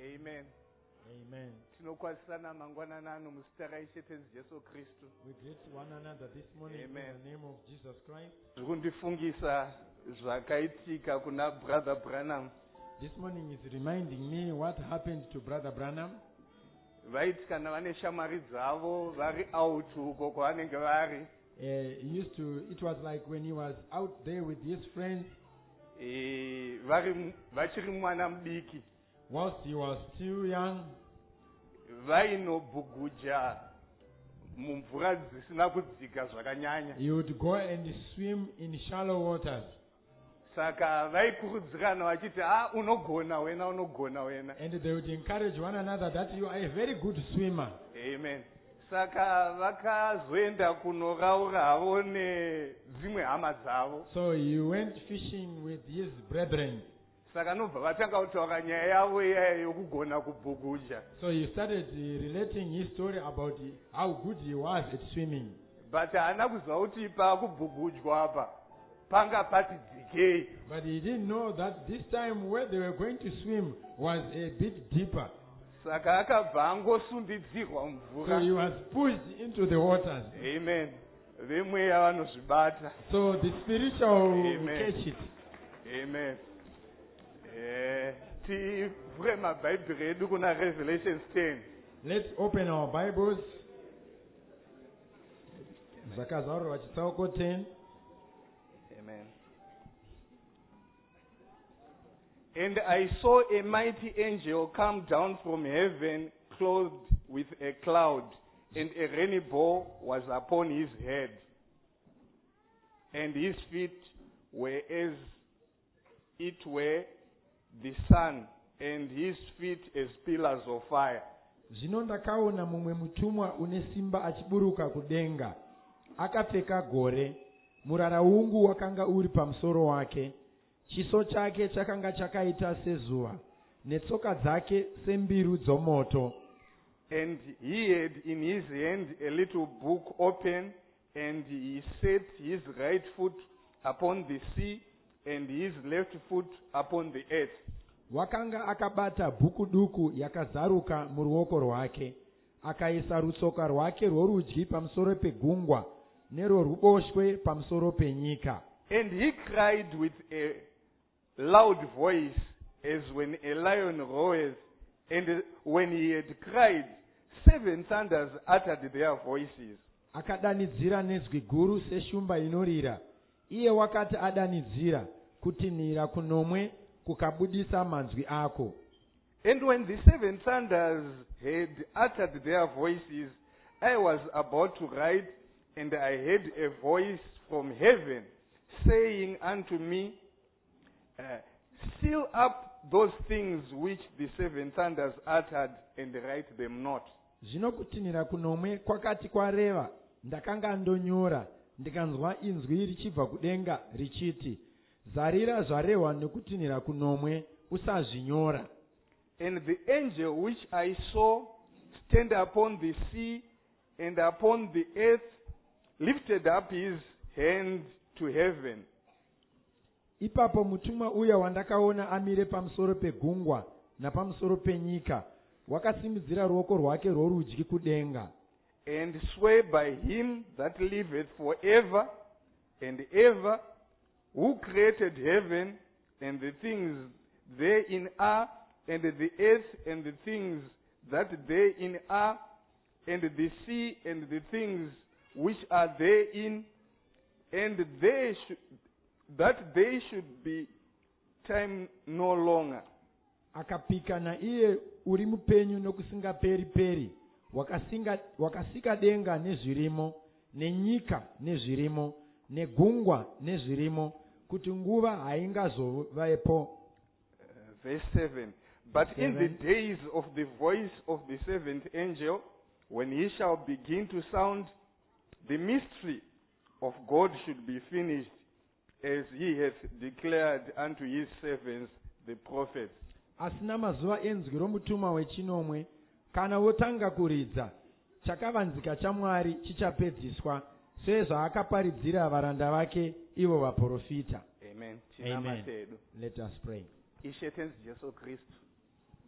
Amen. Amen. Tinokwasana mangwana nanu muzita raIshe tenzi Jesu Kristu. We greet one another this morning Amen. in the name of Jesus Christ. Zvekundifungisa zvakaitika kuna Brother Branham. This morning is reminding me what happened to Brother Branham. Vaiti kana vane shamwari dzavo vari out uko kwavanenge vari. It was like when he was out there with his friends, Vachiri mwana mudiki. whilst he was still young, vainobhuguja mumvura dzisina kudzika zvakanyanya. he would go and swim in shallow waters. Saka vaikurudzirana vachiti unogona wena. And they would encourage one another that you are a very good swimmer. Amen. Saka vakazoenda kunoraura havo nedzimwe hama dzavo. So he went fishing with his brethren. Saka nobva vatanga kutaura nyaya yavo iyaya yokugona kubhuguja. So he started relating his story about how good he was at swimming. But haana kuziva kuti pakubhugujwa apa panga pati dzikei. But he didn't know that this time where they were going to swim was a bit deeper. Saka akabva angosundidzirwa So mvura. he was pushed into the waters. Amen. Vemweya vanozvibata. So the spiritual Amen. catch it. Amen. Tivhure mabhaibheri edu kuna Revelations 10. Let's open our Bibles. Zvakazaurwa chitsauko 10. Amen. And I saw a mighty angel come down from heaven, clothed with a cloud, and a rainbow was upon his head. And his feet were as it were the sun, and his feet as pillars of fire. Zvino ndakaona mumwe mutumwa une simba achiburuka kudenga. Akapfeka gore, muraraungu wakanga uri pamusoro wake. Chiso chake chakanga chakaita sezuva, netsoka dzake sembiru dzomoto. And he had in his hand a little book open, and he set his right foot upon the sea, and his left foot upon the earth. Wakanga akabata bhuku duku yakazaruka muruoko rwake. Akaisa rutsoka rwake rworudyi pamusoro pegungwa, nerworuboshwe pamusoro penyika. And he cried with a loud voice, as when a lion roars. And when he had cried, 7 thunders uttered their voices. Akadanidzira nezwi guru seshumba inorira. Iye wakati adanidzira, kutinhira kunomwe kukabudisa manzwi ako. And when the 7 thunders had uttered their voices, I was about to write, and I heard a voice from heaven saying unto me, seal up those things which the 7 thunders uttered, and write them not. Zvino kutinhira kunomwe kwakati kwareva, ndakanga ndonyora, ndikanzwa inzwi richibva kudenga richiti, zarira zvarehwa nekutinhira kunomwe, usazvinyora. And the angel which I saw stand upon the sea and upon the earth lifted up his hand to heaven. Ipapo mutumwa uya wandakaona amire pamusoro pegungwa napamusoro penyika, wakasimudzira ruoko rwake rworudyi kudenga. And swear by him that liveth forever and ever, who created heaven and the things therein are, and the earth and the things that therein are, and the sea and the things which are therein, and that they should be time no longer. Akapika na iye uri mupenyu nokusingaperi peri, wakasika denga nezvirimo, nenyika nezvirimo, negungwa nezvirimo, kuti nguva haingazovapo. Verse 7. But in the days of the voice of the 7th angel, when he shall begin to sound, the mystery of God should be finished, as he hath declared unto his servants the prophets. Asina mazuva enzwi romutumwa wechinomwe, kana wotanga kuridza, chakavanzika chaMwari chichapedziswa, sezvaakaparidzira varanda vake ivo vaprofita. Amen. Amen. Let us pray. Ishe tenzi Jesu Kristu.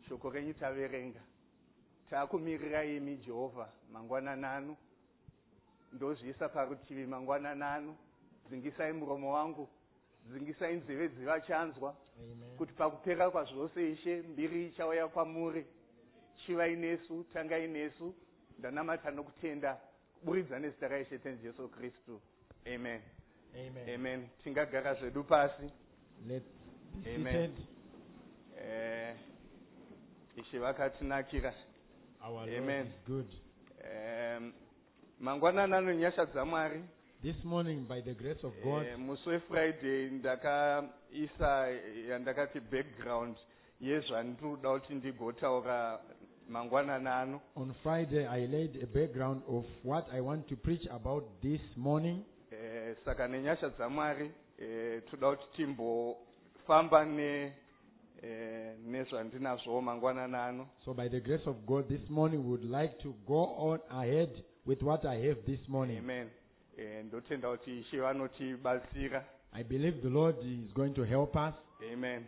shoko renyu taverenga. Takumirira imi Jehovha mangwanananu. Ndozviisa parutivi mangwanananu. Dzingisai muromo wangu. Dzingisai nzeve dzivachanzwa. Kuti pakupera kwazvose Ishe mbiri ichauya kwamuri. Chivai nesu, tangai nesu. Ndanamata nokutenda. Kuburidza nezita raIshe Jesu Kristu. Amen. Amen. Amen. Tingagara zvedu pasi. Let's be Amen. seated. Ishe vakatinakira. Our Amen. Lord is good. Mangwanana nenyasha dzaMwari. This morning, by the grace of God, Musi weFriday ndakaisa yandakati background yezvandinoda kuti ndigotaura mangwanana ano. on Friday, I laid a background of what I want to preach about this morning. Saka nenyasha dzaMwari toda kuti timbofamba nezvandinazvo mangwanana ano. So by the grace of God, this morning we would like to go on ahead with what I have this morning. Amen. Ndotenda kuti Ishe vanotibatsira. I believe the Lord is going to help us. Amen.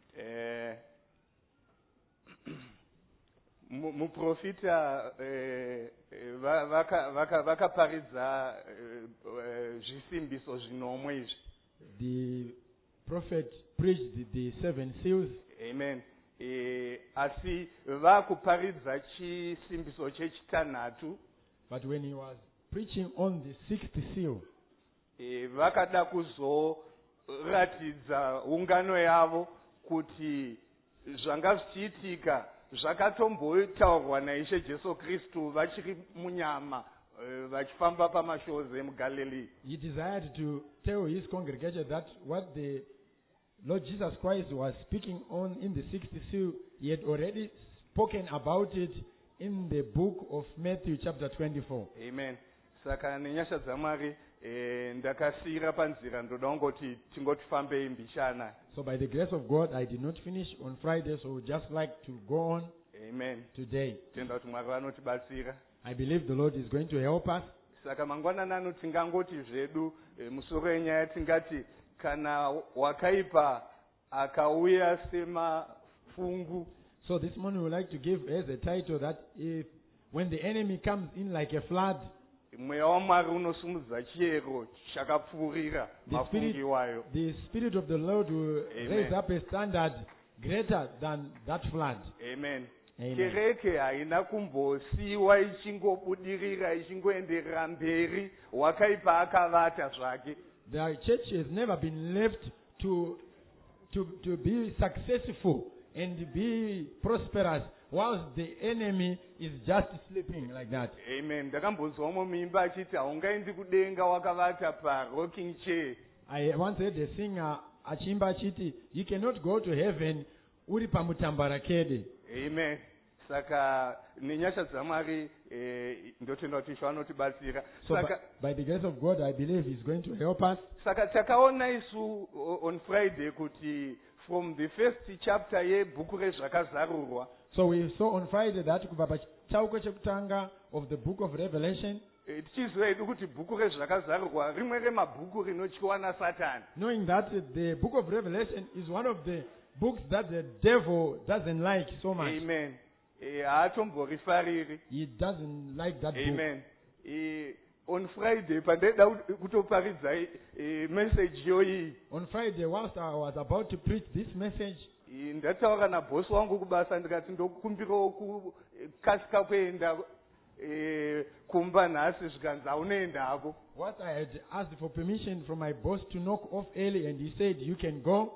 Muprofita vakaparidza zvisimbiso zvinomwe izvi. The prophet preached the 7 seals. Amen. Asi vakuparidza chisimbiso chechitanhatu. But when he was preaching on the 6th seal, vakada kuzoratidza ungano yavo kuti zvanga zvichiitika zvakatombotaurwa naIshe Jesu Kristu vachiri munyama vachifamba pamashozi emuGalilee. he desired to tell his congregation that what the Lord Jesus Christ was speaking on in the 6th seal, he had already spoken about it in the book of Matthew chapter 24. Amen. Saka nenyasha dzaMwari ndakasiyira panzira ndoda kungoti tingotifambei mbishana. So by the grace of God, I did not finish on Friday, so we'd just like to go on Amen. today. Tenda kuti Mwari vanotibatsira. I believe the Lord is going to help us. Saka mangwanana ano tingangoti zvedu musoro yenyaya tingati kana wakaipa akauya semafungu. So this morning we would like to give as a title that if when the enemy comes in like a flood, Mweya waMwari unosumudza chiyero chakapfuurira mafungiwayo. the Spirit of the Lord will Amen. raise up a standard greater than that flood. Amen. Amen. Kereke haina kumbosiiwa ichingobudirira ichingoenderera mberi wakaipa akavata zvake. The church has never been left to be successful and be prosperous whilst the enemy is just sleeping like that. Amen. Ndakambonzwa muimba achiti haungaendi kudenga wakavata parocking chair. I once heard a singer achimba achiti, you cannot go to heaven uri pamutambarakede. Amen. Saka nenyasha dzaMwari ndotenda kuti Ishe vanotibatsira. So Saka by the grace of God, I believe He's going to help us. Saka takaona isu on Friday kuti from the first chapter yebhuku rezvakazarurwa. So we saw on Friday that kubva pachitsauko chekutanga of the book of Revelation, tichiziva hedu kuti bhuku rezvakazarurwa rimwe remabhuku rinotyiwa naSatani. knowing that the book of Revelation is one of the books that the devil doesn't like so much. Amen. Haatomborifariri. He doesn't like that book. Amen. On Friday pandaida kutoparidza message yoyi. On Friday, whilst I was about to preach this message, ndataura nabhosi wangu kubasa ndikati ndokukumbirawo kukasika kuenda kumba nhasi zvikanzi haunoendako. what I had asked for permission from my boss to knock off early, and he said, you can go.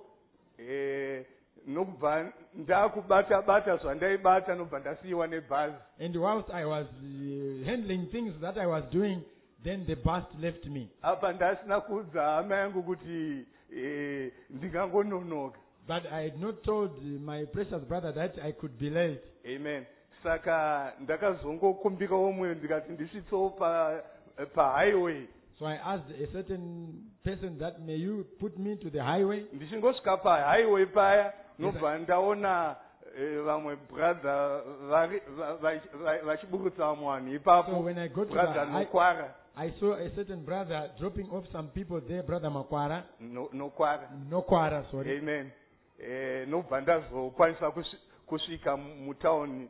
Nokubva ndakubata zvandaibata nobva ndasiyiwa nebhazi. And whilst I was handling things that I was doing, then the bus left me. Apa ndasina kuudza hama yangu kuti ndingangononoka. But I had not told my precious brother that I could be late. Amen. Saka ndakazongokumbirawo mumwe ndikati ndisvitsewo pahighway. So I asked a certain person that may you put me to the highway. Ndichingosvika pahighway paya nobva ndaona vamwe brother vachiburutsa vamwe vanhu ipapo. So when I got to brother Nokwara. I saw a certain brother dropping off some people there, brother Nokwara. Nokwara, sorry. Amen. Nobva ndazokwanisa kusvika mutauni.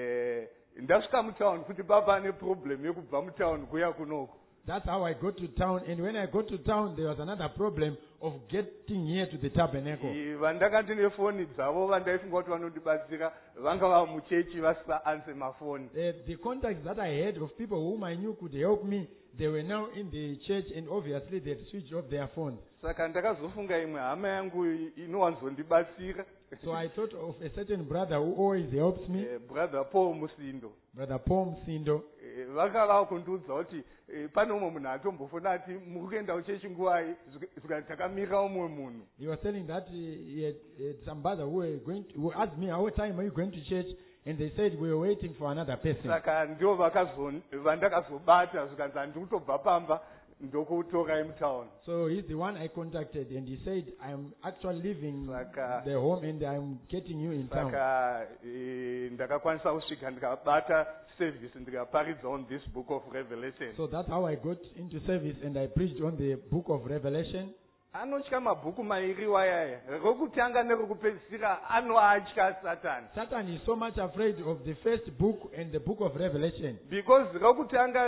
Ndasvika mutauni kuti baba ane problem yekubva mutauni kuya kunoko. That's how I got to town. And when I got to town, there was another problem of getting here to the tabernacle. Vandakati nefoni dzavo vandaifunga kuti vanondibatsira vanga vava muchechi vasisa answer mafoni. The contacts that I had of people whom I knew could help me, they were now in the church, and obviously they had switched off their phones. Saka ndakazofunga imwe hama yangu inowanzondibatsira. So I thought of a certain brother who always helps me. Brother Paul Musindo. Brother Paul Musindo. Vakava kundiudza kuti pane umwe munhu atombofona ati mukuenda kuchechi nguwai zvikati takamira umwe munhu. He was telling that he had some brother who asked me, how time are you going to church? And they said we were waiting for another person. Saka ndio vandakazobata zvikanzi handikutobva pamba ndokutora mutown. So he's the one I contacted, and he said, I'm actually leaving the home and I'm getting you in town. Saka ndakakwanisa kusvika ndikabata service ndikaparidza on this book of Revelation. So that's how I got into service, and I preached on the book of Revelation. Anotya mabhuku mairi wayaya rokutanga nerokupedzisira anoatya Satan. Satan is so much afraid of the first book and the book of Revelation. Because rokutanga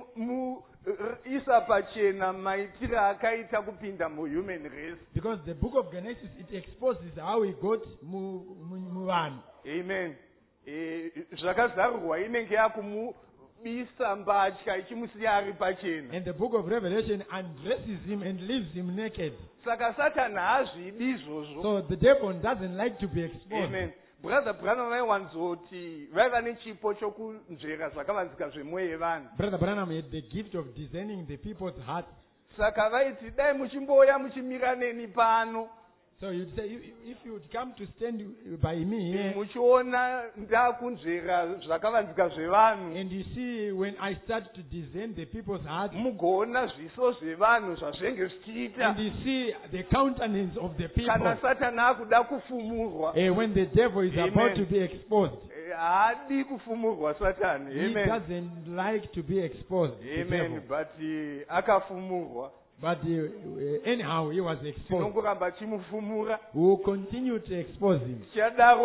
rinomuisa pachena maitiro akaita kupinda muhuman race. Because the book of Genesis, it exposes how he got muvanhu. Amen. Zvakazarurwa inenge yakumubisa mbatya ichimusiya ari pachena. And the book of Revelation undresses him and leaves him naked. Saka Satan haazvidi izvozvo. So the devil doesn't like to be exposed. Amen. Brother Branham vaiwanzoti vaiva nechipo chokunzvera zvakavanzika zvemwoyo yevanhu. Brother Branham had the gift of discerning the people's hearts. Saka vaiti dai muchimboya muchimira neni pano. So you'd say, if you would come to stand by me here, muchiona ndakunzvera zvakavanzika zvevanhu, and you see when I start to discern the people's hearts, mugoona zviso zvevanhu zvazvenge zvichiita, and you see the countenance of the people, kana Satani akuda kufumurwa, when the devil is about to be exposed, haadi kufumurwa Satani. He doesn't like to be exposed. Amen. But akafumurwa. But anyhow, he was exposed. We will continue to expose him. We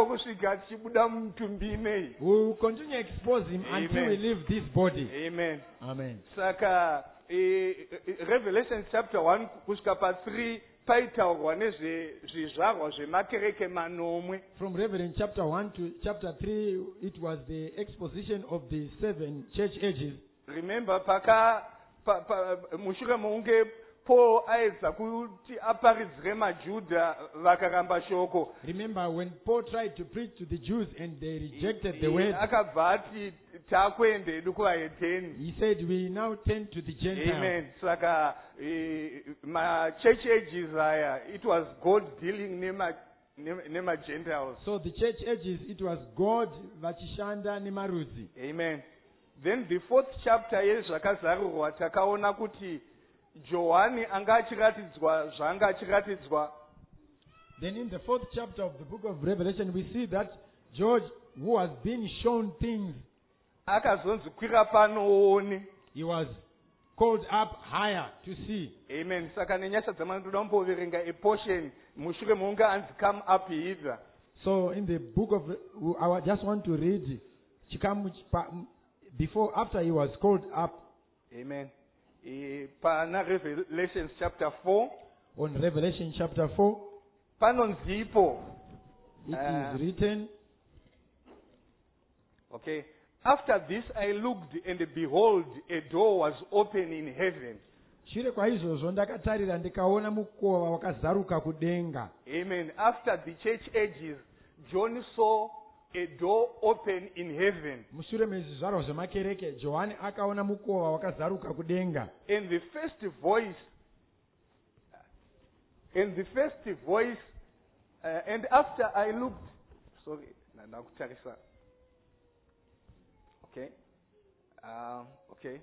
will continue to expose him until we leave this body. Amen. Amen. Saka Revelation chapter 1 kusvika pa3 paitaurwa nezvezvizvarwa zvemakereke manomwe. From Revelation chapter 1 to chapter 3, it was the exposition of the 7 church ages. Remember, mushure mounge Paul aedza kuti aparidzire maJudha vakaramba shoko. Remember when Paul tried to preach to the Jews and they rejected the word. Akabva ati takuendedu kuvaheteni. He said we now turn to the Gentiles. Amen. Saka church ages aya, it was God dealing nema Gentiles. So the church ages, it was God vachishanda nemarudzi. Amen. Then the 4th chapter yezvakazarurwa takaona kuti Johani anga achiratidzwa zvanga achiratidzwa. Then in the 4th chapter of the book of Revelation, we see that George, who has been shown things, akazonzi kwira panoone, he was called up higher to see. Amen. Saka nenyasha dzamani toda kumboverenga a portion mushure mounge anzi come up hither. So in the book of, I just want to read before, after he was called up. Amen. Pana Revelation chapter 4. On Revelation chapter 4. Panonzipo. It is written. Okay. After this I looked, and behold, a door was open in heaven. Shure kwaizvozvo ndakatarira ndikaona mukova wakazaruka kudenga. Amen. After the church ages, John saw a door open in heaven. Mushure mezvizvarwa zvemakereke, Johani akaona mukova wakazaruka kudenga. And the first voice, and after I looked, sorry, nakutarisa. Okay. Okay.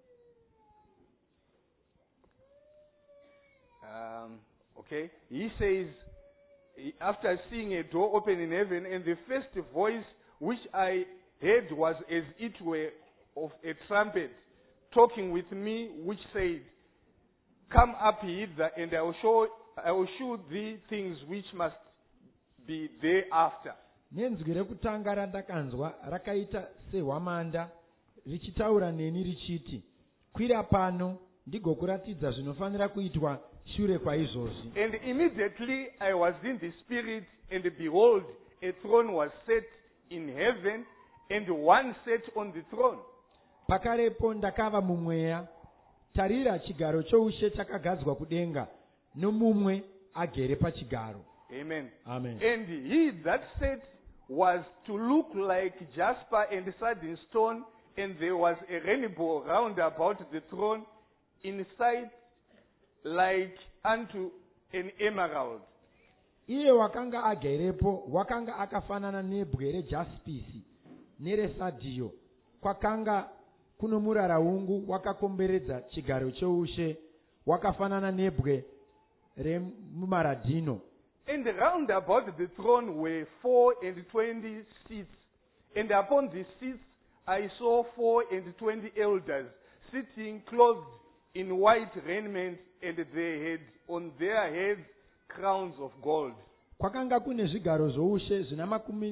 Okay. He says, after seeing a door open in heaven, and the first voice which I heard was as it were of a trumpet talking with me, which said, come up hither, and I will show thee things which must be thereafter. nenzwi rekutanga randakanzwa rakaita sehwamanda richitaura neni richiti, kwira pano ndigokuratidza zvinofanira kuitwa shure kwaizvozvi. And immediately I was in the spirit, and behold, a throne was set in heaven, and one sat on the throne. Pakarepo ndakava mumweya, tarira chigaro choushe chakagadzwa kudenga, nomumwe agere pachigaro. Amen. Amen. And he that sat was to look like jasper and sardine stone, and there was a rainbow round about the throne, in sight like unto an emerald. Iye wakanga agerepo wakanga akafanana nebwe rejaspisi neresadhiyo, kwakanga kuno murara ungu wakakomberedza chigaro choushe, wakafanana nebwe remumaradhino. And round about the throne were 24 seats, and upon the seats I saw 24 elders sitting clothed in white raiment, and they had on their heads crowns of gold. Kwakanga kune zvigaro zvoushe zvina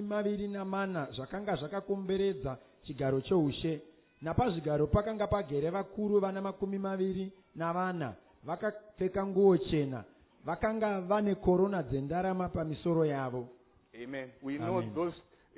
24 zvakanga zvakakomberedza chigaro choushe, napazvigaro pakanga pagere vakuru vana 24 vakapfeka nguo chena, vakanga vane korona dzendarama pamisoro yavo. Amen. We know Amen. those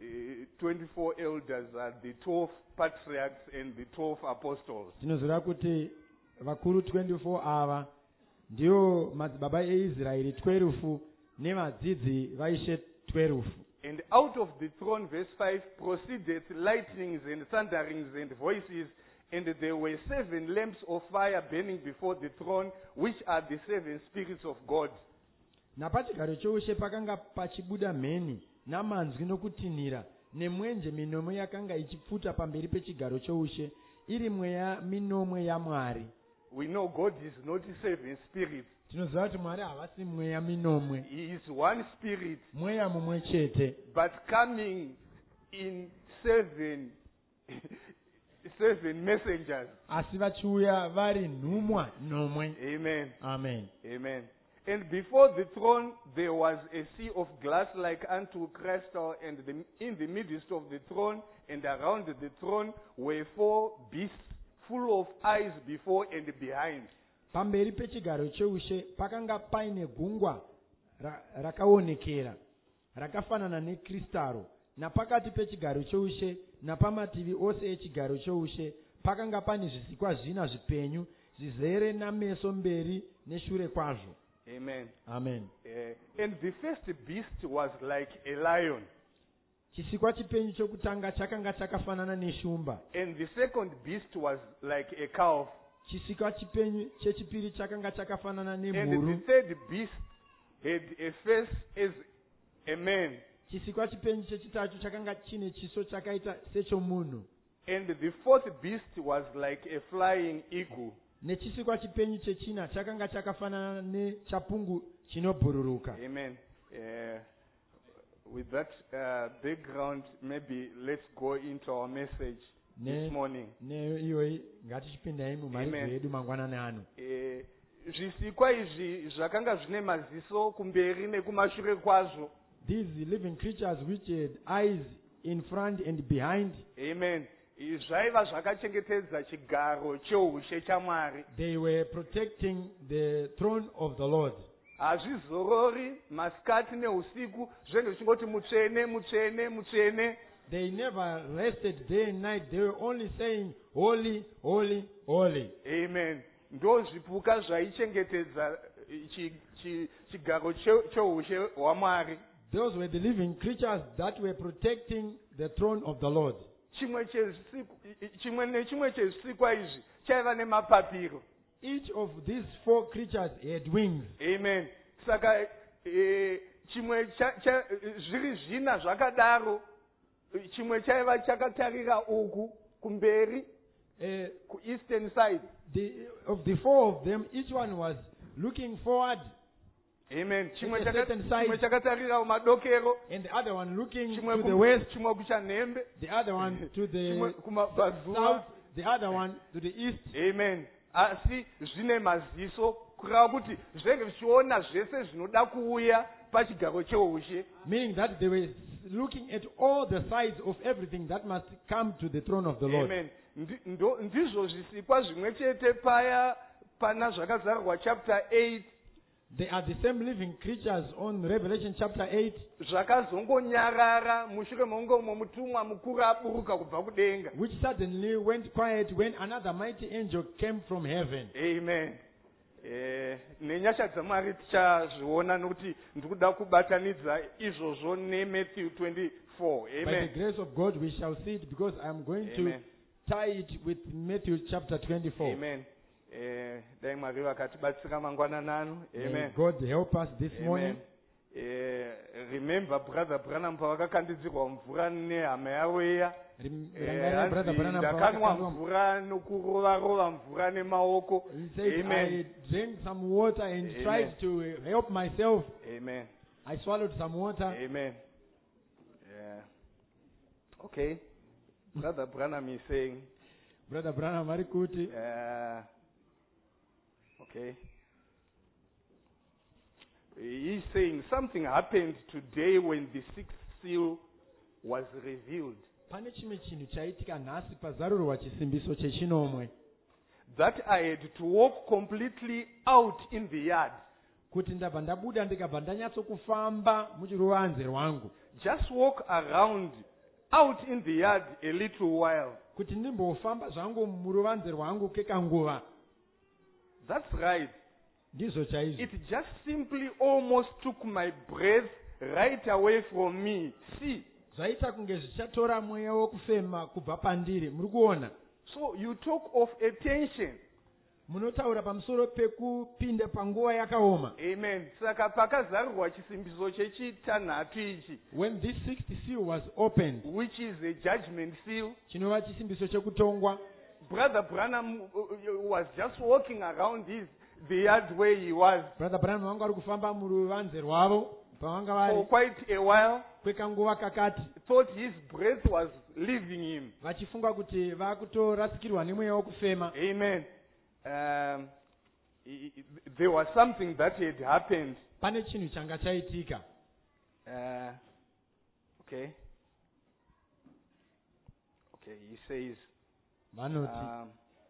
24 elders are the 12 patriarchs and the 12 apostles. Tinoziva kuti vakuru 24 ava ndio madzibaba eIsraeri 12 nevadzidzi vaishe 12. And out of the throne, verse 5, proceeded lightnings and thunderings and voices, and there were 7 lamps of fire burning before the throne, which are the 7 spirits of God. Napachigaro choushe pakanga pachibuda mheni namanzwi nokutinhira, nemwenje minomwe yakanga ichipfuta pamberi pechigaro choushe, iri mweya minomwe yaMwari. We know God is not 7 spirits. Tinoziva kuti Mwari havasi mweya minomwe, He is one spirit, mweya mumwe chete, but coming in 7 messengers. asi vachiuya vari nhumwa nomwe. Amen. Amen. Amen. And before the throne there was a sea of glass like unto crystal, and in the midst of the throne and around the throne were 4 beasts full of eyes before and behind. Pamberi pechigaro choushe pakanga paine gungwa rakaonekera rakafanana nekristaro, napakati pechigaro choushe napamativi ose echigaro choushe pakanga pane zvisikwa 4 zvipenyu zvizere nameso mberi neshure kwazvo. Amen. Amen. And the first beast was like a lion, Chisikwa chipenyu chokutanga chakanga chakafanana neshumba. and the second beast was like a calf, Chisikwa chipenyu chechipiri chakanga chakafanana and nemhuru. the third beast had a face as a man, Chisikwa chipenyu chechitatu chakanga chine chiso chakaita sechomunhu. and the fourth beast was like a flying eagle. Nechisikwa chipenyu chechina chakanga chakafanana nechapungu chinobhururuka. Amen. With that background, maybe let's go into our message this morning. Neiyoyi ngatichipindai mumhariko Amen. yedu mangwanani ano. Zvisikwa izvi zvakanga zvine maziso kumberi nekumashure kwazvo. These living creatures which had eyes in front and behind, Amen. Zvaiva zvakachengetedza chigaro cheushe chaMwari. they were protecting the throne of the Lord. Hazvizorori masikati neusiku zvenge zvichingoti mutsvene mutsvene mutsvene. They never rested day and night. They were only saying, holy, holy, holy. Amen. Ndo zvipuka zvaichengetedza chigaro cheushe hwaMwari. Those were the living creatures that were protecting the throne of the Lord. Chimwe nechimwe chezvisikwa izvi chaiva nemapapiro. Each of these 4 creatures had wings. Amen. Saka chimwe zviri 4 zvakadaro, chimwe chaiva chakatarira uku kumberi kueastern side. Of the 4 of them, each one was looking forward. Amen. Chimwe a certain side. chakatarira kumadokero, And the other one looking chimwe to the west, chimwe kuchanhembe, the other one to chimwe the kumabvazuva. south, the other one to the east. Amen. Asi zvine maziso kureva kuti zvinenge zvichiona zvese zvinoda kuuya pachigaro cheushe. Meaning that they were looking at all the sides of everything that must come to the throne of the Lord. Amen. Ndizvo zvisikwa zvimwe chete paya pana zvakazarurwa chapter 8 They are the same living creatures on Revelation chapter 8, zvakazongonyarara mushure mongo mutumwa mukuru aburuka kubva kudenga. which suddenly went quiet when another mighty angel came from heaven. Amen. Nenyasha dzamwari tichazviona nokuti ndikuda kubatanidza izvozvo neMatthew 24. By the Amen. grace of God we shall see it, because I am going to Amen. tie it with Matthew chapter 24. Amen. Dai mwari vakatibatsira mangwanani ano. May Amen. God help us this Amen. morning. Remember brother Branham pavakakandidzirwa mvura nehama yavo iya. Rangarai brother Branham Ndakanwa pavakakandwa- mvura nokurova mvura nemaoko. He said, Amen. I drank some water and Amen. tried to help myself. Amen. I swallowed some water. Amen. Yeah. Okay. Brother Branham is saying, Brother Branham Marikuti, okay. He's saying something happened today when the sixth seal was revealed. pane chimwe chinhu chaitika nhasi pazarurwa chisimbiso chechinomwe, That I had to walk completely out in the yard. kuti ndabva ndabuda ndikabva ndanyatsokufamba muchiruvanze rwangu, Just walk around out in the yard a little while. kuti ndimbofamba zvangu muruvanze rwangu kekanguva. That's right. Ndizvo chaizvo. It just simply almost took my breath right away from me. See? Zvaita kunge zvichatora mweya wokufema kubva pandiri. Muri kuona? So you talk of attention. Munotaura pamusoro pekupinda panguva yakaoma. Amen. Saka pakazarurwa chisimbiso chechitanhatu ichi, When this sixth seal was opened, which is a judgment seal, chinova chisimbiso chekutongwa, Brother Branham was just walking around the yard where he was Brother Branham vanga vari kufamba muruvanze rwavo pavanga for vari quite a while. kwekanguva kakati, Thought his breath was leaving him. vachifunga kuti vakutorasikirwa nemweya wokufema. Amen. There was something that had happened. Pane chinhu changa chaitika. Okay. Okay, he says, Vanoti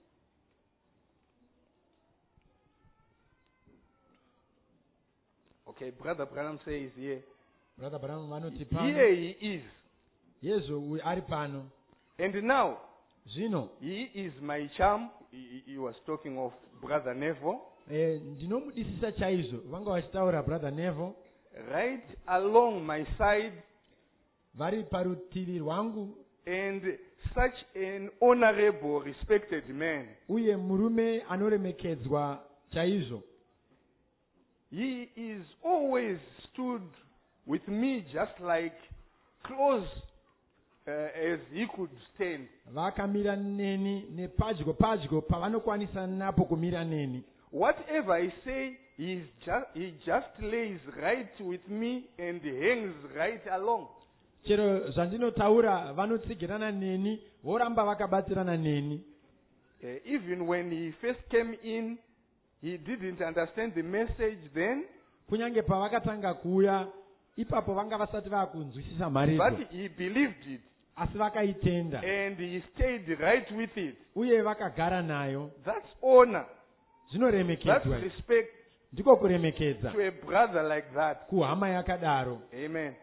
okay, Brother Branham says here, Brother Branham vanoti pano, here he is. Yesu uyu ari pano. And now, Zvino he is my chum. He was talking of Brother Neville. ndinomudisisa chaizvo, vanga vachitaura Brother Neville, Right along my side, vari parutivi rwangu, and such an honorable, respected man. uye murume anoremekedzwa chaizvo. He is always stood with me just like close as he could stand. Vakamira neni nepadyo padyo pavanokwanisa napo kumira neni. Whatever I say, he just lays right with me and hangs right along. Chero zvandinotaura vanotsigirana neni, voramba vakabatsirana neni. Even when he first came in, he didn't understand the message then, Kunyange pavakatanga kuuya, ipapo vanga vasati vakunzwisisa but mharidzo, he believed it asi vakaitenda and he stayed right with it. uye vakagara nayo. That's honor. That's Zvinoremekedzwa, respect ndiko kuremekedza to a brother like that. kuhama yakadaro. Amen.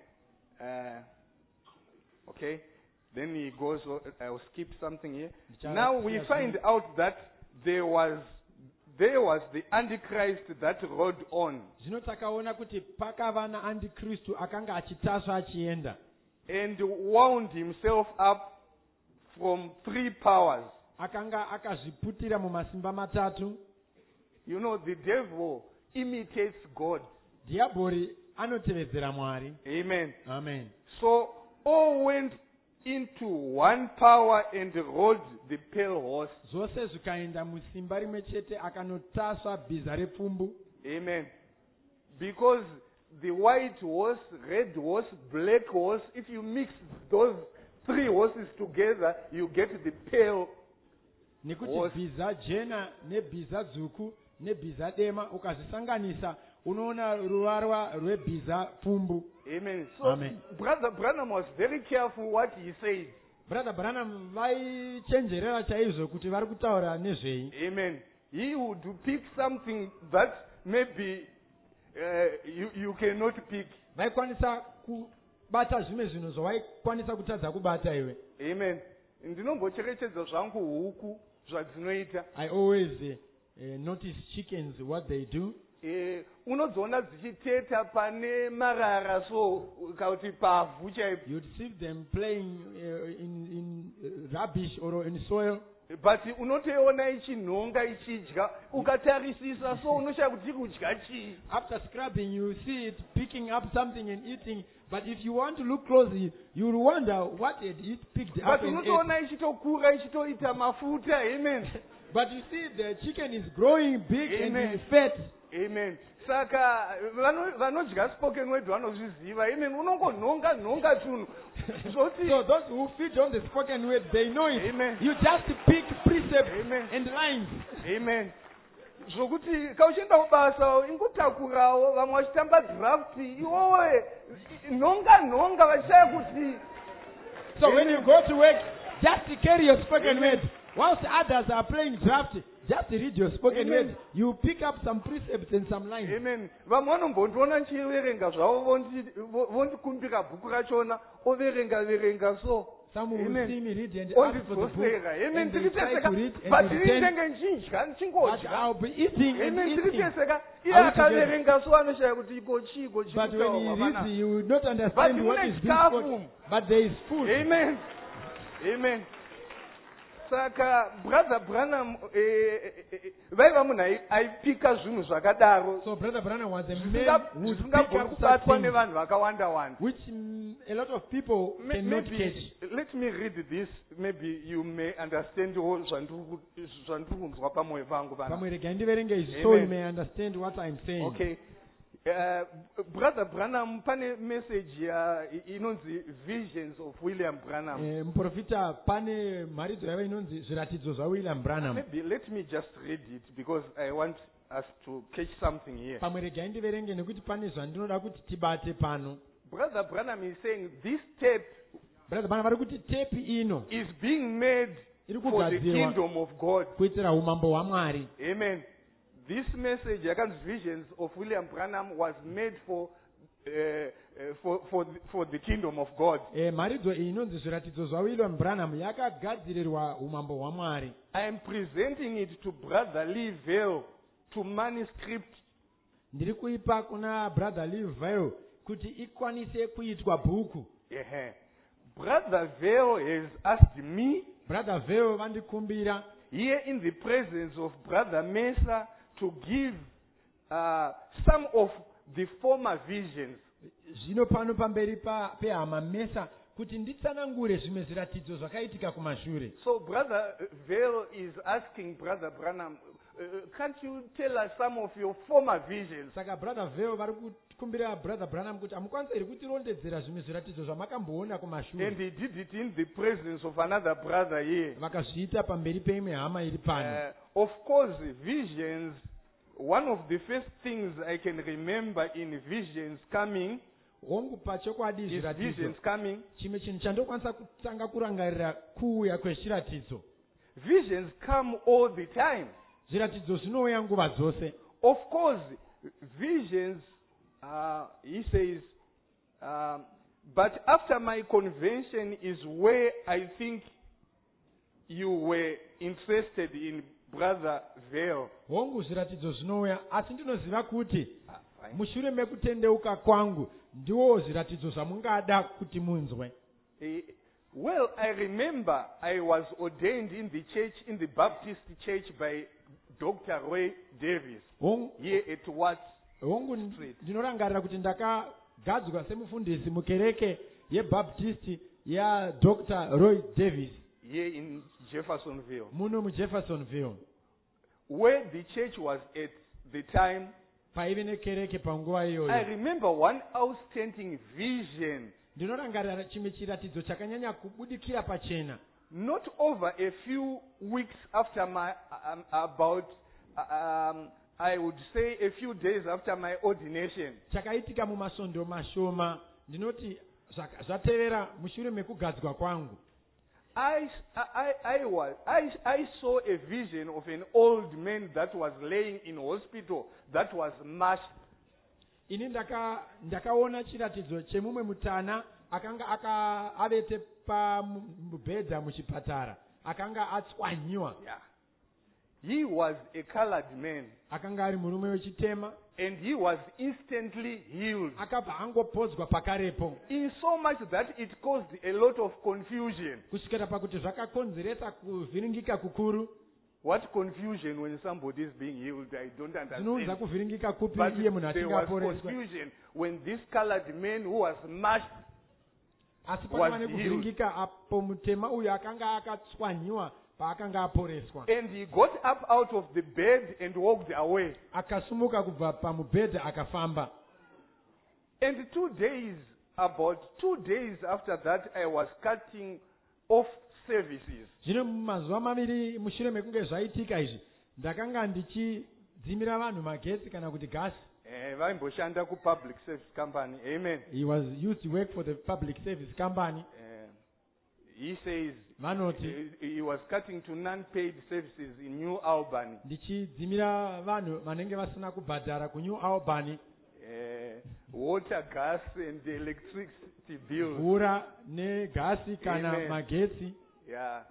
Okay. Then he goes, I'll skip something here. Now we find out that there was the Antichrist that rode on. Zvino takaona kuti pakava naandikristu akanga achitasva achienda, And wound himself up from three powers. akanga akazviputira mumasimba matatu. You know, the devil imitates God. Dhiabhori anotevedzera Mwari. Amen. Amen. So all went into one power and rode the pale horse. Zvose zvikaenda musimba rimwe chete, akanotasva bhiza repfumbu. Amen. Because the white horse, red horse, black horse, if you mix those three horses together, you get the pale. Nekuti Horse. bhiza jena nebhiza dzvuku nebhiza dema ukazvisanganisa unoona ruvarwa rwebhiza pfumbu. Amen. So Amen. Brother Branham was very careful what he said. Brother Branham vaichenjerera chaizvo kuti vari kutaura nezvei. Amen. He would pick something that maybe you cannot pick. Vaikwanisa kubata zvimwe zvinhu zvawaikwanisa kutadza kubata iwe. Amen. Ndinombocherechedza zvangu huku zvadzinoita. I always notice chickens what they do. Unodziona dzichiteta pane marara so kauti pavhu chaipo. You'd see them playing in rubbish or in soil. But unotoiona ichinhonga ichidya ukatarisisa so unoshaya kuti kudya chii. After scrubbing you see it picking up something and eating, but if you want to look closely you'll wonder what had it picked up But and ate. unotoona ichitokura ichitoita mafuta. Amen. But you see the chicken is growing big Amen. and fat. Amen. Saka vanodya spoken word vanozviziva. Amen. Unongonhonga tunhu. So those who feed on the spoken word, they know it. Amen. You just pick precepts Amen. and lines. Amen. Zvokuti kauchienda kubasa ingotakurawo vamwe vachitamba draft iwowe nhonga vachishaya kuti. So Amen. when you go to work, just carry your spoken word. Whilst others are playing draft, just read your spoken Amen. word. You pick up some precepts and some lines. Amen. Vamwe vanombondiona ndichiverenga zvavo vondikumbira bhuku rachona overenga so. Some will Amen. see me read and ask for the book. Amen. And they try to read But and return. ndinenge ndichinjya But ndichingodya. I'll be eating and Amen. eating. Ndikuteseka iye Are we together? akaverenga so anoshaya kuti iko chiko But when he reads, you will not But understand you what need is being careful. spoken. But there is food. Amen. Amen. Saka Brother Branham vaiva munhu aipika zvinhu zvakadaro So Brother Branham was a man who would pick up zvisingagokubatwa such things nevanhu vakawanda which a lot of people cannot catch. Let me read this, maybe you may understand zvandiri kunzwa pamwoyo pangu pana. Pamwe regai ndiverenge izvi so Amen. you may understand what I'm saying. Okay. Brother Branham pane message inonzi Visions of William Branham. Muprofita pane mharidzo yava inonzi zviratidzo zvaWilliam Branham. Maybe let me just read it because I want us to catch something here. Pamwe regai ndiverenge nekuti pane zvandinoda kuti tibate pano. Brother Branham is saying this tape Brother Branham vari kuti tepi ino is being made iri for the kugadzirwa kingdom of God. kuitira umambo hwaMwari. Amen. This message, Visions of William Branham, was made for the kingdom of God. Mharidzo iyi inonzi zviratidzo zvaWilliam Branham yakagadzirirwa umambo hwaMwari. I am presenting it to Brother Lee Vale to manuscript. Ndiri kuipa kuna Brother Lee Vale kuti ikwanise kuitwa bhuku. Brother Vale has asked me, Brother Vale vandikumbira here in the presence of Brother Mesa, to give some of the former visions. Zvino pano pamberi pehama Mesa kuti nditsanangure zvimwe zviratidzo zvakaitika kumashure. So Brother Vale is asking Brother Branham, can't you tell us some of your former visions? Saka Brother Vale vari kukumbira Brother Branham kuti amukwanisa here kutirondedzera zvimwe zviratidzo zvamakamboona kumashure. And he did it in the presence of another brother here. Vakazviita pamberi peimwe hama iri pano. Of course, visions, one of the first things I can remember in visions coming, Hongu pachokwadi is zviratidzo. visions coming. Chimwe chinhu chandokwanisa kutanga kurangarira kuuya kwezviratidzo. Visions come all the time. Zviratidzo zvinouya nguva dzose. Of course, visions, he says, but after my convention is where I think you were interested in Brother Vale. Hongu zviratidzo zvinouya, asi ndinoziva kuti mushure mekutendeuka kwangu ndiwo zviratidzo zvamungada kuti munzwe. Well, I remember I was ordained in the church, in the Baptist church by Dr. Roy Davis here at Watts Hongu Street. ndinorangarira kuti ndakagadzwa semufundisi mukereke yeBaptist yaDr. Roy Davis Here in Jeffersonville, muno muJeffersonville, where the church was at the time. paive nekereke panguva iyoyo. I remember one outstanding vision. Ndinorangarira chimwe chiratidzo chakanyanya kubudikira pachena. Not over a few weeks after my about I would say a few days after my ordination, chakaitika mumasondo mashoma ndinoti zvatevera mushure mekugadzwa kwangu. I saw a vision of an old man that was laying in hospital that was mashed. Ini ndakaona chiratidzo chemumwe mutana akanga avete pamubhedha muchipatara akanga atswanyiwa. Yeah. He was a colored man. Akanga ari murume wechitema. And he was instantly healed. Akabva angopodzwa pakarepo. In so much that it caused a lot of confusion. Kusvikira pakuti zvakakonzeresa kuvhiringika kukuru. What confusion when somebody is being healed? I don't understand. Zvinonza kuvhiringika kupi But iye munhu there achinge was aporeswa. confusion when this colored man who was mashed asi pakava nekuvhiringika apo mutema uyu akanga akatswanyiwa paakanga aporeswa. And he got up out of the bed and walked away. Akasumuka kubva pamubhedha akafamba. And about 2 days after that, I was cutting off services. Zvino mazuva maviri mushure mekunge zvaitika izvi ndakanga ndichidzimira vanhu magetsi kana kuti gasi. Vaimboshanda ku-public service company. Amen. He was used to work for the public service company. He says vanoti he was cutting to non-paid services in New Albany. Ndichidzimira vanhu vanenge vasina kubhadhara kuNew Albany. Water, gas and electricity bills. Mvura negasi kana magetsi. Yeah.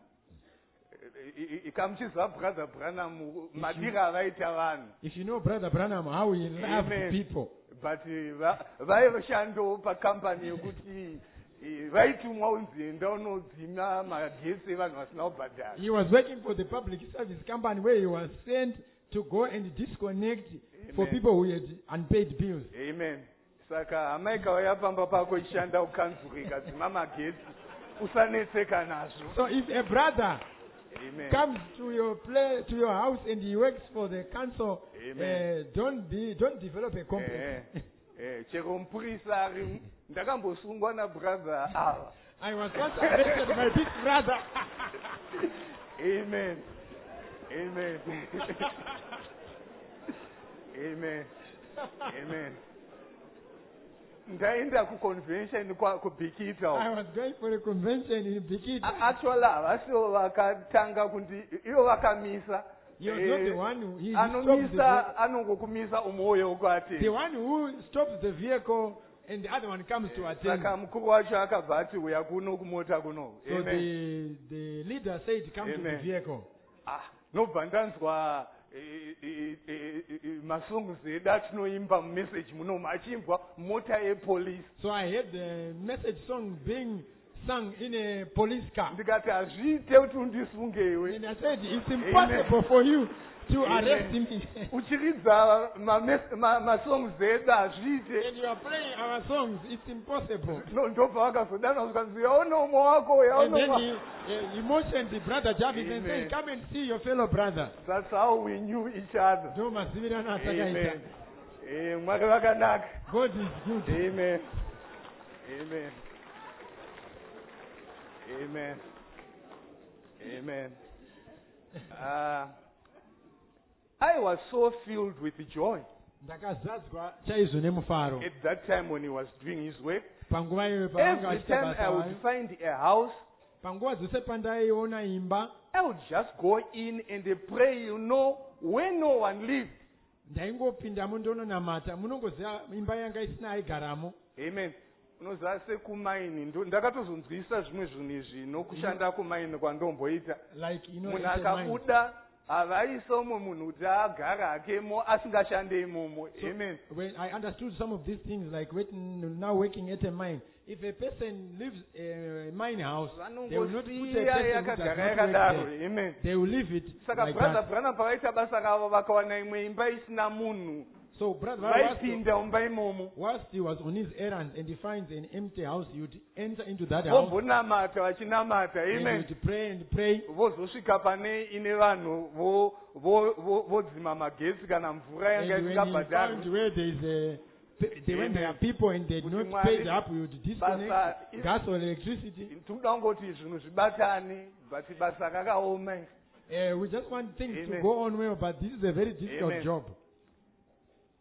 Ikamchiza brother Branham madira vaita vanhu. If you know brother Branham how he loved people. But vaivashando pa company yokuti vaitumwa unzienda unodzima magetsi evanhu vasina kubhadhara. He was working for the public service company where he was sent to go and disconnect for people who had unpaid bills. Amen. Saka hama ikauya pamba pako ishanda ukanzuri ikadzima magetsi usanetseka nazvo. So if a brother Amen. comes to your house and he works for the council, don't develop a complex. Chero mpurisa ari ndakambosungwa na brother ava. I was once arrested by my big brother. Amen. Amen. Amen. Amen. Ndaenda ku-convention ku-Bikita. I was going for a convention in Bikita. Actually, avasiwo vakatanga kuti ivo vakamisa. He was not the one who he anomisa anongokumisa umwoyo kwati. The one who stops the vehicle and the other one comes to attend. Saka mukuru wacho akabva ati uya kuno kumota kuno. So the leader said come to the vehicle. Nobva ndanzwa masongs edu atinoimba mumessage munomu achimbwa mota yepolice. So I heard the message song being sung in a police car. Ndikati azviite kuti undisunge iwe. And I said it's impossible for you to arrest me. Uchiridza masongs edu azviite. And you are playing our songs, it's impossible. Ndobva vakazodana ukanzi yaona umwe wako and then he motioned the brother Javis and said, come and see your fellow brother. That's how we knew each other. Amen. God is good. Amen. Amen. Amen. Amen. I was so filled with joy at that time when he was doing his work. Every time I would find a house, I would just go in and pray, when no one lives. Amen. Unoziva sekumaini ndakatozonzwisa zvimwe zvinhu izvi nokushanda kumaini kwandomboita. Munhu akabuda avaisa umwe munhu kuti agara hakemo asingashande imomo. Amen. When I understood some of these things, like now working at a mine, if a person lives a mine house, they will not put a person. Amen. They will leave it. Saka like brother that. Branham pavaita basa ravo vakawana imwe imba isina munhu. So brother, whilst he was on his errand and he finds an empty house, he would enter into that house. And he would pray and pray. Vozosvika pane ine vanhu vodzima magetsi kana mvura yanga isingabhadharwi. Where when there are people and they do not pay up, we would disconnect gas or electricity. Toda kungoti zvinhu zvibatane, but basa rakaoma. We just want things to go on well, but this is a very difficult job.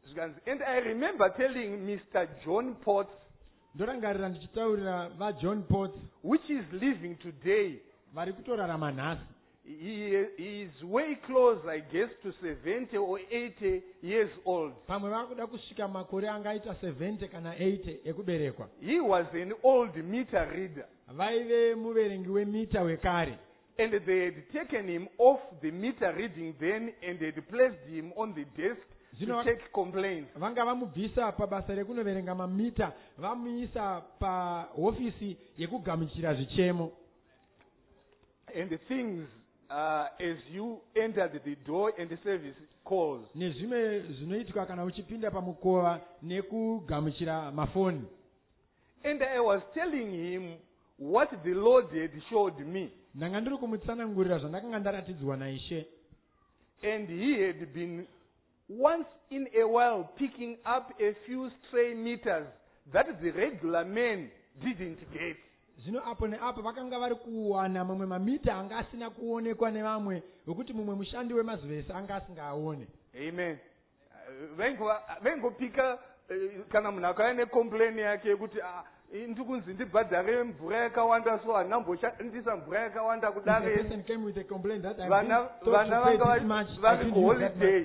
And I remember telling Mr. John Potts, ndorangarira ndichitaurira vajohn Potts which is living today. vari kutorarama nhasi. He is way close, I guess, to 70 or 80 years old. pamwe vakuda kusvika makore angaita 70 kana 80 ekuberekwa. He was an old meter reader. vaive muverengi wemita wekare. And they had taken him off the meter reading then and had placed him on the desk to take complaints. vanga vamubvisa pabasa rekunoverenga mamita vamuisa pahofisi yekugamuchira zvichemo. And the things, as you entered the door and the service calls. nezvimwe zvinoitwa kana uchipinda pamukova nekugamuchira mafoni. And I was telling him what the Lord had showed me. ndanga ndiri kumutsanangurira zvandakanga ndaratidzwa naishe. And he had been once in a while picking up a few stray meters that the regular men didn't get. zvino apo neapo vakanga vari kuwana mamwe mamita anga asina kuonekwa nevamwe wekuti mumwe mushandi wemazivese anga asingaaone. Amen. Vengopika kana munhu akauya necomplain yake yekuti ndikunzi ndibhadhare mvura yakawanda so handamboshandisa mvura yakawanda kudare. Vana vanga vari kuholiday.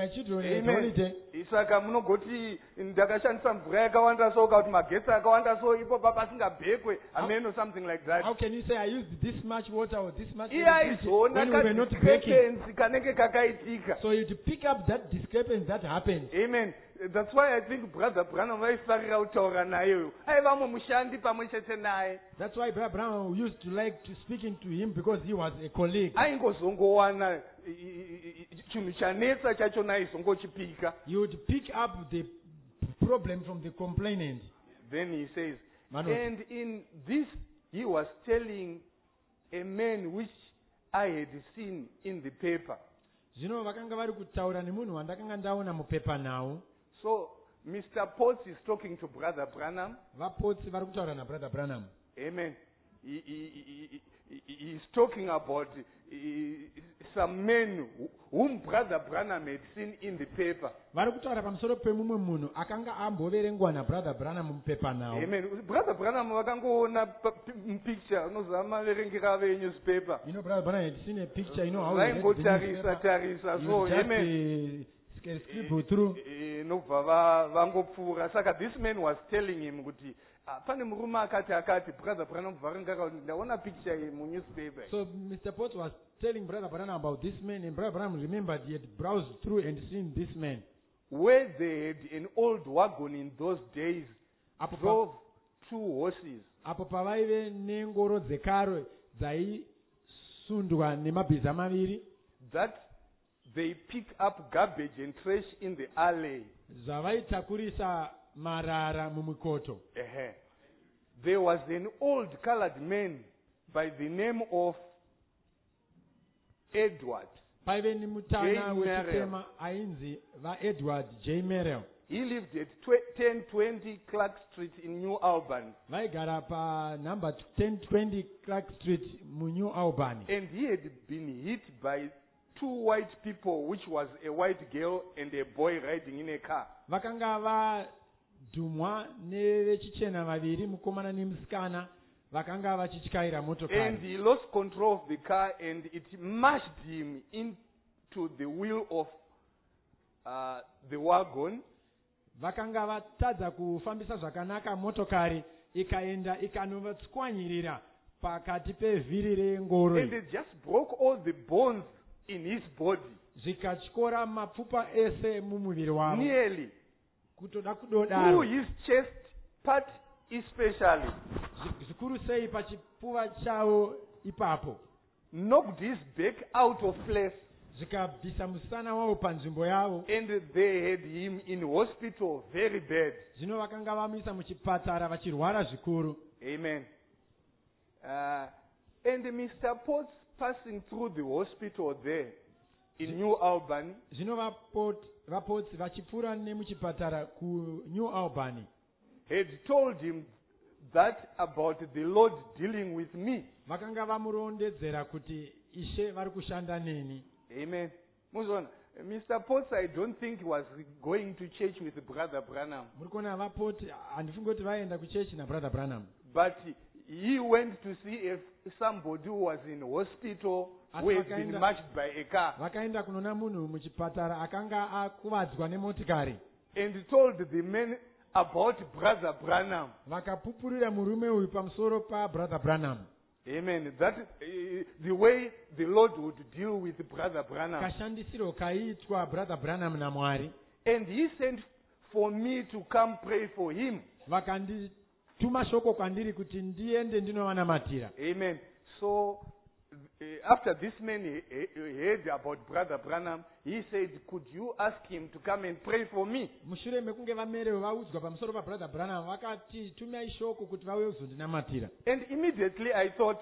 Saka munogoti ndakashandisa mvura yakawanda so kuti magetsi akawanda so ipo pasingabhekwe. Amen or something like that. How can you say I used this much water or this much when we were not baking? So you pick up that discrepancy that happened. Amen. That's why I think Brother Branham vaifarira kutaura naye. Aiva mushandi pamwe chete naye. That's why Brother Branham used to like to speaking to him because he was a colleague. Aingozongowana chinhu chanetsa chacho naizongochipika. He would pick up the problem from the complainant. Then he says, and in this he was telling a man which I had seen in the paper. Zvino vakanga vari kutaura nemunhu wandakanga ndaona mupepa nawo. So Mr. Potts is talking to Brother Branham. VaPotts vari kutaura naBrother Branham. Amen. He is talking about some men whom Brother Branham had seen in the paper. Vari kutaura pamusoro pemumwe munhu akanga amboverengwa naBrother Branham mupepa nawo. Amen. Brother Branham vakangoona picture unozama verengera venewspaper. You know Brother Branham had seen a picture, you know how tarisa so amen. Through. Nobva vangopfuura. Saka this man was telling him kuti pane murume akati Brother Branham varengaka ndaona picture munewspaper. So Mr. Potts was telling Brother Branham about this man, and Brother Branham remembered he had browsed through and seen this man. Where they had an old wagon in those days, drove 2 horses. Apo pavaive nengoro dzekare dzaisundwa nemabhiza maviri. That they pick up garbage and trash in the alley. Zvavaitakurisa marara mumukoto. There was an old colored man by the name of Edward. Paive nemutana wechitema ainzi vaEdward J. Merrill. He lived at 1020 Clark Street in New Albany. Vaigara pa number 1020 Clark Street muNew Albany. And he had been hit by 2 white people, which was a white girl and a boy riding in a car. Vakanga vadhumwa nevechichena vaviri, mukomana nemusikana, vakanga vachityaira motokari. And he lost control of the car and it mashed him into the wheel of the wagon. Vakanga vatadza kufambisa zvakanaka motokari, ikaenda ikanovatswanyirira pakati pevhiri rengoro. And it just broke all the bones in his body. Zvikatyora mapfupa ese mumuviri wavo. Nearly. Kutoda kudodaro. Through his chest part especially. Zvikuru sei pachipfuva chavo ipapo. Knocked his back out of place. Zvikabvisa musana wavo panzvimbo yavo. And they had him in hospital very bad. Zvino vakanga vamuisa muchipatara vachirwara zvikuru. Amen. And Mr. Potts passing through the hospital there in New Albany. Zvino VaPotts vachipfuura nemuchipatara kuNew Albany. Had told him that about the Lord dealing with me. Vakanga vamurondedzera kuti Ishe vari kushanda neni. Amen. Muzona, Mr. Potts, I don't think he was going to church with Brother Branham. muri kuona vapoti handifungi kuti vaenda kuchechi nabrother Branham, But he went to see if somebody who was in hospital who had been mashed by a car, vakaenda kunona munhu muchipatara akanga akuvadzwa nemotikari, and told the men about Brother Branham. vakapupurira murume uyu pamusoro pabrother Branham. Amen. That the way the Lord would deal with Brother Branham. kashandisiro kaiitwa brother Branham naMwari. And he sent for me to come pray for him. Vakandituma shoko kwandiri kuti ndiende ndinovanamatira. Amen. So after this man heard about Brother Branham, he said, could you ask him to come and pray for me? Mushure mekunge vamerewo vaudzwa pamusoro pabrother Branham, vakati tumai shoko kuti vauye kuzondinamatira. And immediately I thought,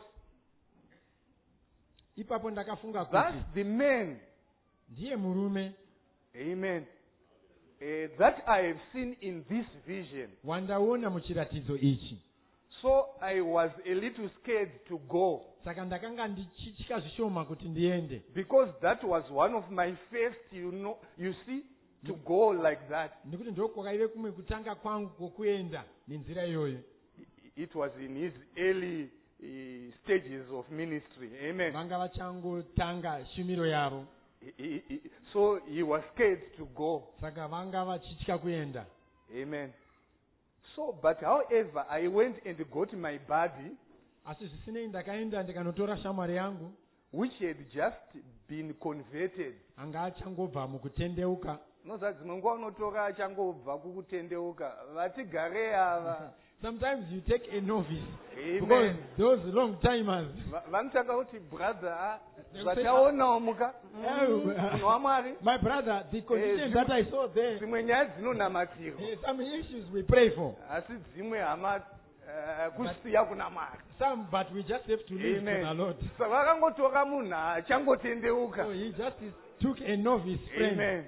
ipapo ndakafunga that's kuti the man, ndiye murume amen, that I have seen in this vision. wandaona muchiratidzo ichi. So I was a little scared to go, Saka ndakanga ndichitya zvishoma kuti ndiende, because that was one of my first, you see, to go like that. nekuti ndokwakaive kumwe kutanga kwangu kwokuenda nenzira iyoyo. It was in his early stages of ministry. Amen. Vanga vachangotanga shumiro yavo, So he was scared to go. saka vanga vachitya kuenda. Amen. So, but however, I went and got my body, Asi zvisinei ndakaenda ndikanotora shamwari yangu which had just been converted. anga achangobva mukutendeuka. Noza dzimwe nguva unotora achangobva kukutendeuka. Vatigare ava. Sometimes you take a novice, Amen. because those long timers, Vanotanga kuti brother, They will say, vataonawo muka. Oh, Mwamwari. my brother, the conditions that I saw there, Dzimwe nyaya dzinonamatirwa. some issues we pray for. Asi dzimwe hama kusiya kuna Mwari. Some, but we just have to live for the Lord. Saka vakangotora munhu achangotendeuka. So he just took a novice friend. Amen.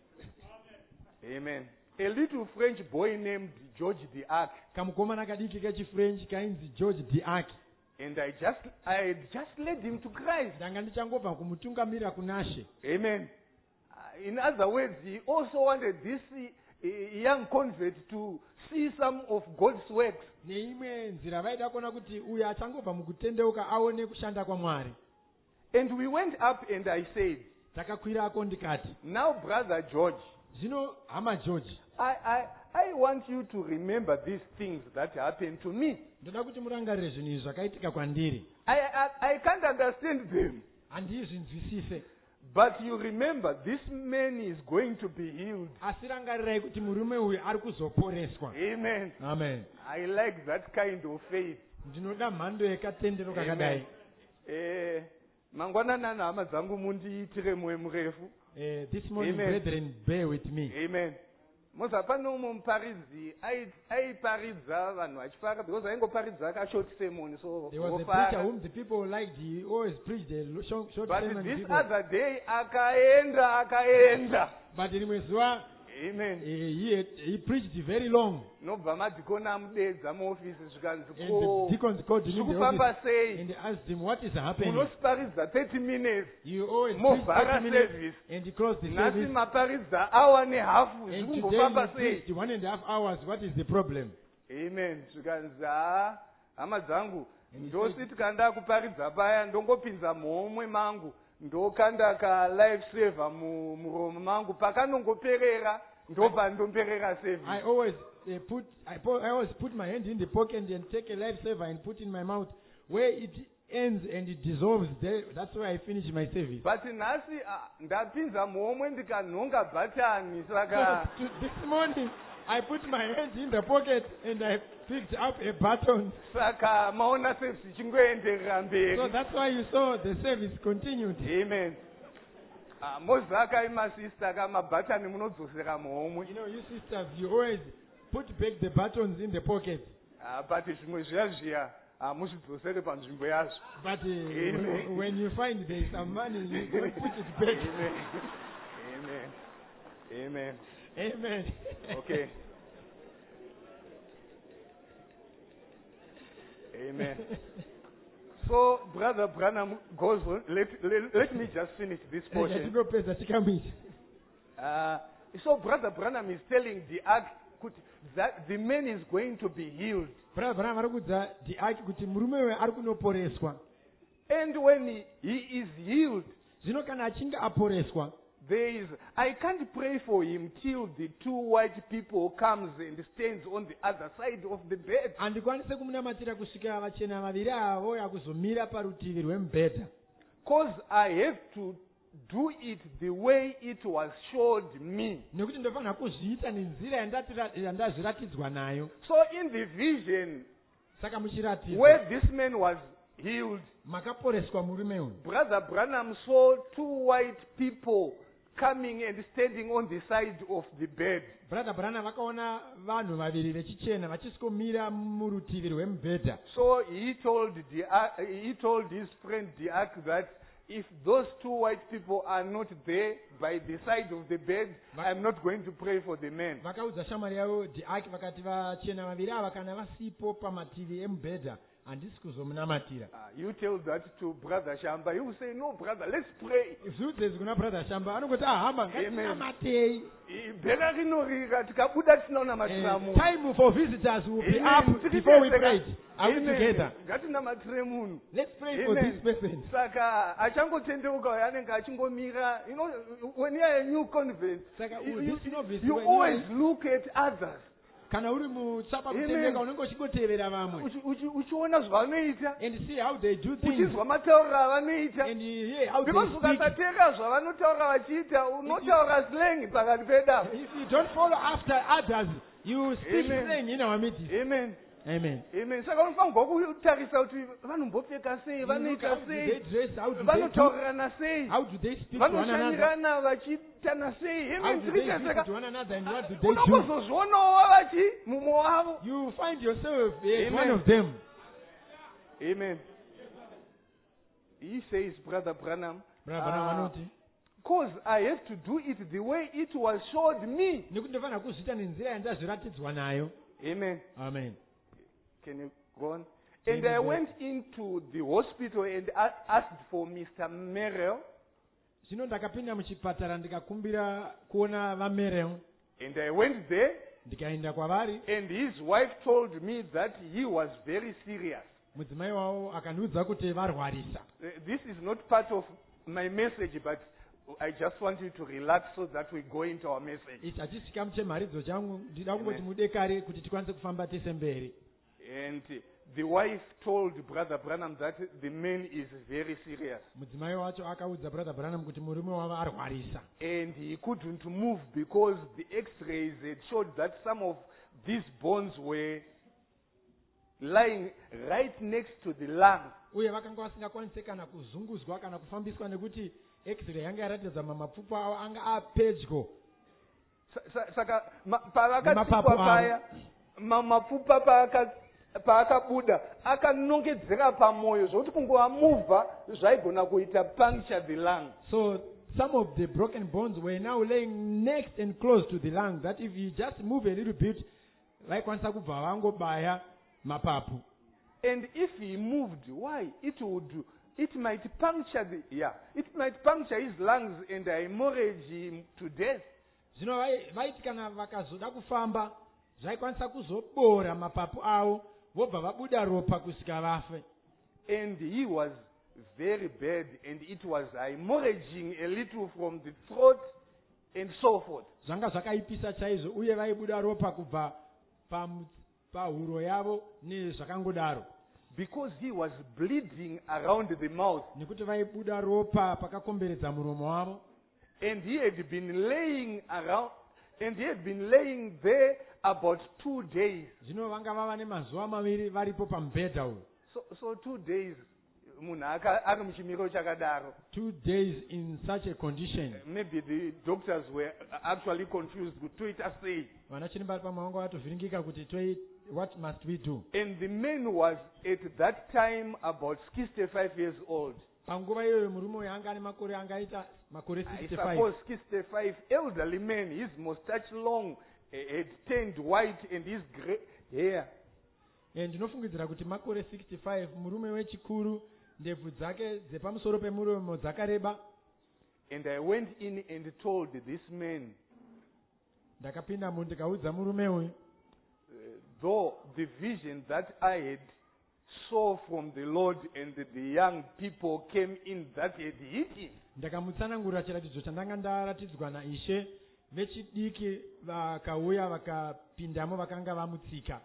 Amen. A little French boy named George the Ark. Kamukomana kadiki kechifrench kainzi George the Ark. And I had just led him to Christ. Ndanga ndichangobva kumutungamira kunashe. Amen. In other words, he also wanted this young convert to see some of God's works. Neimwe nzira vaida kuona kuti uyu achangobva mukutendeuka aone kushanda kwaMwari. And we went up and I said, Takakwirako ndikati, now brother George, zvino hama George, I want you to remember these things that happened to me. ndoda kuti murangarire zvinhu izvi zvakaitika kwandiri. I can't understand them. Handizvinzwisise. But you remember, this man is going to be healed. Asi rangarirai kuti murume uyu ari kuzoporeswa. Amen. Amen. I like that kind of faith. Ndinoda mhando yekatendero kakadai. Mangwanana hama dzangu mundiitire mwoyo murefu. This morning, Amen. brethren, bear with me. Amen. Moza pano muparidzi aiparidza vanhu vachifara, because aingoparidza akashort sermon, so There was a preacher whom the people liked. He always preached a short but sermon. this People. other day akaenda. But rimwe zuva, Amen. he preached very long. Nobva madhikoni amudedza muofisi zvikanzi And the deacons called him in the office zvikufamba sei, and they asked him, what is happening? munosiparidza 30 minutes, You always preach movhara 30 minutes service, and he closed the nhasi service. maparidza hour nehafu, And today zvikumbofamba you sei. preached 1.5 hours. What is the problem? Amen. Zvikanzi hama dzangu, And he ndositi kanda kuparidza paya ndongopinza muhomwe mangu ndokanda ka life saver muromo mangu pakanongoperera ndobva ndomperera service. I always put my hand in the pocket and take a lifesaver and put in my mouth. Where it ends and it dissolves, there, that's where I finish my service. But nhasi ndapinza muhomwe ndikanhonga bhatani saka This morning, I put my hand in the pocket and I picked up a button. saka maona service ichingoenderera So mberi. that's why you saw the service continued. Amen. Mozaka imasista kamabhatani munodzosera muhomwe. You know, you sisters, you always put back the buttons in the pocket. But zvimwe zviya muzvidzosere panzvimbo yazvo. But Amen. when you find there is some money, you don't put it back. Amen. Amen. Amen. Okay. Amen. So, Brother Branham goes on. Let me just finish this portion. Ngatingopedza tikamita. So Brother Branham is telling the ark that the man is going to be healed. Brother Branham ari kuudza dhiaki kuti murume uyu ari kunoporeswa. And when he is healed, Zvino kana achinge aporeswa, I can't pray for him till the two white people comes and stands on the other side of the bed. handikwanise kumunamatira kusvikira vachena vaviri avo yakuzomira parutivi rwemubhedha. Because I have to do it the way it was showed me. Nekuti ndofanira kuzviita nenzira yandazviratidzwa nayo. So in the vision, Saka muchiratidzo where this man was healed, makaporeswa murume uyu, Brother Branham saw two white people coming and standing on the side of the bed. Brother Branham vakaona vanhu vaviri vechichena vachisvikomira murutivi rwemubhedha. So he told his friend the ark that if those two white people are not there by the side of the bed, I'm not going to pray for the man. Vakaudza shamwari yavo dhiaki vakati vachena vaviri ava kana vasipo pamativi emubhedha handisi kuzomunamatira. You tell that to Brother Shamba. He will say, no, brother, let's pray. Zviudzezi kuna Brother Shamba anongoti hamba ngatinamatei. Time for visitors will be up before we prayed. Are we together? Let's pray for this person. Saka achangotendeuka anenge achingomira. You know, when you are a new convert, you always look at others. Kana uri mutsapa kutendeka unenge uchingotevera vamwe uchiona zvavanoita and see how they do things uchizwa matauriro avanoita and hear how they because speak. ukasatera zvavanotaura vachiita unotaura slang pakati pedamu. If you don't follow after others, you speak slang in our meetings. Amen. Amen. Amen. Saka unofanirwa kutarisa kuti vanombopfeka sei, vanoita sei, vanotaurirana sei, how do they speak to one another, vanoshandirana vachitana sei. how do they speak to one another, and what do they do. Unongozozvionawo vachi mumwe wavo. You find yourself as one of them. Amen. He says, Brother Branham, anoti because I have to do it the way it was showed me. nekuti ndofanira kuzviita nenzira yandazviratidzwa nayo. Amen. Amen. Can you go on? And I went into the hospital and asked for Mr. Merrill. Zvino ndakapinda muchipatara ndikakumbira kuona vamerel. And I went there. Ndikaenda kwavari. And his wife told me that he was very serious. Mudzimai wavo akandiudza kuti varwarisa. This is not part of my message, but I just want you to relax so that we go into our message. Ichi hachisi chemharidzo changu, ndida kungoti mudekare kuti tikwanise kufamba tese mberi. And the wife told Brother Branham that the man is very serious. Mudzimai wacho akaudza Brother Branham kuti murume wavo arwarisa. And he couldn't move because the x-rays had showed that some of these bones were lying right next to the lung. Uye vakanga vasingakwanise kana kuzungudzwa kana kufambiswa nekuti x-ray yanga yaratidza mapfupa avo anga apedyo. Saka pavakatsikwa paya mapfupa paakabuda akanongedzera pamoyo zvokuti kungoamuvha zvaigona kuita puncture the lung. So some of the broken bones were now laying next and close to the lung, that if you just move a little bit vaikwanisa kubva vangobaya mapapu. And if he moved, why? It might puncture his lungs and hemorrhage him to death. Zvino vaiti kana vakazoda kufamba zvaikwanisa kuzobora mapapu avo vobva vabuda ropa kusvika vafe. And he was very bad and it was hemorrhaging a little from the throat and so forth. Zvanga zvakaipisa chaizvo uye vaibuda ropa kubva pahuro yavo nezvakangodaro. Because he was bleeding around the mouth. Nekuti vaibuda ropa pakakomberedza muromo wavo. And he had been laying there about 2 days. Zvino vanga vava nemazuva maviri varipo pamubhedha uyu. So 2 days munhu ari muchimiro chakadaro. 2 days in such a condition. Maybe the doctors were actually confused. Toita sei. Vanachiremba pamavanga vatovhiringika kuti what must we do? And the man was at that time about 65 years old. Panguva iyoyo murume uyu anga ane makore angaita makore 65. I suppose 65, elderly man, his mustache long, had turned white and his gray hair. Ndinofungidzira kuti makore 65 murume wechikuru ndebvu dzake dzepamusoro pemuromo dzakareba. And I went in and told this man, ndakapindamo ndikaudza murume uyu, though the vision that I had saw from the Lord and the young people came in that had hit him. ndakamutsanangurira chiratidzo chandanga ndaratidzwa naIshe, vechidiki vakauya vakapindamo vakanga vamutsika.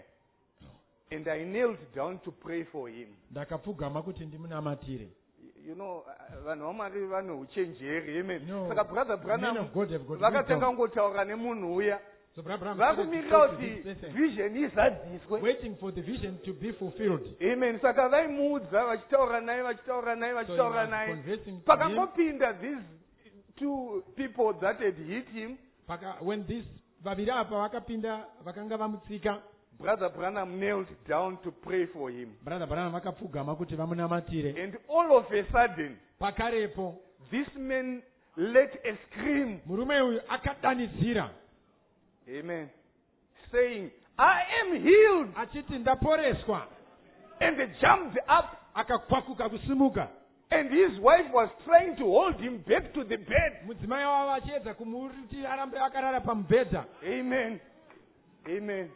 And I knelt down to pray for him. Ndakapfugama kuti ndimunamatire. You know, vanhu vaMwari vane uchenjeri, amen. No, Saka brother Branham men of God have got vakatanga wisdom. kungotaura nemunhu uya, So Abraham started to vakumirira talk to kuti this person, vision izadziswe. waiting for the vision to be fulfilled. Amen. Saka vaimuudza vachitaura naye So he was naye. conversing to him. Pakangopinda these two people that had hit him, When this vaviri apa vakapinda vakanga vamutsika, Brother Branham knelt down to pray for him. brother Branham vakapfugama kuti vamunamatire. And all of a sudden, Pakarepo this man let a scream. murume uyu akadanidzira Amen. Saying, I am healed. achiti ndaporeswa. And they jumped up. Akakwakuka kusimuka. And his wife was trying to hold him back to the bed. Mudzimai wavo achiedza kumuti arambe akarara pamubhedha. Amen. Amen.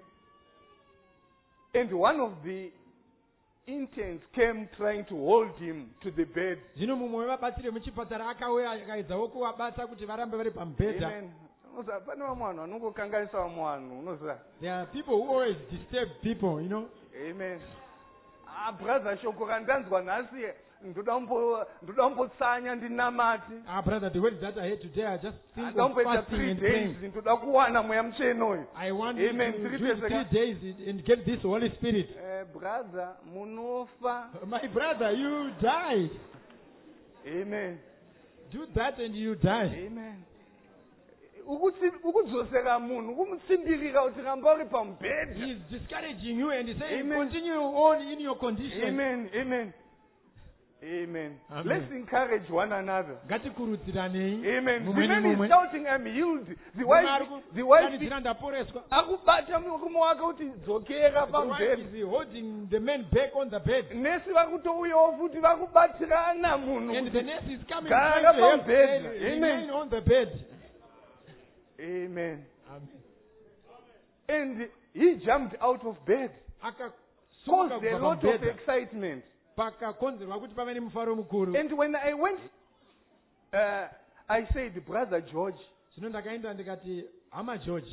And one of the interns came trying to hold him to the bed. Zvino mumwe wevabatsiri vemuchipatara akauya akaedzawo kuvabata kuti varambe vari pamubhedha. Amen. Unoziva, pane vamwe vanhu vanongokanganisa vamwe vanhu, unoziva. There are people who always disturb people, you know. Amen. Brother, shoko randanzwa nhasi ndoda kumbotsanya ndinamati. Brother, the words that I heard today, I just think of Ndamboita fasting 3 and days praying. ndoda kuwana mweya mutsvene uyu. I want Amen. to do 3 3 days and get this Holy Spirit. Brother, munofa. My brother, you died. Amen. Do that and you die. Amen. Ukudzosera munhu kumutsimbirira kuti ramba uri pamubhedha. He is discouraging you and he's saying, Amen. continue on in your condition. Amen. Amen. Amen. Amen. Let's encourage one another. Ngatikurudziranei. Amen. The Mumwe man is nemumwe. shouting, I'm healed. The wife Danidzira ndaporeswa. akubata murume wake kuti dzokera The wife pamubhedha. is holding the man back on the bed. Nesi vakutouyawo futi vakubatsirana munhu And the kuti nurse is coming Gara trying to help pamubhedha. her Amen. remain on the bed. Amen. Amen. And he jumped out of bed. Akasuka Caused a kubva lot of pamubhedha. excitement. Pakakonzerwa kuti pave nemufaro mukuru. And when I went, I said, Brother George, Zvino ndakaenda ndikati, hama George,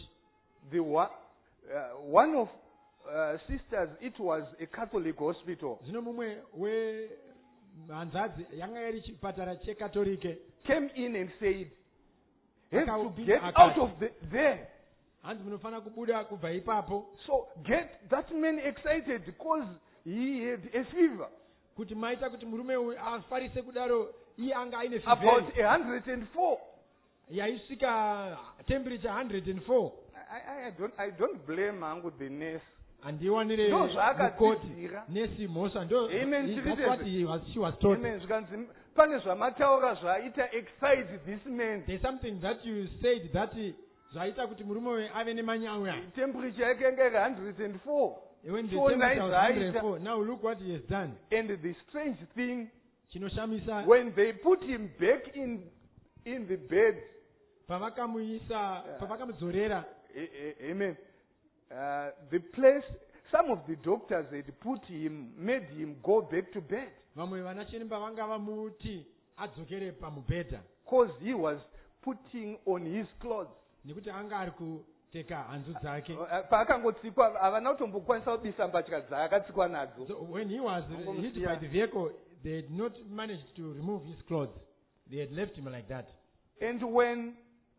one of sisters, it was a Catholic hospital, zvino mumwe wehanzvadzi yanga iri chipatara chekatolike came in and said, have to Akaupi- get akati. out of there. hanzi munofanira kubuda kubva ipapo So get that man excited because he had a fever. kuti maita kuti murume uyu afarise kudaro iye anga aine About fivheri 104. yaisvika temperature 104. I don't blame Angu the nurse. handiwanire Ndo mukoti zvaakadzidzira. nesi mhosva ndo Amen. that's what she was taught. Amen. Zvikanzi pane zvamataura zvaita excite this man. There's something that you said that zvaita kuti murume uyu ave nemanyauya. Temperature yake yanga iri 104. When the So temperature was nice, 104, now look what he has done. And the strange thing, Chinoshamisa when they put him back in the bed, pavakamudzorera amen, the place, some of the doctors had made him go back to bed. vamwe vanachiremba vanga vamuti adzokere pamubhedha Because he was putting on his clothes. nekuti anga ari kuteka hanzu dzake. Paakangotsikwa havana kutombokwanisa kubisa mbatya dzaakatsikwa nadzo. So when he was hit by the vehicle, they had not managed to remove his clothes. They had left him like that. And when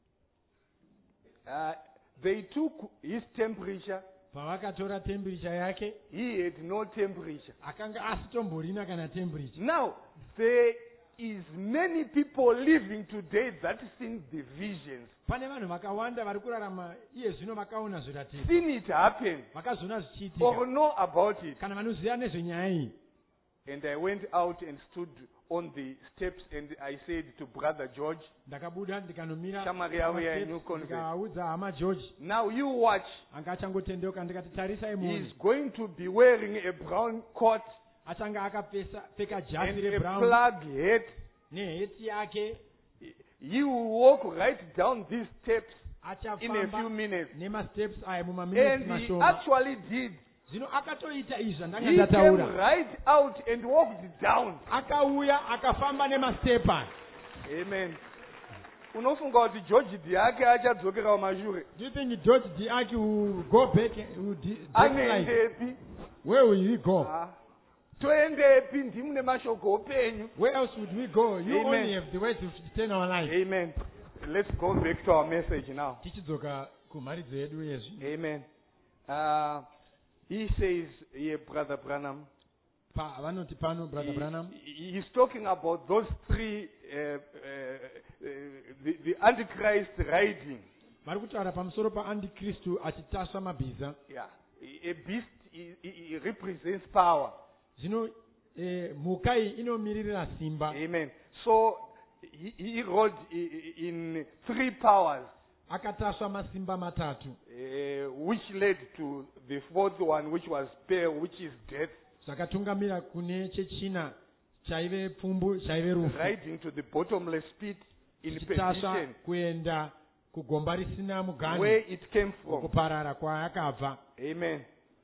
they took his temperature, Pavakatora temperature yake, he had no temperature. akanga asitomborina kana temperature. Now, there is many people living today that seen the visions, Pane vanhu vakawanda vari kurarama iye zvino vakaona zviratidzo, seen it happen, vakazoona or zvichiitika know about it. kana vanoziva nezvenyaya iyi. And I went out and stood on the steps and I said to Brother George, Ndakabuda ndikanomira Shamari yavo ya New Convent, ndikaudza hama George now you watch. anga achangotendeuka ndikati tarisai He's munhu going to be wearing a brown coat achanga akapfeka and jasi a rebrown plug hat. neheti yake he will walk right down these steps in a few achafamba minutes. nemasteps aya mumaminutes And he mashoma. actually did. Zvino akatoita izvo ndanga He came ndataura. right out and walked down. Akauya akafamba nemastepa. Amen. Unofunga kuti George Diake achadzokera kumashure. Do you think George Diaki will go back, will backslide? Anendepi? Where will he go? Toendepi ndimu nemashoko openyu. Where else would we go? You Amen. only have the way to turn our life. Amen. Let's go back to our message now. Tichidzoka kumharidzo yedu yezvi. Amen. He says here, Brother Branham, Vanoti pano, Brother Branham. he's talking about those three, the Antichrist riding. Vari kutaura pamusoro paandikristu achitasva mabhiza. Yeah. A beast he represents power. Zvino mhuka iyi inomiririra simba. Amen. So he rode in three powers, Akatasva masimba matatu. which led to the fourth one, which was peril, which is death, Zvakatungamira kune chechina chaive pfumbu chaive rufu. riding to the bottomless pit in Chichitasva perdition, kuenda kugomba risina mugani. where it came from. Kuparara kwayakabva. Amen.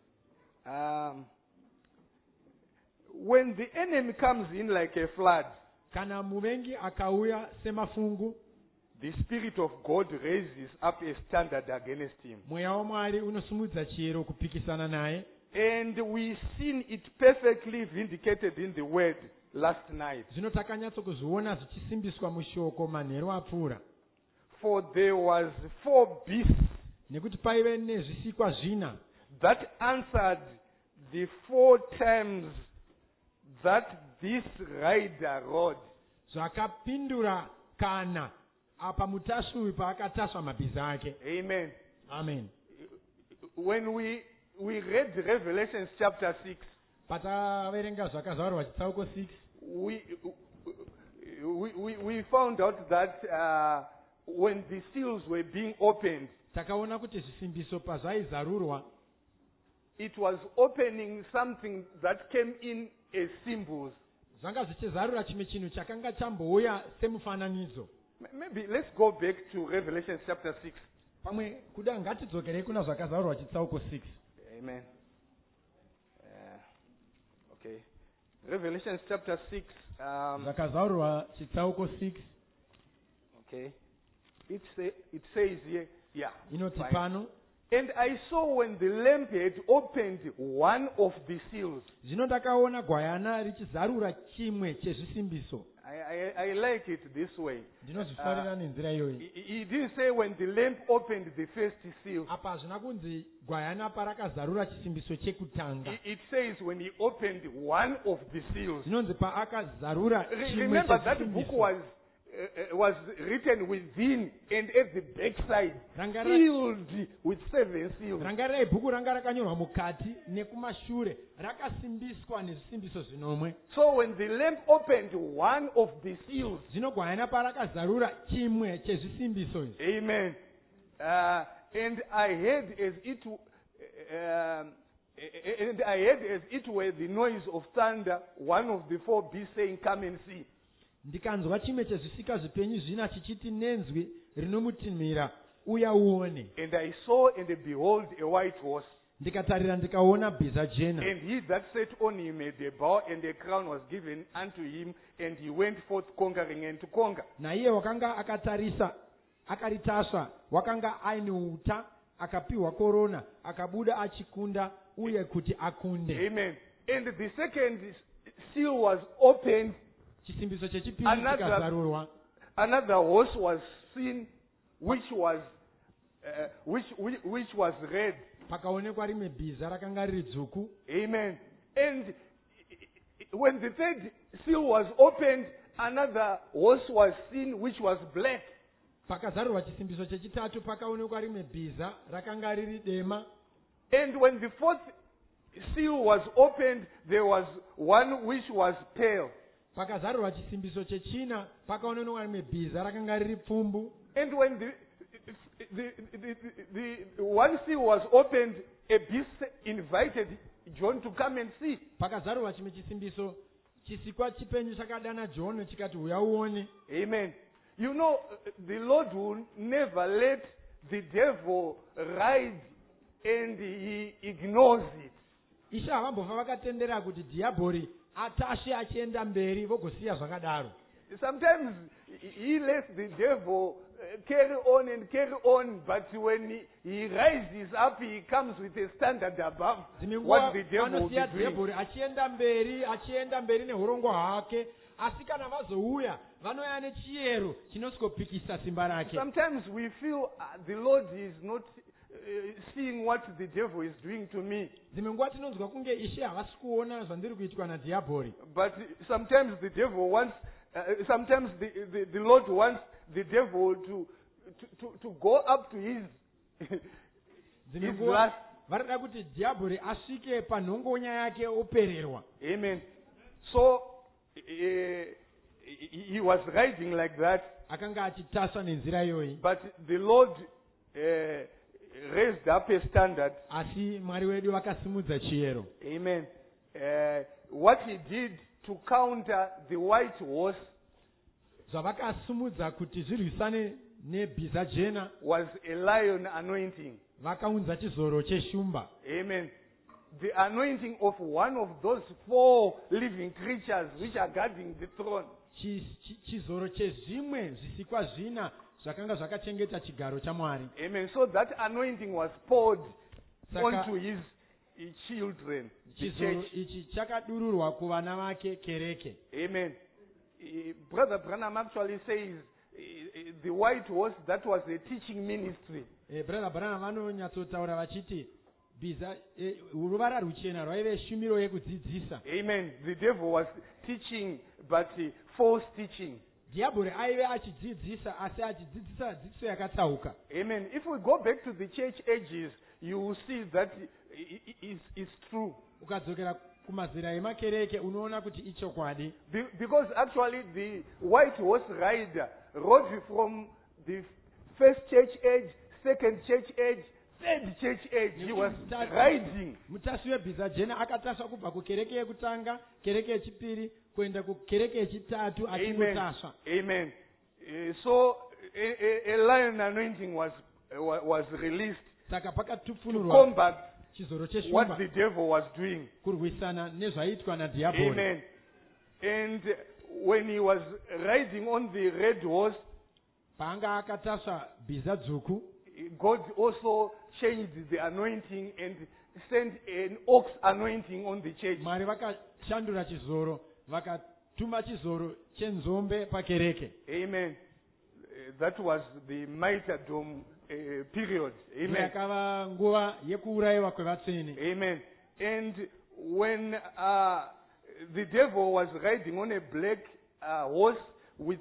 When the enemy comes in like a flood, Kana muvengi akauya semafungu, the Spirit of God raises up a standard against him. mweya waMwari unosumudza chiyero kupikisana naye. And we seen it perfectly vindicated in the word last night. Zvino takanyatsokuzviona zvichisimbiswa mushoko manheru apfuura. For there was 4 beasts Nekuti paive nezvisikwa zvina that answered the 4 times that this rider rode. zvakapindura kana apa mutasvi paakatasva mabhiza ake. Amen. Amen. When we read Revelation chapter 6, Pataverenga zvakazaurwa chitsauko 6, we found out that when the seals were being opened, takaona kuti zvisimbiso pazvaizarurwa it was opening something that came in as symbols. zvanga zvichizarura chimwe chinhu chakanga chambouya semufananidzo. Maybe let's go back to Revelation chapter 6. Pamwe kuda ngatidzokerei kuna zvakazaurwa chitsauko 6. Amen. Okay. Revelation chapter 6. Zvakazaurwa chitsauko 6 Okay. It says here, yeah. inoti fine. pano, And I saw when the Lamb had opened one of the seals. zvino ndakaona gwayana richizarura chimwe chezvisimbiso. I like it this way. Ndinozvifarira nenzira iyoyi. He didn't say when the Lamb opened the first seal. Apa hazvina kunzi gwayana parakazarura chisimbiso chekutanga. It says when he opened one of the seals. Zvinonzi paakazarura chimwe Remember that book chezvisimbiso. was written within and at the backside, sealed with 7 seals. Rangarai bhuku ranga rakanyorwa mukati nekumashure rakasimbiswa nezvisimbiso zvinomwe. So when the Lamb opened one of the seals, Zvino gwayana parakazarura chimwe chezvisimbiso izvi. amen. And I heard as it were the noise of thunder, one of the 4 beasts saying, "Come and see." Ndikanzwa chimwe chezvisika zvipenyu zvina chichiti nenzwi rinomutinhira, uya uone. And I saw and behold a white horse, Ndikatarira ndikaona bhiza jena. and he that sat on him had a bow, and a crown was given unto him, and he went forth conquering and to conquer. Naiye wakanga akaritasva wakanga aine uta, akapiwa korona, akabuda achikunda uye kuti akunde. Amen. And the second seal was opened. Chisimbiso chechipiri chikazarurwa. Another horse was seen, which was red. Pakaonekwa rimwe bhiza rakanga riri dzvuku. Amen. And when the third seal was opened, another horse was seen, which was black. Pakazarurwa chisimbiso chechitatu pakaonekwa rimwe bhiza rakanga riri dema. And when the fourth seal was opened, there was one which was pale. Pakazarurwa chisimbiso chechina pakaonekwa rimwe bhiza rakanga riri pfumbu. And when the one seal was opened, a beast invited John to come and see. Pakazarurwa chimwe chisimbiso, chisikwa chipenyu chakadana John chikati uya uone. Amen. You know, the Lord will never let the devil ride and he ignores it. Ishe havambofa vakatendera kuti dhiabhori atashe achienda mberi vogosiya zvakadaro. Sometimes he lets the devil carry on, but when he rises up, he comes with a standard above what the devil will be doing. Dhiabhori achienda mberi nehurongo hwake, asi kana vazouya vanouya nechiyero chinosvikopikisa simba rake. Sometimes we feel the Lord is not seeing what the devil is doing to me. Dzimwe nguva tinonzwa kunge Ishe havasi kuona zvandiri kuitwa nadhiabhori. But sometimes the devil wants, sometimes the Lord wants the devil to go up to his last. Varida kuti dhiabhori asvike panhongonya yake opererwa. Amen. So he was riding like that. Akanga achitaswa nenzira iyoyi. But the Lord raised up a standard. Asi Mwari wedu vakasimudza chiyero. Amen. What he did to counter the white horse zvavakasimudza kuti zvirwisane nebhiza jena was a lion anointing. Vakaunza chizoro cheshumba. Amen. The anointing of one of those 4 living creatures which are guarding the throne. Chizoro chezvimwe zvisikwa zvina zvakanga zvakachengeta chigaro chaMwari. Amen. So that anointing was poured onto his children. Chizoro ichi chakadururwa kuvana vake kereke. Amen. Brother Branham actually says the white horse, that was a teaching ministry. Brother Branham vanonyatsotaura vachiti bhiza ruvara ruchena rwaive shumiro yekudzidzisa. Amen. The devil was teaching but false teaching. Dhiabhori aive achidzidzisa asi achidzidzisa dzidziso yakatsauka. Amen. If we go back to the church ages, you will see that it's true. Ukadzokera kumazira emakereke unoona kuti ichokwadi. Because actually the white horse rider rode from the first church age, second church age, third church age. He was riding. Mutasi webhiza jena akataswa kubva kukereke yekutanga, kereke yechipiri kuenda kukereke yechitatu achingotaswa. Amen. So a lion anointing was released to combat what the devil was doing. Kurwisana nezvaitwa nadhiabhori. Amen. And when he was riding on the red horse, paanga akataswa bhiza dzvuku, God also changed the anointing and sent an ox anointing on the church. Mwari vakashandura chizoro, vakatuma chizoro chenzombe pakereke. Amen. That was the martyrdom period. Amen. Yakava nguva yekuurayiwa kwevatsvene. Amen. And when the devil was riding on a black horse with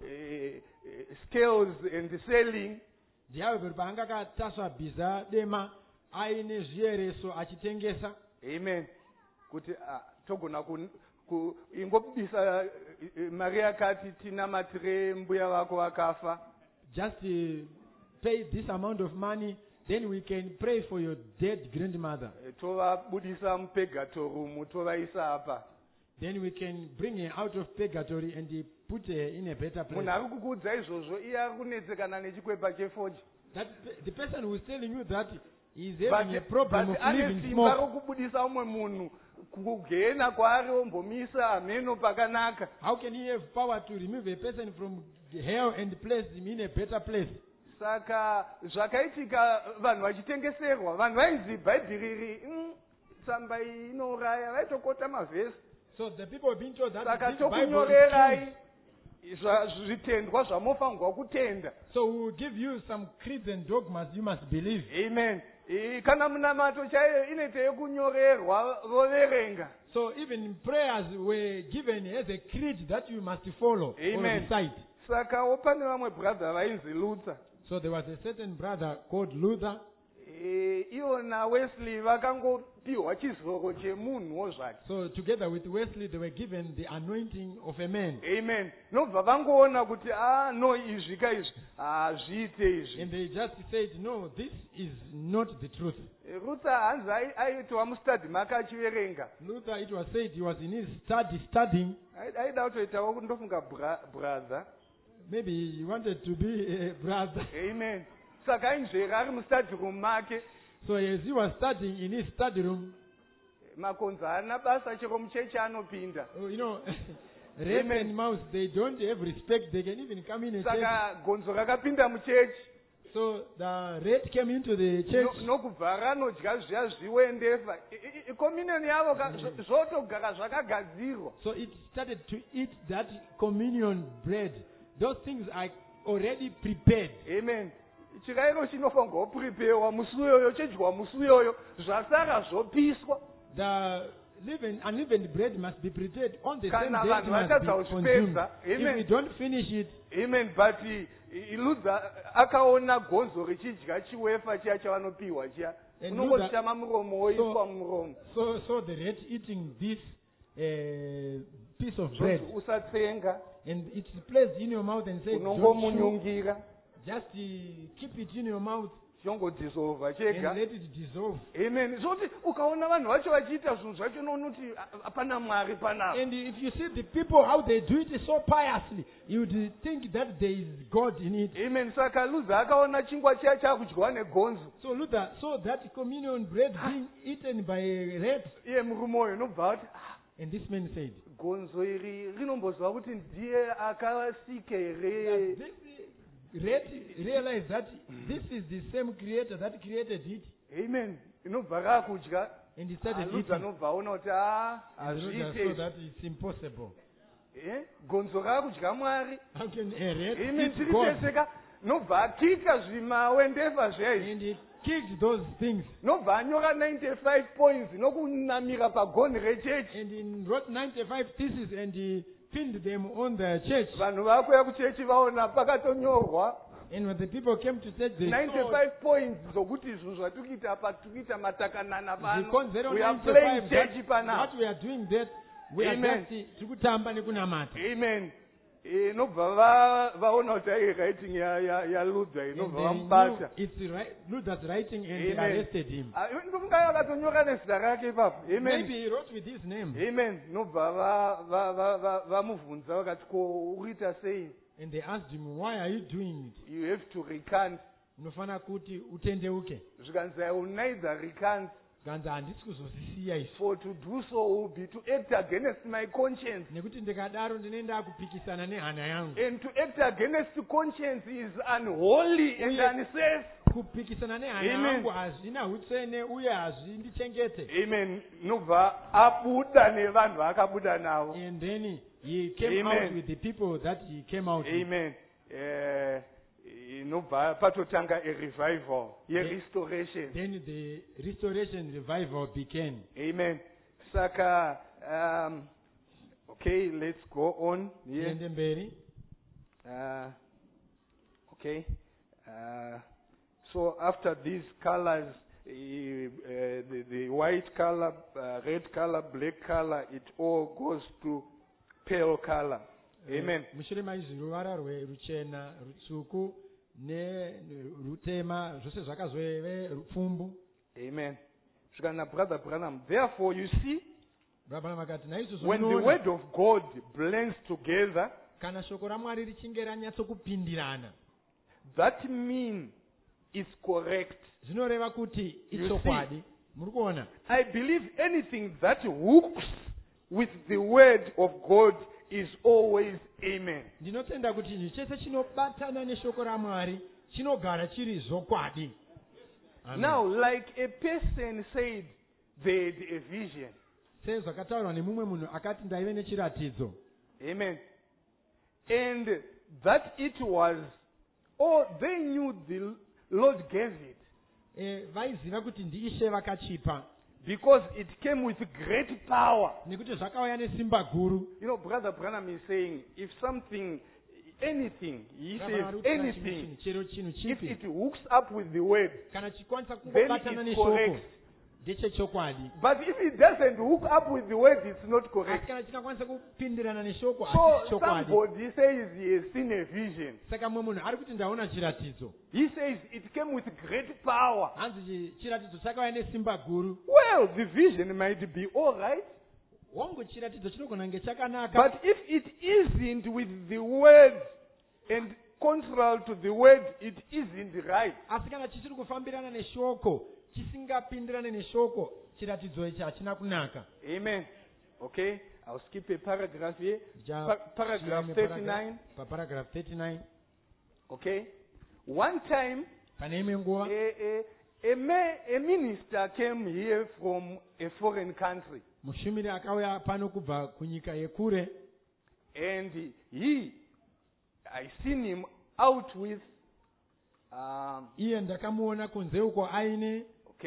scales and selling, dhiabhori paanga akataswa bhiza dema aine zviereso achitengesa. Amen. Kuti togona ingobudisa mari yakati tinamatire mbuya vako vakafa. Just pay this amount of money, then we can pray for your dead grandmother. Tovabudisa mupurgatory tovaisa apa. Then we can bring her out of purgatory and put her in a better place. Munhu ari kukuudza izvozvo iye ari kunetsekana nechikwepa chefoji. That the person who is telling you that is having a problem of living smoke. But rokubudisa umwe munhu kugena kwaari ombomisa ameno pakanaka. How can he have power to remove a person from hell and place him in a better place? Saka zvakaitika vanhu vachitengeserwa, vanhu vainzi bhaibheri iri tsamba iyi inouraya, vaitokota mavhesi. So the people have been told that saka this Bible tokunyorerai zvitendwa zvamofanirwa kutenda. So we will give you some creeds and dogmas you must believe. Amen. Kana munamato chaiyo inoita yekunyorerwa voverenga. So even prayers were given as a creed that you must follow. Amen. Or recite. Saka opane vamwe brother vainzi Luther. So there was a certain brother called Luther. Iwo naWesley vakangopiwa chizoro chemunhuwo zvake. So together with Wesley they were given the anointing of a man. Amen. Nobva vangoona kuti no izvi kaizvi zviite izvi. And they just said no, this is not the truth. Luther hanzi aitwa mustudy make achiverenga. Luther, it was said he was in his studying. Aida kutoitawo kundofunga brother. maybe he wanted to be a brother. Amen. Saka ainzvera ari mustudy room make. So as he was studying in his study room, Makonzo haana basa chero muchechi anopinda. rat Amen. and mouse, they don't have respect. They can even come in and say. Saka gonzo rakapinda muchechi. So the rat came into the church. Nokubva ranodya zviya zviwendefa. Communion yavo zvotogara zvakagadzirwa. So it started to eat that communion bread. Those things are already prepared. Amen. Chikairo chinofanirwa kuprepewa musi uyoyo, chedyiwa musi uyoyo, zvasara zvopiswa. The unleavened bread must be prepared on the same Kana day. It vanhu must vatadza be consumed. kuzvipedza. If Amen. we don't finish it, Amen. But Luther akaona gonzo richidya chiwefa chiya chavanopiwa chiya. And Unongochama muromo woiswa muromo. so the rat eating this piece of bread, Usatsenga, and it's placed in your mouth and said, "Don't chew. unongomunyungira, Just keep it in your mouth chongodissolva and chega. let it dissolve." Amen. Zoti ukaona vanhu vacho vachiita zvinhu zvacho unoona kuti hapana Mwari panapa. And if you see the people how they do it so piously, you would think that there is God in it. Amen. Saka Luther akaona chingwa chiya chakudyiwa negonzo. So Luther saw that communion bread being eaten by a rat, Iye murume uyu nobva kuti and this man said, gonzo iri rinombozwa kuti ndiye akasika here. this rat realized that this is the same creator that created it, Amen. Inobva rakudya. and he started Luther eating. anobva aona kuti And Luther saw hazviite. that it's impossible. Gonzo rakudya Mwari. How can a rat Amen. eat Tiri God? teseka. Nobva akika zvimawendefa zvezvi. And he kicked those things, Nobva anyora 95 points nokunamira pagonhi rechechi. and he wrote 95 theses, and he pinned them on the church. Vanhu vakuya kuchechi vaona pakatonyorwa And when the people came to church, they saw 95 points zokuti zvinhu zvatikuita apa tikuita matakanana because pano. We are playing 095 church that panapa. what we are doing that we are Amen. just tikutamba nekunamata. Amen. Nobva vaona kuti ai writing yaLuther And inobva they knew vamubata. it's right, Luther's writing, and they Amen. arrested him. Ndomungai vakatonyora nezita rake ipapo. Amen. Maybe he wrote with his name. Amen. Nobva vamubvunza vakati ko urikuita sei? And they asked him, "Why are you doing it?" You have to recant. Unofana kuti utendeuke. Zvikanzi I will neither recant. Ganza handisi kuzozisiya izvi. For to do so will be to act against my conscience. Nekuti ndikadaro ndinoenda kupikisana nehana yangu. And to act against conscience is unholy and unsafe. Kupikisana nehana Amen. yangu hazvina utsvene uye hazvindichengete. Amen. Nobva abuda nevanhu vaakabuda navo. And then he came Amen. out with the people that he came out with. Amen. Nobva patotanga a revival, a restoration. Then the restoration revival began. Amen. Saka, okay, let's go on here. Tiende mberi. Okay. So after these colors, the white color, red color, black color, it all goes to pale color. Amen. Mushure maizvi ruvara ruchena, rutsvuku nerutema zvose zvakazove rupfumbu. Amen. Shukana brother Branham. Therefore, you see, Baba vakati naizvozvo when the munoona, word of God blends together, kana shoko raMwari richinge ranyatsokupindirana, that means it's correct. zvinoreva kuti You ichokwadi. Muri kuona? I believe anything that hooks with the word of God is always amen. Ndinotenda kuti chinhu chese chinobatana neshoko raMwari chinogara chiri zvokwadi. Amen. Now, like a person said, they had a vision. Sezvakataurwa nemumwe munhu akati ndaive nechiratidzo. Amen. And that it was, they knew the Lord gave it Vaiziva kuti ndiishe vakachipa because it came with great power. nekuti zvakauya nesimba guru. You know, Brother Branham is saying, if something, anything, he says anything, chero chinhu if chipi it hooks up with the word, kana chikwanisa then kungobatana it's neshoko correct. ndechechokwadi. But if it doesn't hook up with the word, it's not Asi correct. kana chikakwanisa kupindirana neshoko So hachisi chokwadi. somebody says he has seen a vision. Saka mumwe munhu ari kuti ndaona chiratidzo. He says it came with great power. Hanzi chiratidzo chakauya nesimba guru. Well, the vision might be all right. Wangu chiratidzo chinogona kunge chakanaka. But if it isn't with the word, and contrary to the word, it isn't right. asi kana chisiri kufambirana neshoko chisingapindirane neshoko chiratidzo ichi hachina kunaka. Amen. Okay, I'll skip a paragraph here. Ja- Paragraph chiyeme 39. Paragraph 39. Okay. One time, Pane imwe nguva a minister came here from a foreign country, mushumiri akauya pano kubva kunyika yekure, and I seen him out with, iye ndakamuona kunze uko aine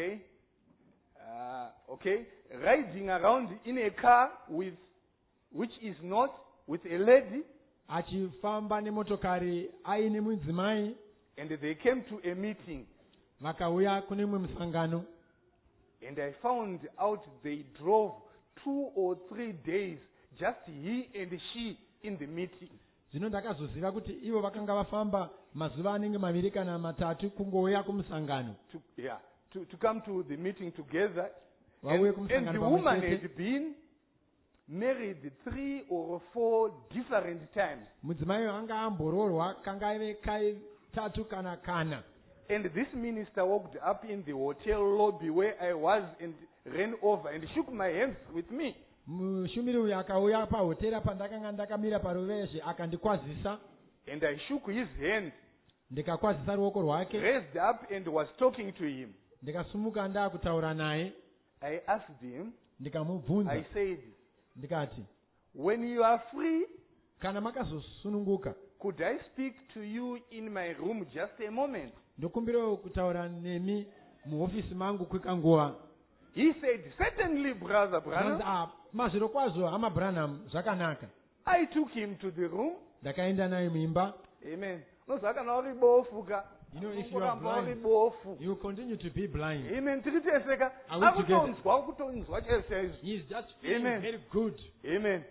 riding around in a car which is not with a lady, achifamba nemotokari aine mudzimai, and they came to a meeting, vakauya kune imwe musangano, and I found out they drove 2 or 3 days, just he and she in the meeting. zvino ndakazoziva kuti ivo vakanga vafamba mazuva anenge maviri kana matatu kungouya kumusangano, To come to the meeting together. vauye And kumusangano the woman pamwe chete. had been married 3 or 4 different times. Mudzimai anga amboroorwa kangaive katatu kana kana. And this minister walked up in the hotel lobby where I was and ran over and shook my hands with me. Mushumiri uyu akauya pahotera pandakanga ndakamira paruvazhe akandikwazisa, And I shook his hand, ndikakwazisa ruoko rwake, raised up and was talking to him. ndikasumuka ndakutaura naye, I asked him, ndikamubvunza, I said, ndikati, when you are free, kana makazosununguka, could I speak to you in my room just a moment? ndokumbirawo kutaura nemi muhofisi mangu kwekanguva. He said, certainly, Brother Branham. Mazviro kwazvo hama Branham, zvakanaka. I took him to the room. Ndakaenda naye muimba. Amen. Nozakana uri bofu ka. You know, if you are blind, you continue to be blind. Amen. Tikiteseka. Are we together? Akutonzwa chese. He is just feeling Amen. very good. Amen.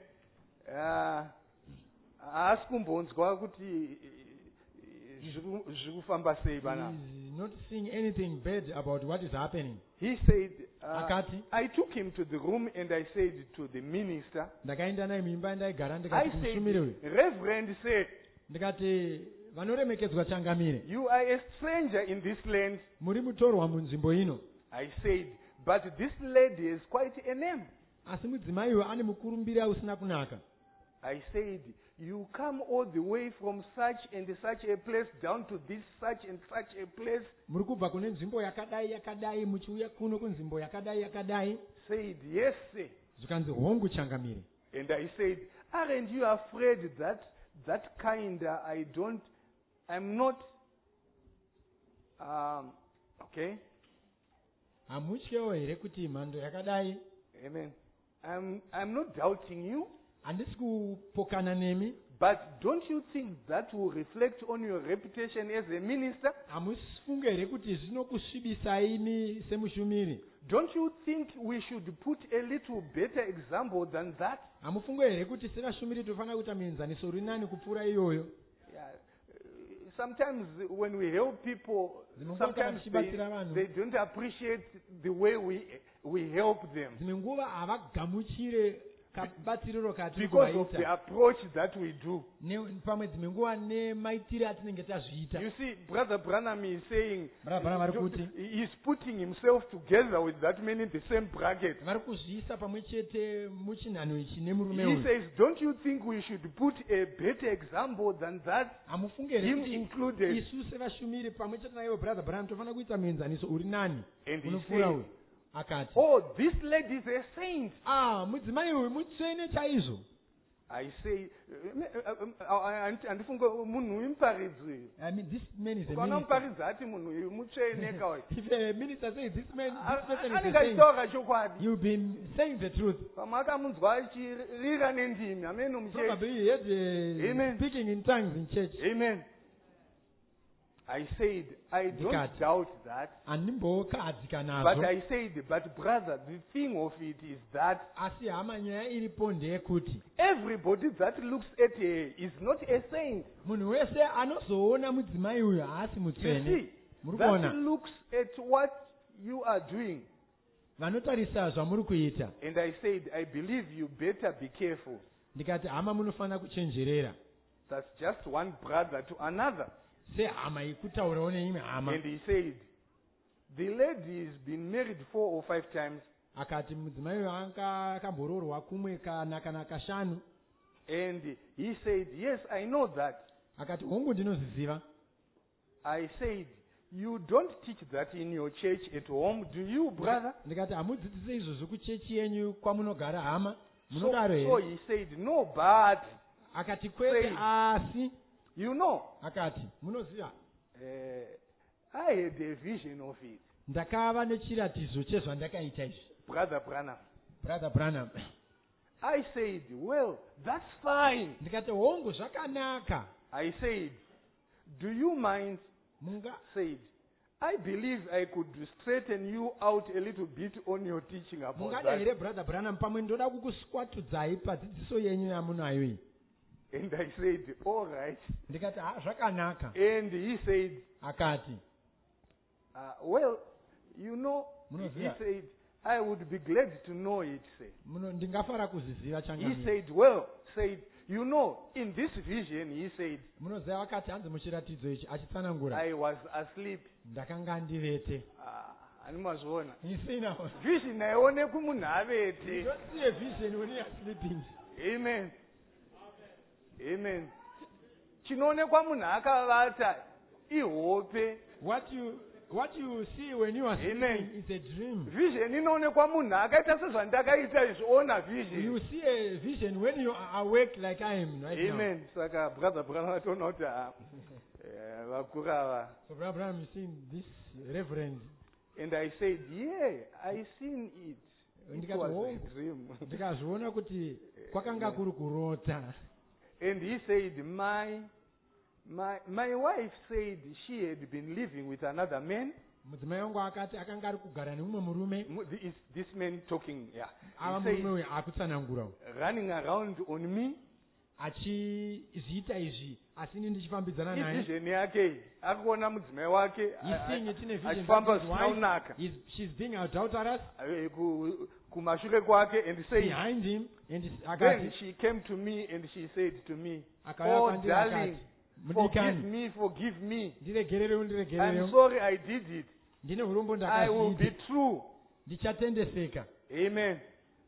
Asikumbonzwa kuti zvikufamba sei bana. He is not seeing anything bad about what is happening. He said, Akati, I took him to the room and I said to the minister, ndakaenda naye muimba ndaigara I ndikati kumushumiri uyu, said, Reverend said, ndikati vanoremekedzwa changamire, you are a stranger in this land. muri mutorwa munzvimbo ino, I said, but this lady has quite a name. asi mudzimai uyu ane mukurumbira usina kunaka. I said, you come all the way from such and such a place down to this such and such a place. Muri kubva kune nzvimbo yakadai yakadai muchiuya kuno kunzvimbo yakadai yakadai. Said, yes, sir. Zvikanzi hongu changamire. And I said, aren't you afraid that kind I'm not, okay? Hamutyewo here kuti mhando yakadai. Amen. I'm not doubting you. Handisi kupokana nemi. But don't you think that will reflect on your reputation as a minister? Hamufunge here kuti zvinokusvibisai imi semushumiri. Don't you think we should put a little better example than that? Hamufunge here kuti sevashumiri tofanira kuita muenzaniso uri nani kupfuura iyoyo. Yeah. Sometimes when we help people, sometimes they don't appreciate the way we help them. Dzimwe nguva havagamuchire kabatsiriro katiri Because of kuvaita. the approach that we do. Pamwe dzimwe nguva nemaitire atinenge tazviita. You see, Brother Branham is saying, Brother Branham vari kuti, he's putting himself together with that man in the same bracket. vari kuzviisa pamwe chete muchinhanho ichi nemurume He uyu. says, don't you think we should put a better example than that? Hamufunge here Him kuti included. isu sevashumiri pamwe chete naivo Brother Branham tofanira kuita muenzaniso uri nani And he unopfuura said, uyu. Akati, oh, this lady is a saint. mudzimai uyu mutsvene chaizvo. I say, andifunga munhu imparidzi. I mean, this man is a Kana minister. muparidzi ati munhu uyu mutsvene kawai. If a minister says this man, this person is Anenge a saint, achitaura chokwadi. you've been saying the truth. Pamakamunzwa achirira nendimi, ameno muchechi. Probably he had Amen. speaking in tongues in church. Amen. I said, I don't Ndikati. doubt that. Handimbokadzika But nazvo. I said, but brother, the thing of it is that Asi hama nyaya iripo ndeyekuti everybody that looks at her is not a saint. munhu wese anozoona mudzimai uyu haasi You mutsvene. see, Muri that kuona looks at what you are doing. vanotarisa zvamuri kuita. And I said, I believe you better be careful. Ndikati hama munofanira kuchenjerera. That's just one brother to another. sehama ikutaurawo neimwe hama. And he said, the lady has been married 4 or 5 times. Akati mudzimai anga akamboroorwa kumwe kana kashanu. And he said, yes, I know that. Akati hongu ndinozviziva. I said, you don't teach that in your church at home, do you, brother? Ndikati hamudzidzise izvozvo kuchechi yenyu kwamunogara hama. So Munodaro here? he said, no, but, Akati kwete asi. you know, Akati munoziva. I had a vision of it. Ndakava nechiratidzo chezvandakaita izvi. Brother Branham. Brother Branham. I said, well, that's fine. Ndikati hongu zvakanaka. I said, do you mind? Munga Said, I believe I could straighten you out a little bit on your teaching about mungada that. here Brother Branham pamwe ndoda kukuswatudzai padzidziso yenyu yamunayo iyi. And I said, all right. Ndikati zvakanaka. And he said, Akati well, you know, he Munoziva. said, I would be glad to know it, said. ndingafara kuzviziva He changa. said, well, said, you know, in this vision, he said, Munoziva akati hanzi muchiratidzo ichi achitsanangura. I was asleep. Ndakanga ndivete. Animazvona. You see now. Vision aione kumunhu You avete. don't see a vision when you are sleeping. Amen. Amen. Chinoonekwa munhu akavata ihope. What you see when you are sleeping Amen. is a dream. Vision inoonekwa munhu akaita sezvandakaita izviona You vision. see a vision when you are awake like I am right now. Amen. Saka brother Branham atoona kuti vakuru ava. So Brother Branham, you see this reverend. And I said, yeah, I seen it. It Ndikati, was "Oh." a dream. Ndikazviona kuti kwakanga kuri kurota. And he said, my wife said she had been living with another man. Mudzimai wangu akati akanga ari kugara nemumwe murume. Is this man talking? Yeah. Ava He said, murume uyu akutsanangurawo. running around on me. Achizviita izvi asi ini ndichifambidzana naye. Vision yake akuona mudzimai wake He's seeing it in a vision achifamba that his zvisina wife kunaka she's being adulterous kumashure kwake and said, behind him and then akati she came to me and she said to me, akauya oh kwandiri darling, akati forgive me. ndiregererewo I'm ndiregererewo sorry I did it. ndine urombo I will be ndakazviita true. ndichatendeseka. Amen.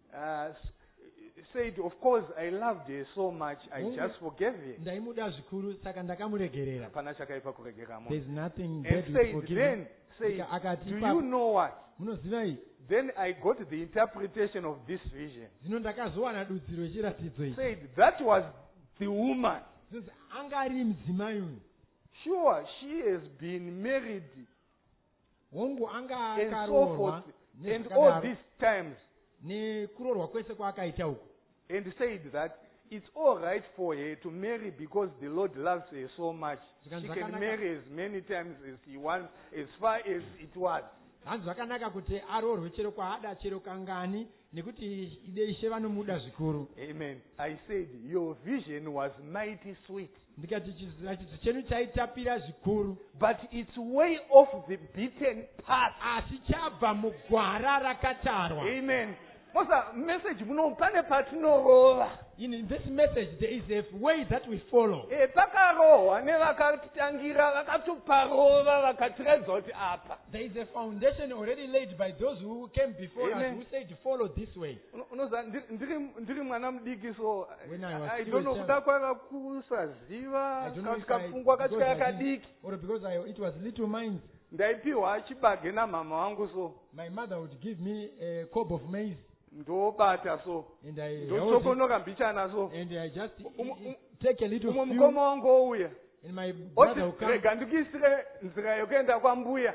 Said, of course, I loved her so much, I Mungu- just forgave her. ndaimuda zvikuru saka ndakamuregerera. Hapana chakaipa kuregera munhu. There's nothing And bad with said, forgiving. then, said, Akati do ipapo, you know what? munozivai Then I got the interpretation of this vision. zvino ndakazowana dudziro yechiratidzo ichi. Said, that was the woman. Zvinonzi anga ari mudzimai uyu. Sure, she has been married Hongu anga and so akaroorwa forth, and all these times. nekuroorwa kwese kwaakaita uku. And said that it's all right for her to marry because the Lord loves her so much. She can marry as many times as he wants, as far as it was. Hanzi zvakanaka kuti aroorwe chero kwaada chero kangani nekuti ide Ishe vanomuda zvikuru. Amen. I said, your vision was mighty sweet. Ndikati chiratidzo chenu chaitapira zvikuru. But it's way off the beaten path. Asi chabva mugwara rakatarwa. Amen. Mosa, message muno pane patinorova. In this message there is a way that we follow. Pakarohwa nevakatangira vakatuparova vakatiredza kuti apa. There is a foundation already laid by those who came before Amen. us who said follow this way. Unoza ndiri mwana mudiki so When I was I still don't know a kuda child. kwava kusaziva I don't know if kasvikapfungwa because kasvika I didn't- yakadiki. or because it was little minds. Ndaipiwa chibage namama wangu so My mother would give me a cob of maize ndobata so and I held it, ndotokonoka mbichana so and I just Um, take a little umwe few mukoma wangu ouya and my brother will oti come. rega ndikuisire nzira yokuenda kwambuya.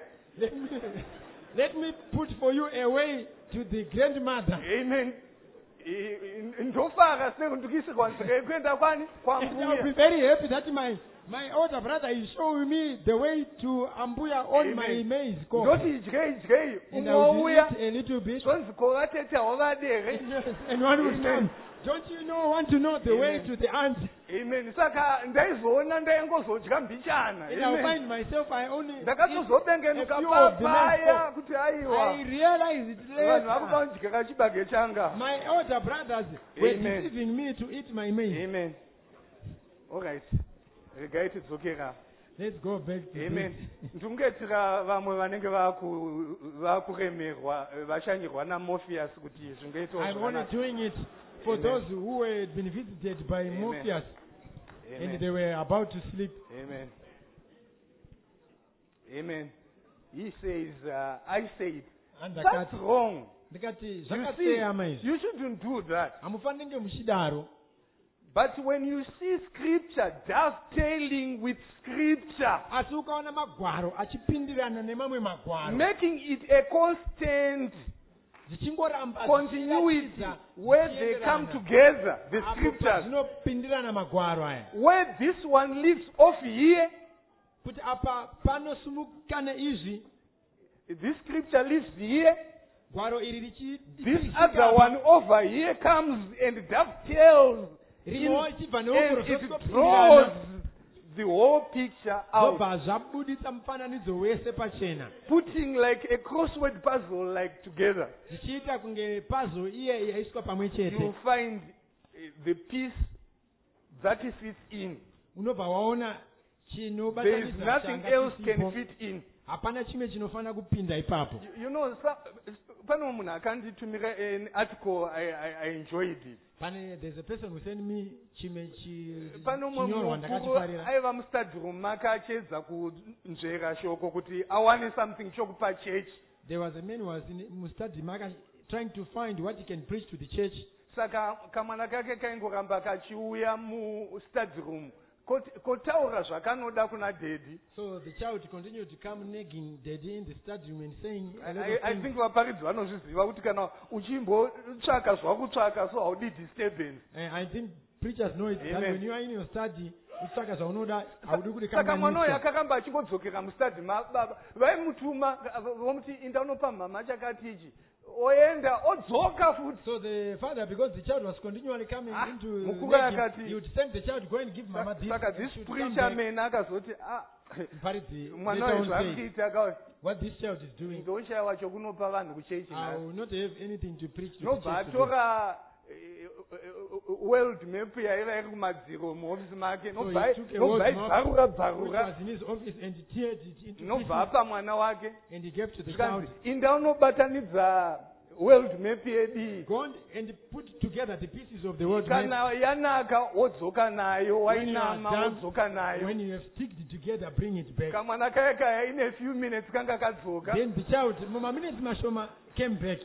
Let me put for you a way to the grandmother. Amen. Ndofara sekundikuisirwa nzira yokuenda kwani And I'll be kwambuya. very happy that my older brother is showing me the way to Ambuya on my Amen. maize cob. Ndoti idyei And umwe I will ouya eat a little bit. zvonzi kovatete wavadere. And one will Amen. come. Don't you want to know the way Amen. to the aunt? Amen. Saka ndaizoona ndaingozodya mbichana. And I'll Amen. find myself I only eat Ndakatozobengenuka a few of the papaya maize kuti cob. aiwa I realized it vanhu later. vakuda kudya kachibage changa. My older brothers were Amen. deceiving me to eat my maize. Amen. All right. Regai tidzokera. Let's go back to Amen. this. Ndingetira vamwe vanenge vakuremerwa vashanyirwa naMorpheus kuti zvingaitwa I'm only doing it for Amen. those who had been visited by Amen. Morpheus and Amen. they were about to sleep. Amen. Amen. He says, I said, that's Andakati wrong. ndikati You zvakasiyama see, izvi you shouldn't do that. hamufanenge muchidaro. But when you see scripture dovetailing with scripture, Asi ukaona magwaro achipindirana nemamwe magwaro making it a constant zvichingoramba continuity zvichiratidza where they come together, the apo scriptures. pazvinopindirana magwaro aya Where this one lives off here, kuti apa panosumukana izvi this scripture lives here, gwaro iri this other one over here comes and dovetails rimwewo richibva and neokuro it zvosopindirana draws the whole picture out, zvobva zvabuditsa mufananidzo wese pachena putting like a crossword puzzle like together. zvichiita kunge puzzle iye yaiswa pamwe You chete find the piece that it fits in. unobva waona There is chinobatanidza nothing changa else can chisipo. fit in. hapana chimwe chinofanira kupinda ipapo. You know, pano munhu akanditumira an article, I enjoyed it. There's a person who sent me chimwe Pano chinyorwa mukuru ndakachifarira. aiva mustudy room make achedza kunzvera shoko kuti awane something chokupa church. There was a man who was in Mustadi Maka trying to find what he can preach to the church. Saka kamwana kake kaingoramba kachiuya mustudy room kotaura zvakanoda kuna daddy. So the child continued to come nagging daddy in the study room and saying a lot of I things. think vaparidzi vanozviziva kuti kana uchimbotsvaka zvakutsvaka so haudi disturbance. I think preachers know it, that Amen. when you are in your study, utsvaka zvaunoda haudi kuti Saka mwana uyu kanganiswa. akakamba achingodzokera mustudy mababa vaimutuma vomuti inda unopa mama chakati ichi oenda odzoka futi. So the father, because the child was continually coming into mukuru nagging, akati- he would send the child to go and give mama this. Saka and this she would come preacher back. man akazoti Paridzi, mwana later uyu on said, zvakuita akati what this child is doing, ndoshayiwa chokunopa vanhu kuchechi I will not have anything to preach to the nobva church today. atora world map yaiva iri kumadziro muhofisi make So nobva he took a world map aibvarura which bvarura was in his office and he teared it into nobva pieces apa mwana wake and he gave to the child. zvikanzi inda unobatanidza world map yedu Go on and put together the pieces of the world map. kana yanaka wodzoka nayo When you are wainama done, wodzoka nayo when you have sticked together, bring it back. kamwana kaya kaya in a few minutes kanga kadzoka Then the child, Mama minutes Mashoma, came back,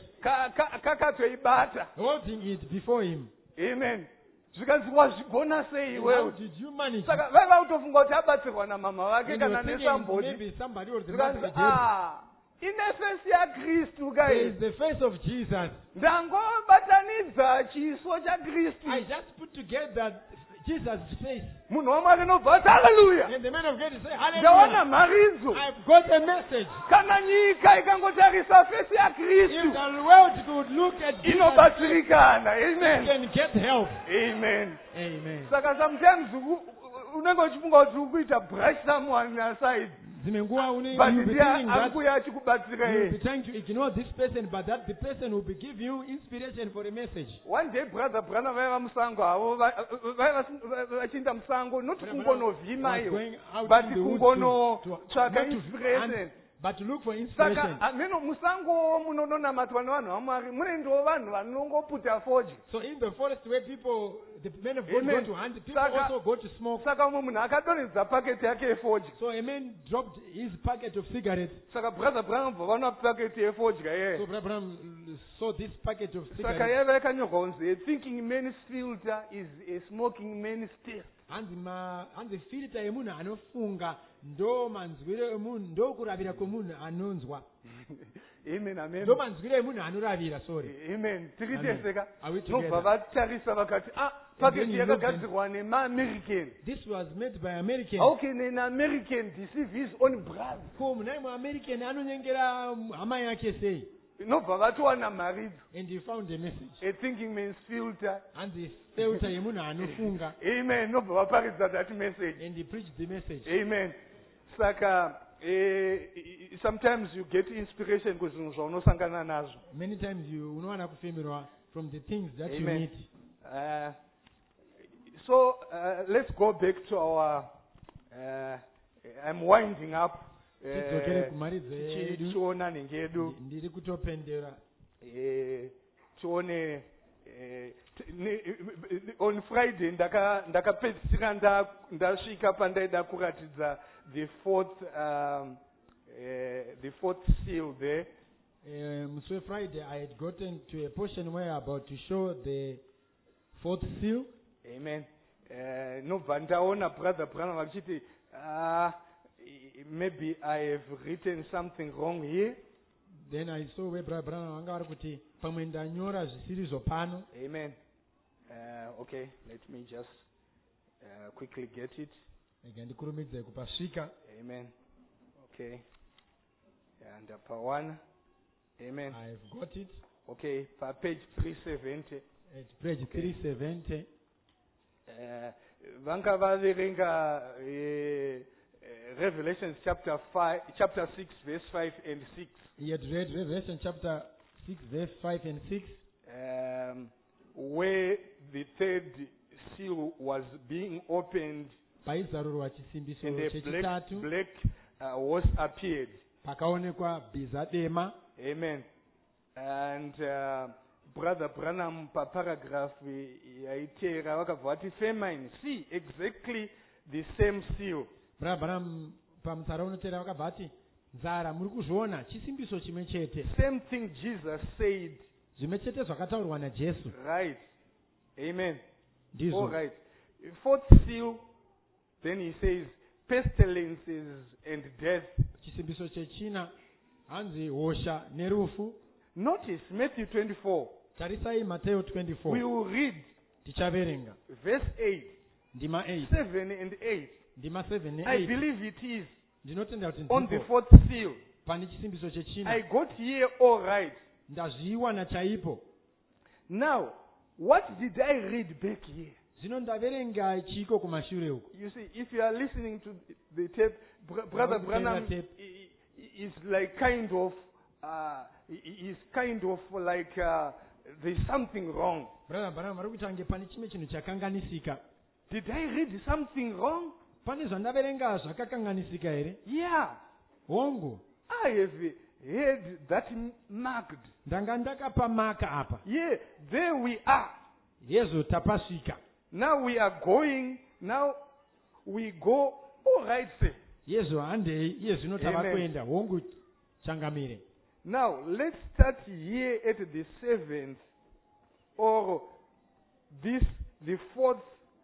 kakatoibata. holding it before him. Amen. Zvikanzi wazvigona sei How iwewe? did you manage? Saka vaiva kutofunga kuti abatsirwa namama vake And you kana were thinking nesambodi. maybe somebody or the Zvikanzi mother did. inefesi yakristu There kai is the face of Jesus. ndangobatanidza chiso chakristu. I just put together Jesus' face. Munhu wamwari nobva ati haleluya. And the man of God is saying, Ndawana hallelujah. mharidzo. I've got a message. Kana nyika ikangotarisa fesi If yakristu the world could look at Jesus, inobatsirikana. you Amen. can get help. Amen. Amen. Saka sometimes unenge uchifunga kuti uri kuita brush someone aside. Dzimwe nguva But you'll be ndiye thinking that akuuya achikubatsira you'll be iye. trying to ignore this person, but that the person will be giving you inspiration for a message. One day brother Brana vaiva musango havo vaiva vachienda musango not kungonovhima Was iyo going out but in the woods kungonotsvaka not to- inspiration. but to look for inspiration. Saka meno musango munonamatwa nevanhu vamwari mune ndo vanhu vanongoputa foji. So in the forest where people, the men of God Amen. go to hunt, people Saka- also go to smoke. Saka umwe munhu akadonhedza paketi yake yefoji. So a man dropped his packet of cigarettes. Saka brother Brana bva vana paketi yefodya So iye. Abraham saw this packet of Saka cigarettes. yaiva yakanyorwa kunzi a thinking man's filter is a smoking man's taste. Hanzi filter yemunhu anofunga ndo manzwiro emunhu, ndo kuravira kwemunhu anonzwa, Amen, amen. ndo manzwiro emunhu anoravira. Sorry. Amen. Tiri Amen. teseka. Are we together? Nobva vatarisa vakati then paketi you look yakagadzirwa nema-American. This was made by Americans. How can an American deceive his own brother? Ko munai muamerican anonyengera hama yake sei? Nobva vatowana mharidzo. And he found a message. A thinking man's filter. Hanzi filter yemunhu anofunga. Amen. Nobva vaparidza that message. And he preached the message. Amen. Saka sometimes you get inspiration kuzvinhu zvaunosangana nazvo. Many times you unowana kufemerwa from the things that you Amen. meet. So let's go back to our. I'm winding up. tidzokere kumharidze yedu Tichiona nengedu. ndiri kutopendera Tione. On Friday ndakapedzisira ndasvika pandaida kuratidza the fourth seal there. musi wefriday I had gotten to a portion where I'm about to show the fourth seal. Amen. Nobva ndaona brother Branham vachiti maybe I have written something wrong here. Then I saw where Brother Branham vanga vari kuti pamwe ndanyora zvisiri pano. Amen. Okay, let me just quickly get it. Ega ndikurumidze kupasvika. Amen. Okay. And pawana. Amen. I have got it. Okay, page 370. At page 370. Vanga vaverenga Revelations chapter 6 verse 5 and 6. He had read Revelation chapter 6 verse 5 and 6. Where the third seal was being opened paizarurwa chisimbiso and a chechitatu black horse appeared. pakaonekwa bhiza dema. Amen. And Brother Branham paragraph yaitera vakabva vati famine, see exactly the same seal. Brother Branham pamutsara unotera vakabva vati nzara muri kuzviona chisimbiso chimwe chete. Same thing Jesus said. Zvimwe chete zvakataurwa naJesu. Right. Amen. Ndizvo. All right. Fourth seal, then he says pestilences and death. Chisimbiso chechina hanzi hosha nerufu. Notice Matthew 24. Tarisai Mateo We 24. will read Tichaverenga. verse 8, Ndima 8. 7 and 8. Ndima 7 I 8. believe it is Ndinotenda kuti on the ndipo fourth seal. pane chisimbiso chechina. I got here all right. Ndazviwana chaipo. Now, what did I read back here? Zvino ndaverenga chiko kumashure uko. You see, if you are listening to the tape, Brother Branham tape. is like kind of like there's something wrong. Brother Branham vari kuti ange pane chimwe chinhu chakanganisika. Did I read something wrong? Pane zvandaverenga zvakakanganisika here? Yeah. Hongu. I have heard that marked. Ndanga ndakapa maka apa. Yeah, there we are. Yezo tapasvika. Now we are going, now we go, all right, say. Yezo handei, iye zvino tava Amen. kuenda. Hongu changamire. Now, let's start here at the 7th, or this, the 4th,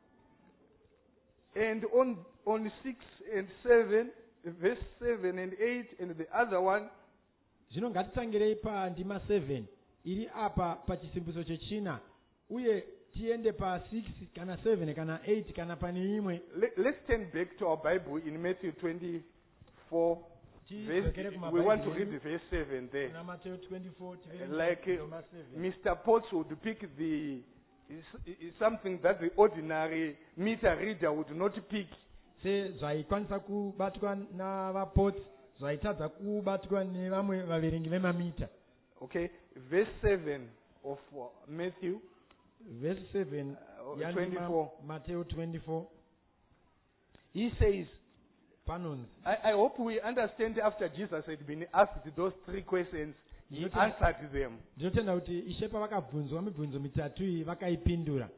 and on 6 and 7, verse 7 and 8, and the other one. Zvino ngatitangirei pandima 7 iri apa pachisimbiso chechina uye tiende pa 6 kana 7 kana 8 kana pane imwe. Let's turn back to our Bible in Matthew 24. We want to read the verse 7 there. Na Mateo 24 Like Mr. Potts would pick something that the ordinary meter reader would not pick. Se zvaikwanisa kubatwa navapotsi zvaitadza kubatwa nevamwe vaverengi vemamita. Okay, verse 7 of Matthew. Verse 7 24. Mateo 24. He says, Panons. I hope we understand after Jesus had been asked those three questions, he answered them. Ndinotenda kuti Ishe pavakabvunzwa mibvunzo mitatu iyi vakaipindura.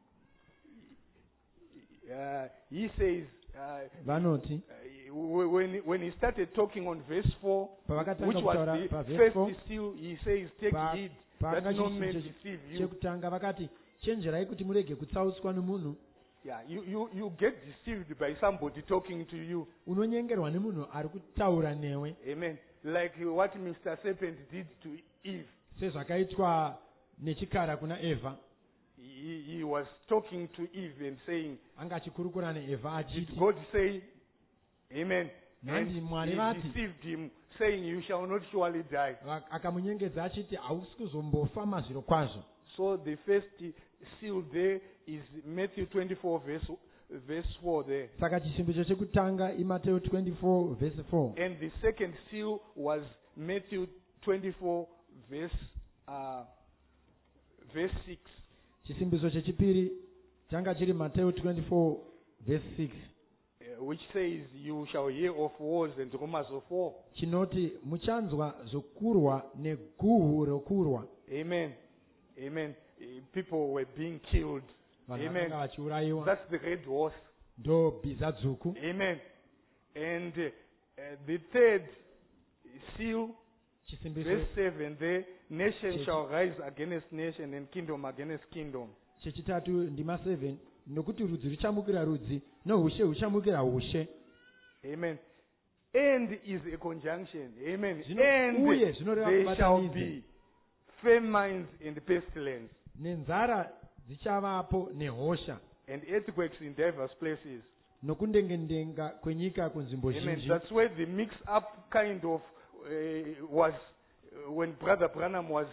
He says, vanoti when he started talking on verse 4, which was the first seal, he says, take heed that no man deceive you. Chekutanga vakati chenjerai kuti murege kutsautswa nomunhu. Yeah, you get deceived by somebody talking to you. Unonyengerwa nemunhu ari kutaura newe. Amen. Like what Mr. Serpent did to Eve. Sezvakaitwa nechikara kuna Eva. He was talking to Eve and saying, anga achikurukura neEva achiti, did God say, Amen? And Nandi he Mwari vati, deceived him, saying, you shall not surely die. akamunyengedza achiti hausi kuzombofa mazviro kwazvo. So the first seal there is Matthew 24 verse 4 there. Saka chisimbiso chekutanga iMateo 24 verse 4. And the second seal was Matthew 24 verse 6. Chisimbiso chechipiri changa chiri Mateo 24 verse 6 which says, "You shall hear of wars and rumors of war." chinoti muchanzwa zokurwa neguhu rokurwa. Amen. Amen. People were being killed. Vanhu Amen. vakanga vachiurayiwa. That's the red horse. Ndo bhiza dzvuku. Amen. And the third seal, Chisimbiso verse 7, the nation shall rise against nation and kingdom against kingdom. chechitatu ndima 7 nokuti rudzi ruchamukira rudzi noushe huchamukira ushe. Amen. And is a conjunction. Amen. Zvino- And uye zvinoreva there shall kubatanidze. be famines and pestilence Nenzara dzichavapo nehosha and earthquakes in diverse places. nokundengendenga kwenyika kunzvimbo Amen. zhinji. That's where the mix-up kind of was when Brother Branham was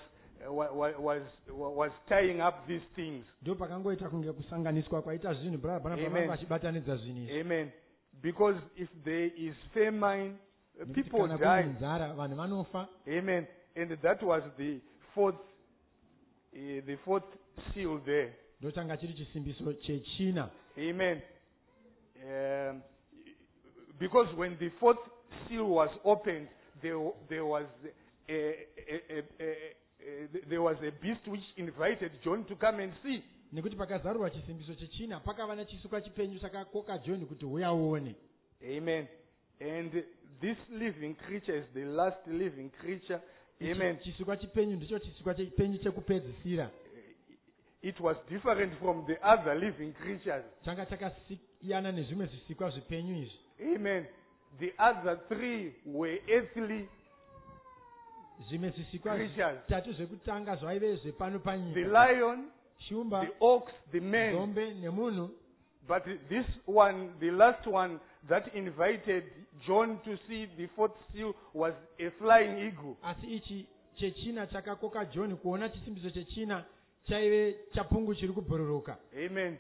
tying up these things. Ndo pakangoita kunge kusanganiswa kwaita zvinhu Brother Branham Amen. pavanga vachibatanidza zvinhu izvi. Amen. Because if there is famine, Nekuti people kana kune die. nzara vanhu vanofa. Amen. And that was the fourth seal there. Ndo changa chiri chisimbiso chechina. Amen. Because when the fourth seal was opened, there was a beast which invited John to come and see. Nekuti pakazarurwa chisimbiso chechina pakava nechisukwa chipenyu chakakoka John kuti uya uone. Amen. And this living creature is the last living creature. Amen. Chisukwa chipenyu ndicho chisukwa chipenyu chekupedzisira. It was different from the other living creatures. Changa chakasiyana nezvimwe zvisikwa zvipenyu izvi. Amen. The other three were earthly. Zvimwe zvisikwa Creatures. zvitatu zvekutanga zvaive zvepano The panyika. lion, Shumba, the ox, the man. nzombe nemunhu. But this one, the last one that invited John to see the fourth seal was a flying eagle. Asi ichi chechina chakakoka John kuona chisimbiso chechina chaive chapungu chiri kubhururuka. Amen.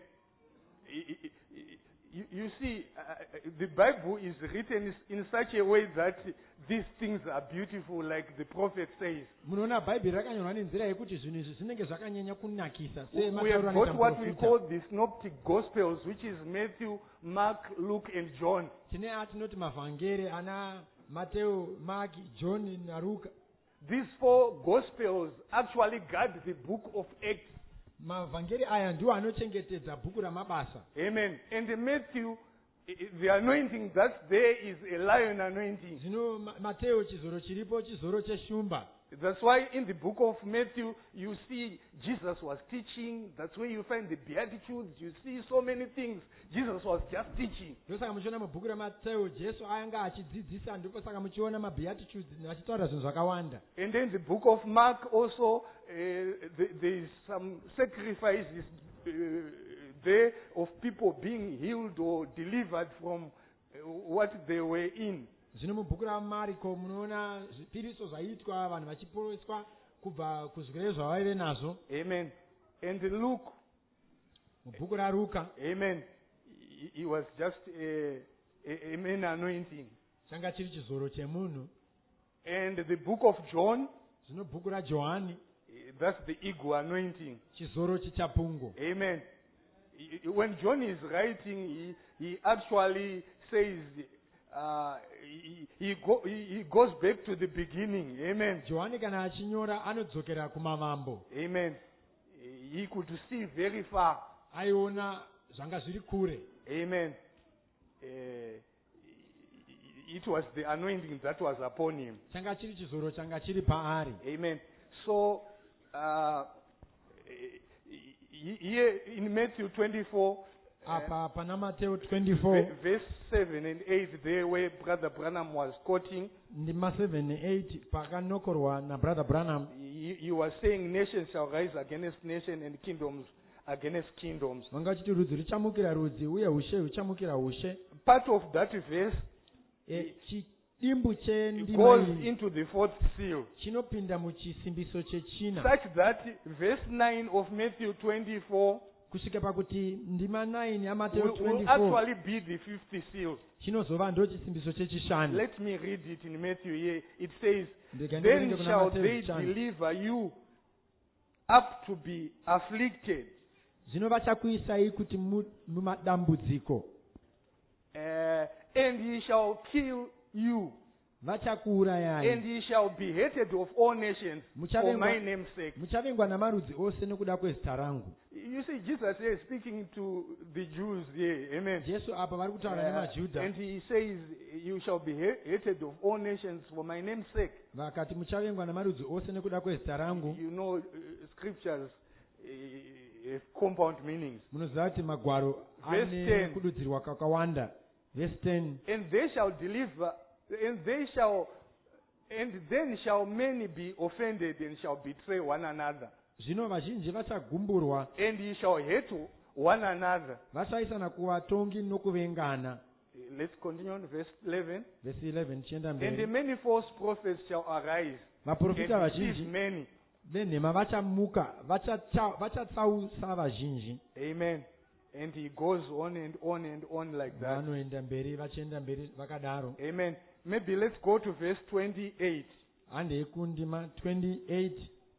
You see, the Bible is written in such a way that these things are beautiful, like the prophet says. Munoona Bhaibheri rakanyorwa nenzira yekuti zvinhu izvi zvinenge zvakanyanya kunakisa. We have got what we call the synoptic gospels, which is Matthew, Mark, Luke, and John. Tine atinoti mavhangeri ana Mateo, Mark, John naRuka. These four gospels actually guard the book of Acts. Mavhangeri aya ndiwo anochengetedza bhuku ramabasa. Amen. And Matthew, the anointing that's there is a lion anointing. Zvino Mateo chizoro chiripo chizoro cheshumba. That's why in the book of Matthew you see Jesus was teaching. That's where you find the Beatitudes. You see so many things. Jesus was just teaching. Ndosaka muchiona mubhuku raMateo Jesu anga achidzidzisa, ndipo saka muchiona maBeatitudes achitaura zvinhu zvakawanda. And then the book of Mark also there is some sacrifices there of people being healed or delivered from what they were in. Zvino mubhuku raMariko munoona zvipiriso zvaitwa vanhu vachiporeswa kubva kuzvirwere zvavaive nazvo. Amen. And Luke, mubhuku raRuka, amen, he was just a man anointing. changa chiri chizoro chemunhu. And the book of John, zvino bhuku raJohani, that's the eagle anointing. chizoro chichapungu. Amen. When John is writing, he actually says he goes back to the beginning. Amen. Johani kana achinyora anodzokera kumavambo. Amen. He could see very far. Aiona zvanga zviri kure. Amen. It was the anointing that was upon him. Changa chiri chizoro changa chiri paari. Amen. So here in Matthew 24, apa pana Mateo 24 verse 7 and 8, there where Brother Branham was quoting, ndima 7 8 pakanokorwa na Brother Branham. He was saying nations shall rise against nation and kingdoms against kingdoms. Vanga chiti rudzi ruchamukira rudzi uye ushe huchamukira ushe. Part of that verse chidimbu chendima goes iyi into the fourth seal, chinopinda muchisimbiso chechina, such that verse 9 of Matthew 24 kusvika pakuti ndima 9 yaMateo will 24 actually be the fifth seal. chinozova ndo chisimbiso chechishanu. Let me read it in Matthew here. It says, Ndega then ndiverenge kuna shall Mateo they chishanu. deliver you up to be afflicted zvino vachakuisai kuti mumadambudziko, and he shall kill you, vachakuurayai, and he shall be hated of all nations for my name's sake. muchavengwa namarudzi ose nokuda kwezita rangu. You see, Jesus here is speaking to the Jews here. Amen. Jesu apa vari kutaura nemajudha, And he says, you shall be hated of all nations for my name's sake. vakati muchavengwa namarudzi ose nokuda kwezita rangu. You know, scriptures have compound meanings. Munoziva kuti magwaro Verse ane 10. kududzirwa kakawanda. Verse 10. And they shall deliver, and then shall many be offended and shall betray one another. Zvino vazhinji vachagumburwa, And ye shall hate one another. vachaisana kuvatongi nokuvengana. Let's continue on verse 11. Verse 11 chienda And mberi. many false prophets shall arise Vaprofita and deceive vazhinji many. venhema vachamuka, vachatsausa vazhinji. Amen. And he goes on and on and on like that. Vanoenda mberi vachienda mberi vakadaro. Amen. Maybe let's go to verse 28. Handei kundima 28.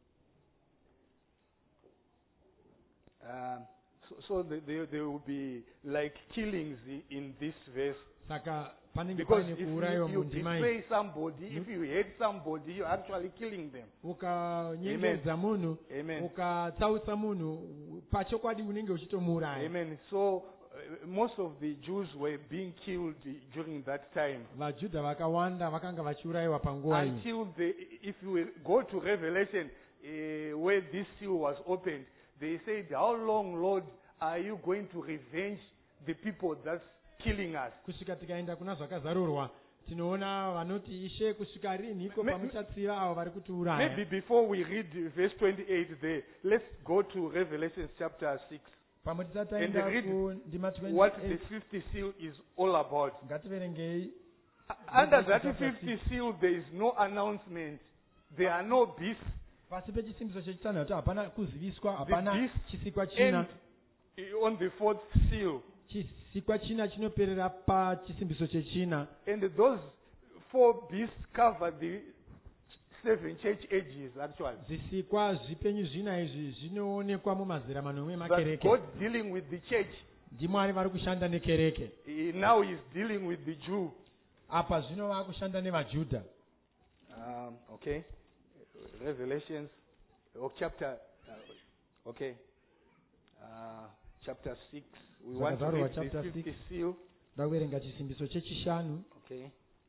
So there will be like killings in this verse. Saka panenge Because pane if kuurayiwa you mundima iyi. betray somebody, if you hate somebody, you're actually killing them. Ukanyengedza munhu, Amen. ukatsausa munhu, pachokwadi unenge uchitomuuraya. Amen. So most of the Jews were being killed during that time. VaJudha vakawanda vakanga vachiurayiwa panguva iyi. Until if you go to Revelation, where this seal was opened, they said, how long, Lord, are you going to revenge the people that's killing us? Kusvika tikaenda kuna zvakazarurwa, tinoona vanoti Ishe kusvika rinhiko pamuchatsiva avo vari kutiuraya. Maybe before we read verse 28 there, let's go to Revelation chapter 6 Pamwe tisati and taenda read kundima what the 28. 50th seal is all about. Ngativerengei. Under that 50th seal, there is no announcement. There are no beasts. Pasi pechisimbiso chechitanhatu hapana kuziviswa, The hapana beast chisikwa china. And on the 4th seal. Chisikwa china chinoperera pachisimbiso chechina. And those 4 beasts cover the 7 church ages, actually. Zvisikwa zvipenyu zvina izvi zvinoonekwa mumazera manomwe That makereke. God dealing with the church. Ndimwari vari kushanda nekereke. Now he's dealing with the Jew. Apa zvino vakushanda nevaJudha. Okay. Revelations, chapter, okay. Chapter 6. We want to read the 50th seal. Ndakuverenga chisimbiso chechishanu. Okay.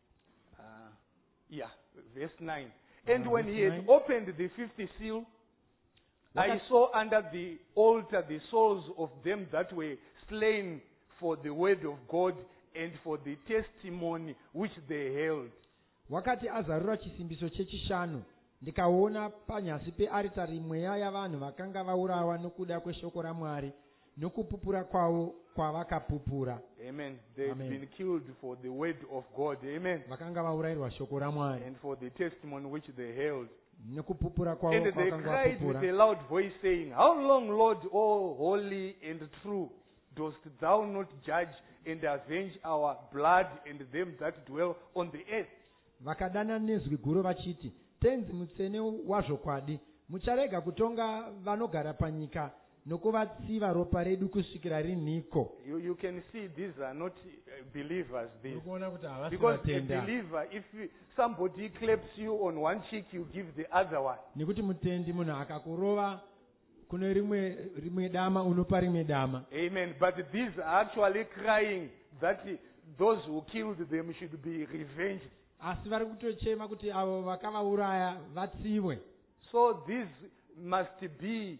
Verse 9. And when he had opened the 50th seal, I saw under the altar the souls of them that were slain for the word of God and for the testimony which they held. Wakati azarura chisimbiso chechishanu, ndikaona panyasi pearitari mweya yavanhu vakanga vaurawa nokuda kweshoko raMwari nokupupura kwavo kwavakapupura. Amen. They've been killed for the word of God. Amen. Vakanga vaurayirwa shoko raMwari And for the testimony which they held. nokupupura kwavo And they kwavakanga cried with vapupura. a loud voice, saying, how long, Lord, O holy and true, dost thou not judge and avenge our blood and them that dwell on the earth? Vakadana nezwi guru vachiti, tenzi mutsvene wazvokwadi, mucharega kutonga vanogara panyika nokuvatsiva ropa redu kusvikira rinhiko. You can see these are not believers. These. Ukuona kuti havasi Because a vatenda. believer, if somebody claps you on one cheek, you give the other one. Nekuti mutendi munhu akakurova kune rimwe dama unopa rimwe dama. Amen. But these are actually crying that those who killed them should be revenged. Asi vari kutochema kuti avo vakavauraya vatsiwe. So these must be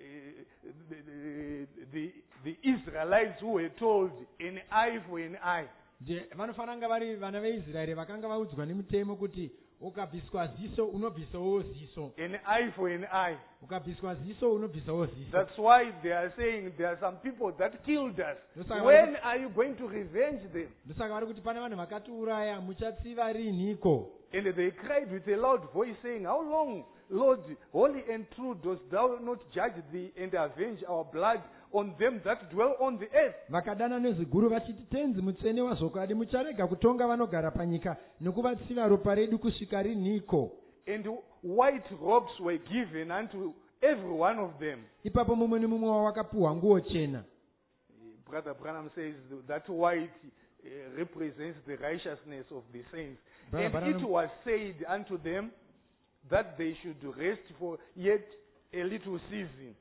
the Israelites who were told an eye for an eye. Vanofanira kunge vari vana veIsraeri vakanga vaudzwa nemutemo kuti ukabviswa ziso unobvisawo ziso. An eye for an eye. Ukabviswa ziso unobvisawo ziso. That's why they are saying there are some people that killed us. When are you going to revenge them? Ndosaka vari kuti pane vanhu vakatiuraya muchatsiva rinhiko. And they cried with a loud voice saying, how long, Lord, holy and true, dost thou not judge thee and avenge our blood on them that dwell on the earth? Vakadana nezwi guru vachiti, tenzi mutsvene wazvokwadi, mucharega kutonga vanogara panyika nokuvatsiva ropa redu kusvika rinhiko. And white robes were given unto every one of them. ipapo mumwe nemumwe wavo wakapiwa nguo chena. Brother Branham says that white represents the righteousness of the saints. Brother And Branham- it was said unto them that they should rest for yet a little season.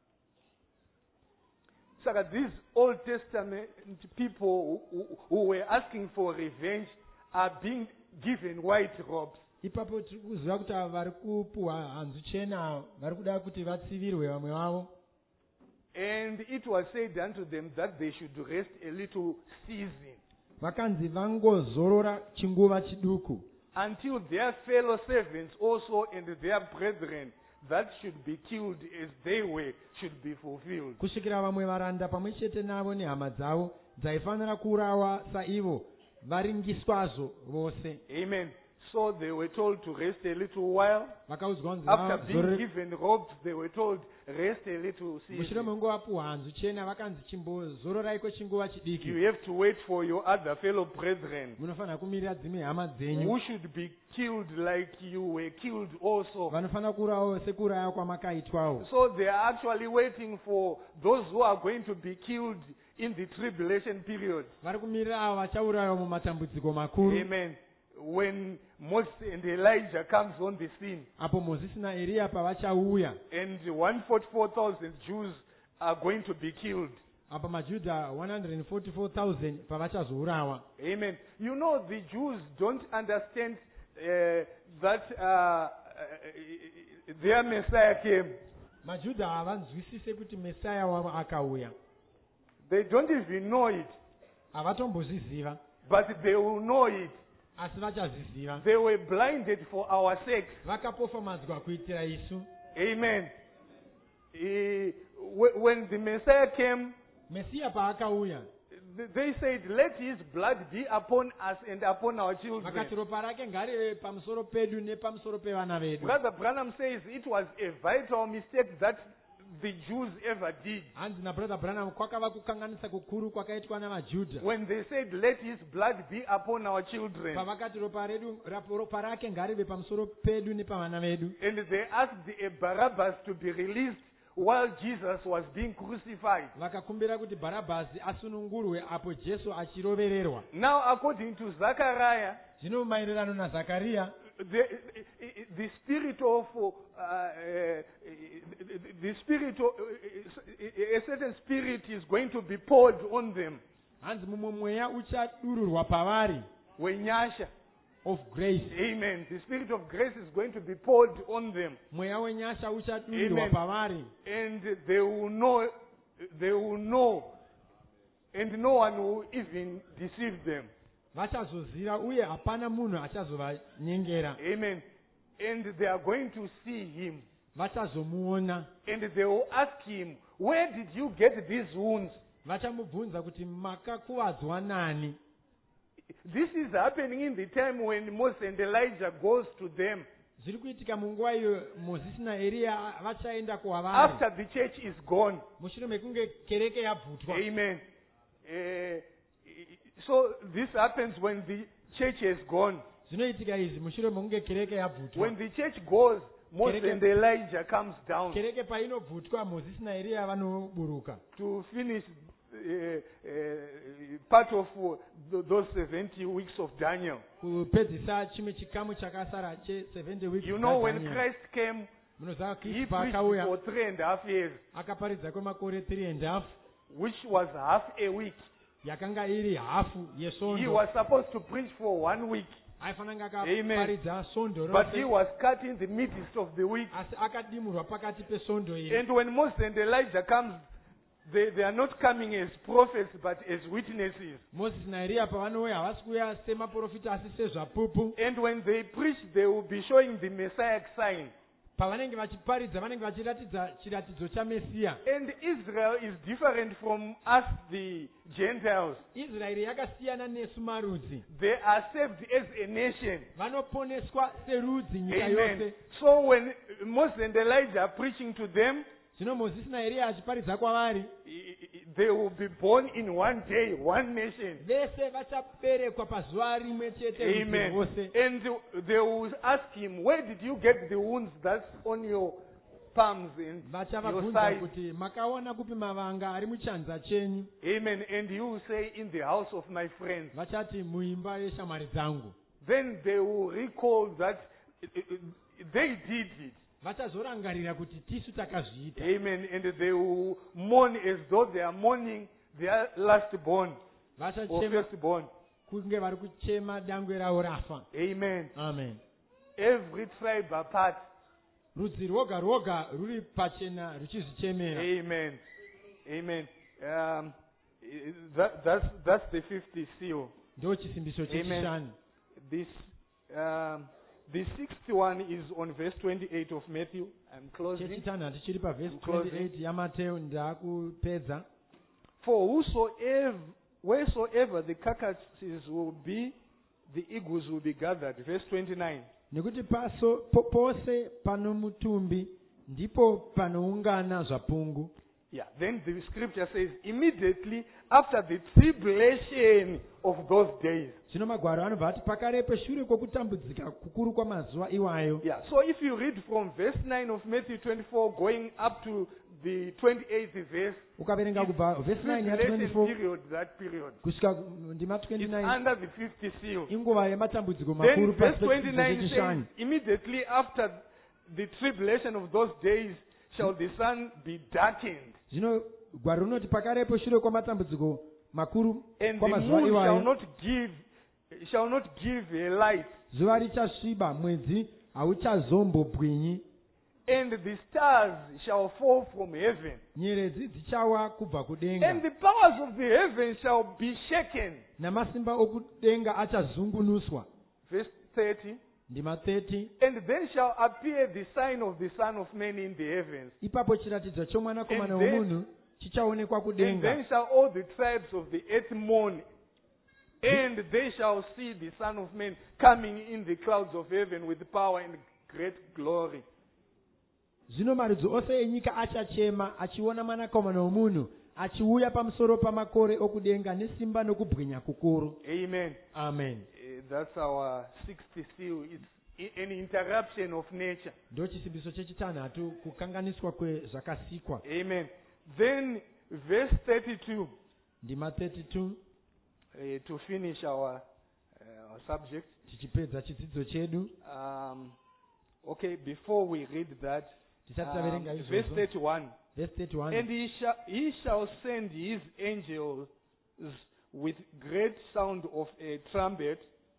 So that these Old Testament people who were asking for revenge are being given white robes. Ipapo tiri kuziva kuti ava vari kupiwa hanzu chena vari kuda kuti vatsivirwe vamwe vavo. And it was said unto them that they should rest a little season Vakanzi vangozorora chinguva chiduku until their fellow servants also and their brethren that should be killed as they were should be fulfilled. kusvikira vamwe varanda pamwe chete navo nehama dzavo dzaifanira kuurawa saivo varingiswazvo vose. Amen. So they were told to rest a little while. Vakaudzwa kunzi After being vazorore- given robes, they were told rest a little mushure season. menguva vapiwa hanzu chena vakanzi chimbozororaiko chinguva chidiki. You have to wait for your other fellow brethren munofanira kumirira dzimwe hama dzenyu who should be killed like you were killed also. vanofanira kuurawawo sekuuraya kwamakaitwawo. So they are actually waiting for those who are going to be killed in the tribulation period. vari kumirira avo vachaurayiwa mumatambudziko makuru. Amen. When Moses and Elijah comes on the scene apo mozisi naeriya pavachauya and 144,000 Jews are going to be killed. apa majudha 144,000 pavachazourawa. Amen. You know, the Jews don't understand that their Messiah came. majudha havanzwisise kuti mesaya wavo akauya. They don't even know it, havatombozviziva but they will know it. asi vachazviziva. They were blinded for our sake. vakapofamadzwa kuitira isu. Amen. When the Messiah came, mesiya paakauya they said, let his blood be upon us and upon our children. vakati ropa rake ngarive pamusoro pedu nepamusoro pevana vedu. Brother Branham says it was a vital mistake that the Jews ever did. hanzi nabrother branham kwakava kukanganisa kukuru kwakaitwa navajudha When they said, let his blood be upon our children. pavakati ropa rake ngarive pamusoro pedu nepavana vedu. And they asked Barabbas to be released while Jesus was being crucified. vakakumbira kuti bharabhasi asunungurwe apo jesu achirovererwa. Now, according to Zechariah, zvino maererano nazakariya the spirit of a certain spirit is going to be poured on them. hanzi mumwe mweya uchadururwa pavari Wenyasha. of grace. Amen. The spirit of grace is going to be poured on them. mweya wenyasha uchadurirwa Amen. pavari And they will know, and no one will even deceive them. vachazoziva uye hapana munhu achazovanyengera. Amen. And they are going to see him. vachazomuona And they will ask him, where did you get these wounds? vachamubvunza kuti makakuvadzwa nani. This is happening in the time when Moses and Elijah goes to them zviri kuitika munguva iyo mozisi naeriya vachaenda kwavari after the church is gone. mushure mekunge kereke yabvutwa. Amen. So this happens when the church has gone. zvinoitika izvi mushure mekunge kereke yabvutwa. When the church goes, Moses Kereke- and Elijah comes down kereke painobvutwa mozisi naeriya vanoburuka to finish part of those 70 weeks of Daniel. kupedzisa chimwe chikamu chakasara che70 weeks. You know, when zaDaniel. Christ came, munoziva he kristu preached paakauya for 3.5 years, akaparidza kwemakore 3.5 which was half a week. yakanga iri hafu He yesondo. was supposed to preach for 1 week, aifananga Amen. akaparidza sondo but he rose was cut in the midst of the week. asi akadimurwa pakati pesondo iri. And when Moses and Elijah comes, they are not coming as prophets but as witnesses. mozisi naeriya pavanouya havasi kuuya semaprofita asi sezvapupu. And when they preach, they will be showing the Messiah sign. pavanenge vachiparidza vanenge vachiratidza chiratidzo chamesiya. And Israel is different from us, the Gentiles. israeri yakasiyana nesu marudzi. They are saved as a nation. vanoponeswa serudzi nyika Amen. yose. So when Moses and Elijah are preaching to them, zvino mozisi naeriya achiparidza kwavari they will be born in one day, one nation. vese vachaberekwa pazuva rimwe chete rudzi Amen. rwose. And they will ask him, where did you get the wounds that's on your palms and your vachavabvunza thighs. kuti makaona kupi mavanga ari muchanza chenyu. Amen. And you will say, in the house of my friends. Vachati muimba yeshamwari dzangu. Then they will recall that they did it. Vachazorangarira kuti tisu takazviita. Amen. And they will mourn as though they are mourning their last born or Vachachema first born. kunge vari kuchema dangwe ravo rafa. Amen. Amen. Every tribe apart. Rudzi rwoga rwoga ruri pachena ruchizvichemera. Amen. Amen. That's the 50th seal. Ndo chisimbiso chechishanu. The sixth one is on verse 28 of Matthew. I'm closing. Chechitanhatu chiri pavhesi 28 yamateo ndakupedza. For wheresoever the carcasses will be, the eagles will be gathered. Verse 29. Nekuti pose pano mutumbi ndipo panoungana zvapungu. Yeah. Then the scripture says, immediately after the tribulation of those days. Zvino magwaro anobva ati pakarepo shure kwokutambudzika kukuru kwamazuva iwayo. Yeah. So if you read from verse 9 of Matthew 24 going up to the 28th verse, ukaverenga kubva vhesi 9 tribulation ya24 period, that period. kusvika ndima It's 29 under the 50th seal. inguva yematambudziko Then makuru verse pasi 29 pechisidzo says, chechishanu. immediately after the tribulation of those days shall the sun be darkened, Zvino gwaro rinoti pakarepo shure kwamatambudziko makuru and the kwamazuva moon iwayo shall not give a light, zuva richasviba, mwedzi hauchazombobwinyi, and the stars shall fall from heaven, nyeredzi dzichawa kubva and kudenga, the powers of the heaven shall be shaken. namasimba okudenga achazungunuswa. Verse 30. Ndima 30. And then shall appear the sign of the Son of Man in the heavens. Ipapo chiratidzo chomwanakomana And then- womunhu chichaonekwa And kudenga. then shall all the tribes of the earth mourn, and they shall see the Son of Man coming in the clouds of heaven with power and great glory. Zvino marudzi ose enyika achachema achiona mwanakomana womunhu achiuya pamusoro pamakore okudenga nesimba nokubwinya kukuru. Amen. Amen. That's our 60th seal. It's an interruption of nature. Ndo chisimbiso chechitanhatu, kukanganiswa kwezvakasikwa. Amen. Then verse 32, Ndima 32 to finish our subject. tichipedza chidzidzo chedu. Okay, before we read that, Tisati taverenga verse izvozvo. 31. Verse 31. And he shall send his angels with great sound of a trumpet,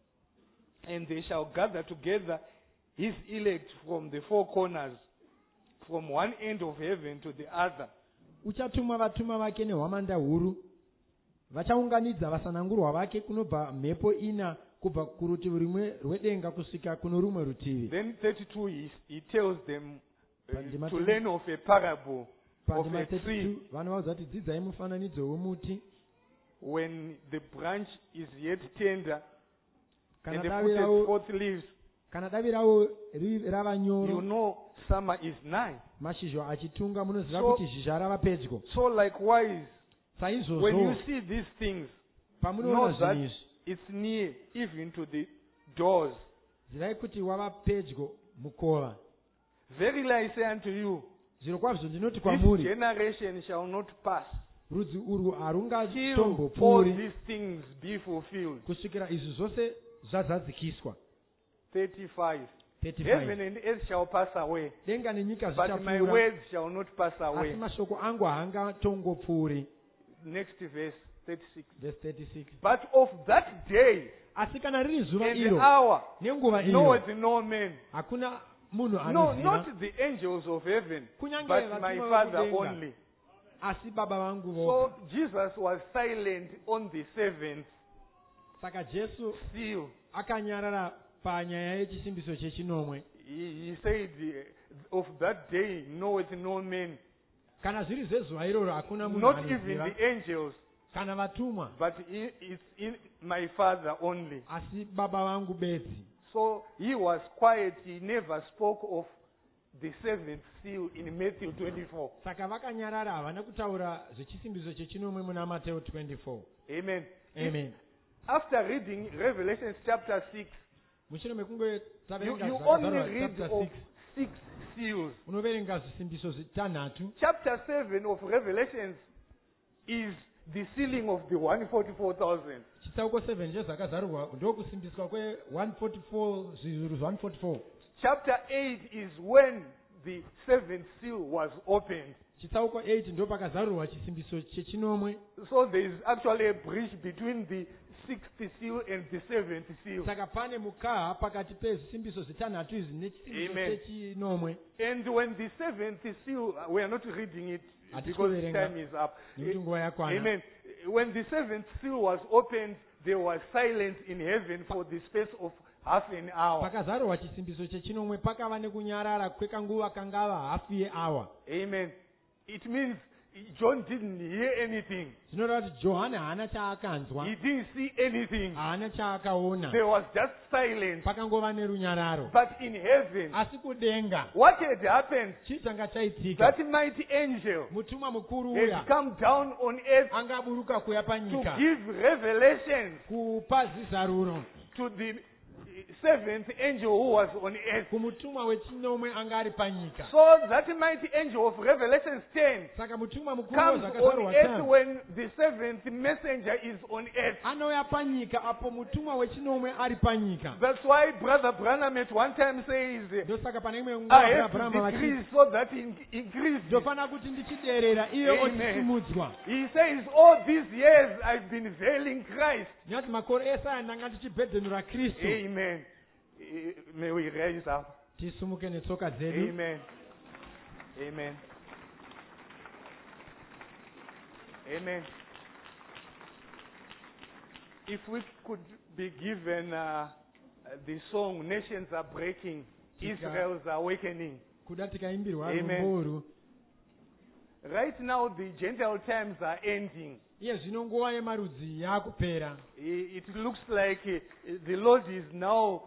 and they shall gather together his elect from the four corners, from one end of heaven to the other. Uchatuma vatuma vake nehwamanda huru, vachaunganidza vasanangurwa vake kunobva mhepo ina kubva kurutivi rumwe rwedenga kusvika kuno rumwe rutivi. Then 32, he tells them Pandima to 32. learn of a parable of Pandima a tree. 32 vanovaudza kuti dzidzai mufananidzo womuti. When the branch is yet tender Kana and the davi putted ravo- forth leaves, kana davi ravo rava you nyoro, know summer is nigh. mashizho achitunga, munoziva So- kuti zhizha rava pedyo. So likewise, when you Saizvozvo see these things, pamunoona know that zvinhu izvi, it's near, even to the doors. zivai kuti wava pedyo mukova. Verily I say unto you, Zviro kwazvo ndinoti this kwamuri, generation shall not pass rudzi urwu till all harungatombopfuuri these things be fulfilled. kusvikira izvi zvose zvazadzikiswa. 35. 35. Heaven and earth shall pass away, Denga nenyika but my zvichapfuura, words shall not pass asi away. mashoko angu haangatongopfuuri. Next verse, 36. Verse 36. But of that day Asi kana riri zuva and the iro hour nenguva iyo, knoweth no man. hakuna munhu No, anoziva, not the angels of heaven, kunyange but my vatuma Father vekudenga, only. asi baba vangu So voga. Jesus was silent on the seventh Saka Jesu seal. akanyarara panyaya yechisimbiso chechinomwe. He said, of that day knoweth no man, Kana zviri zvezuva iroro hakuna munhu not even anoziva, the angels, kana vatumwa, but it's in my Father only. asi baba vangu bedzi. So he was quiet. He never spoke of the seventh seal in Matthew 24. Saka vakanyarara, havana kutaura zvechisimbiso chechinomwe muna Mateo 24. Amen. Amen. After reading Revelation chapter 6, Mushure mekunge you taverenga only Zakazarwa read chapter of 6, seals. unoverenga zvisimbiso zvitanhatu. Chapter 7 of Revelations is the sealing of the 144,000. Chitsauko 7 chezvakazarurwa ndokusimbiswa kwe144 zviuru 144. Chapter 8 is when the seventh seal was opened. Chitsauko 8 ndopakazarurwa chisimbiso chechinomwe. So there is actually a breach between the 6th seal and the 7th seal. Saka pane mukaha pakati pezvisimbiso zvitanhatu izvi nechisimbiso Amen. chechinomwe. And when the 7th seal, we are not reading it because time is up. Nekuti nguva yakwana. Amen. When the 7th seal was opened, there was silence in heaven for the space of half an hour. Pakazarurwa chisimbiso chechinomwe pakava nekunyarara kwekanguva kangava hafu yeawa. Amen. It means John didn't hear anything. Zvinoreva kuti Johani haana chaakanzwa, He didn't see anything. haana chaakaona. There was just silence. Pakangova nerunyararo. But in heaven, Asi kudenga what had happened? chii changa chaitika? That mighty angel Mutumwa mukuru had uya come down on earth angaburuka kuya to panyika give revelations kupa zizaruro to the seventh angel who was on earth. kumutumwa wechinomwe anga ari panyika. So that mighty angel of Revelations 10 Saka mutumwa mukuru comes on wezvakazarurwa earth tano when the seventh messenger is on earth. anouya panyika apo mutumwa wechinomwe ari panyika. That's why Brother Branham at one time says, Ndosaka pane imwe I nguva have to Abrahama decrease so that he increase. ndofanira kuti ndichiderera iye Amen. ochisimudzwa. He says, all these years I've been veiling Christ. Nyati makore ese aya ndanga ndichibhedhenura Kristu. Amen. May we raise up. Tisumuke netsoka dzedu. Amen. Amen. Amen. If we could be given the song, Nations Are Breaking, Israel's Awakening. Kuda tikaimbirwa Amen. rumbo urwu. Right now, the Gentile times are ending. Iye zvino nguva yemarudzi yaakupera. It looks like the Lord is now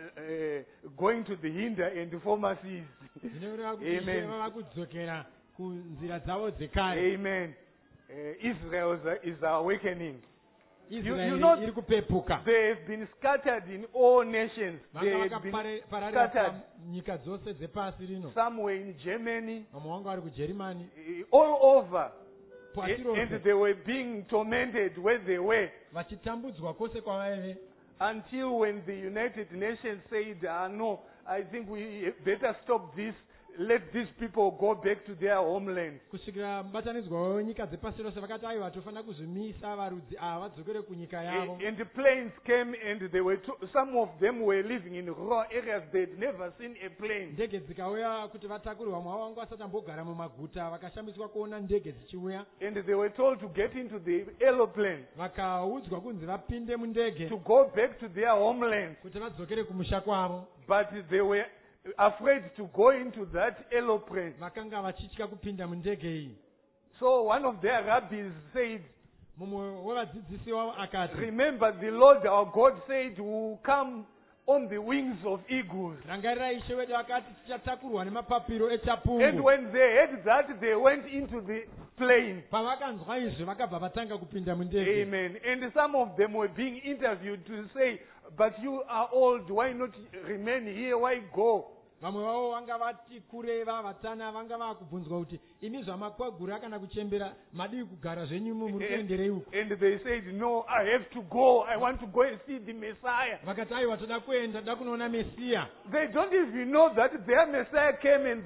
going to the hinder and the former seas. Zvinoreva kuti Amen. vava kudzokera kunzira dzavo dzekare. Amen. Israel is awakening. Israeri know, iri kupepuka. They have been scattered in all nations. They Vanga have been vakapararira scattered panyika dzose dzepasi rino. somewhere in Germany, Vamwe vangu vari kuJerimani. all over. Pasi And rose. they were being tormented where they were. Vachitambudzwa kwose kwavaive. Until when the United Nations said, no, I think we better stop this. Let these people go back to their homeland. Kusvikira mubatanidzwa wenyika dzepasi rose vakati aiwa tofanira kuzvimisa varudzi ava vadzokere kunyika yavo. And the planes came and they were some of them were living in rural areas. They'd never seen a plane. Ndege dzikauya kuti vatakure, vamwe vavo vanga vasati vambogara mumaguta vakashambidzwa kuona ndege dzichiuya. And they were told to get into the aeroplane Vakaudzwa kunzi vapinde mundege to go back to their homeland. kuti vadzokere kumusha kwavo. But they were afraid to go into that aeroplane. Vakanga vachitya kupinda mundege iyi. So one of their rabbis said, Mumwe wevadzidzisi wavo akati, remember the Lord our God said we will come on the wings of eagles. rangarira Ishe wedu akati tichatakurwa nemapapiro And echapungu. when they heard that, they went into the plane. Pavakanzwa izvi vakabva vatanga kupinda mundege. Amen. And some of them were being interviewed to say, but you are old, why not remain here, why go? Vamwe vavo vanga vati kureva vatana vanga vakubvunzwa kuti imi zvamakwagura kana kuchembera madii kugara zvenyu muri kuenderei uko. And they said, no, I have to go. I want to go and see the Messiah. Vakati aiwa toda kuenda, toda kunoona Mesiya. They don't even know that their Messiah came and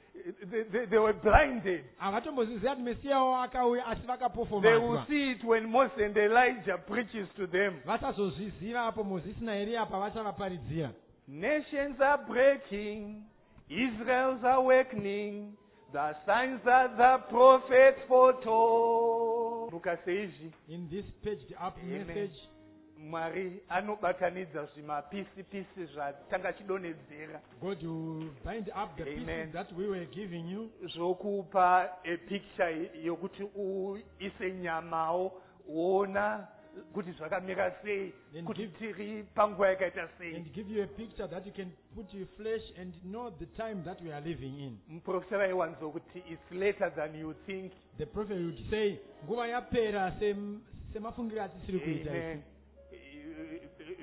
they were blinded. Havatomboziziva kuti Mesiya wavo akauya asi They will vakapofomadzwa. see it when Moses and Elijah preaches to them. Vasazozviziva apo Mozisi naEriya pavachavaparidzira. Nations are breaking, Israel's awakening, the signs that the prophets foretold. Mukaseizvi, In this paged up Amen. message, Mwari anobatanidza zvimapisi-pisi zvatanga chidonhedzera God will bind up the Amen. pieces that we were giving you, zvokupa epicture yokuti uise nyamawo uona kuti zvakamira sei, Then kuti give- tiri panguva yakaita sei. and give you a picture that you can put your flesh and know the time that we are living in. Muprofita vaiwanzo kuti it's later than you think. The prophet would say, nguva yapera semafungiro atisiri kuita Amen. isi.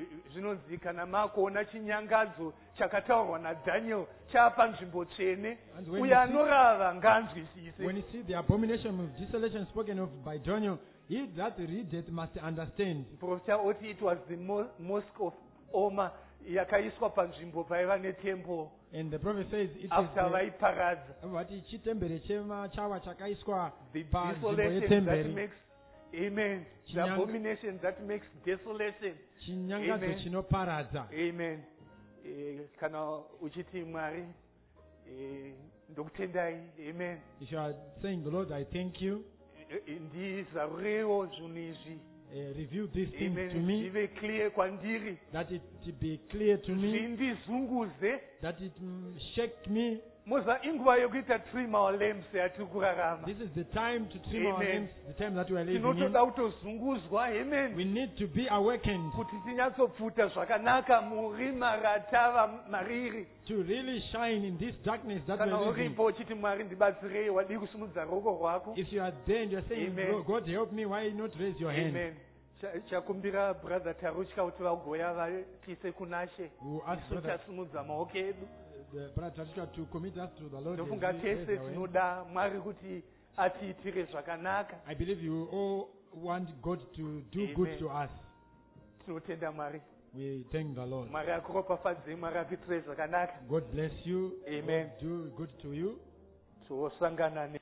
zvinonzi kana makuona chinyangadzo chakataurwa naDhaniel chapanzvimbo tsvene, And when uyo you see- anorava ngaanzwisise. When you see the abomination of desolation spoken of by Daniel, he that readeth must understand. Muprofita oti it was the mosque of Oma yakaiswa panzvimbo paiva netemple And the prophet says it is after vaiparadza. vati chitembere chava chakaiswa The panzvimbo desolation that yetemberi, makes, amen, the Chinyanga- abomination that makes desolation. chinyangadzo Amen. chinoparadza. Amen. Kana uchiti Mwari, ndokutendai, amen. If you are saying, the Lord, I thank you, Ndizarurewo zvinhu izvi, reveal these things to amen, me, zvive clear kwandiri, that it be clear to me, zvindizunguze. that it shake me. Moza inguva yokuita trim our lamps yatiri kurarama. This is the time to trim our Amen. lamps, the time that we are living in. Tinotoda kutozungudzwa, amen, We need to be awakened kuti tinyatsopfuta zvakanaka murima ratava mariri. to really shine in this darkness that we Kana are living in. uripo uchiti Mwari ndibatsirei, wadi kusimudza ruoko rwako. If you are there and you are saying, Amen. God help me, why not raise your hand? Amen. Chakumbira brother Tarutya kuti vagoya vatise kunashe. We ask Isu brother, tasimudza maoko edu. the brother Tatuka to commit us to the Lord. as Ndofunga we raise tese our hand. tinoda Mwari kuti atiitire zvakanaka. I believe you all want God to do Amen. good to us. Tinotenda Mwari. We thank the Lord. Mwari akuropafadzei, Mwari akuitire zvakanaka. God bless you. Amen. God do good to you. Tosangana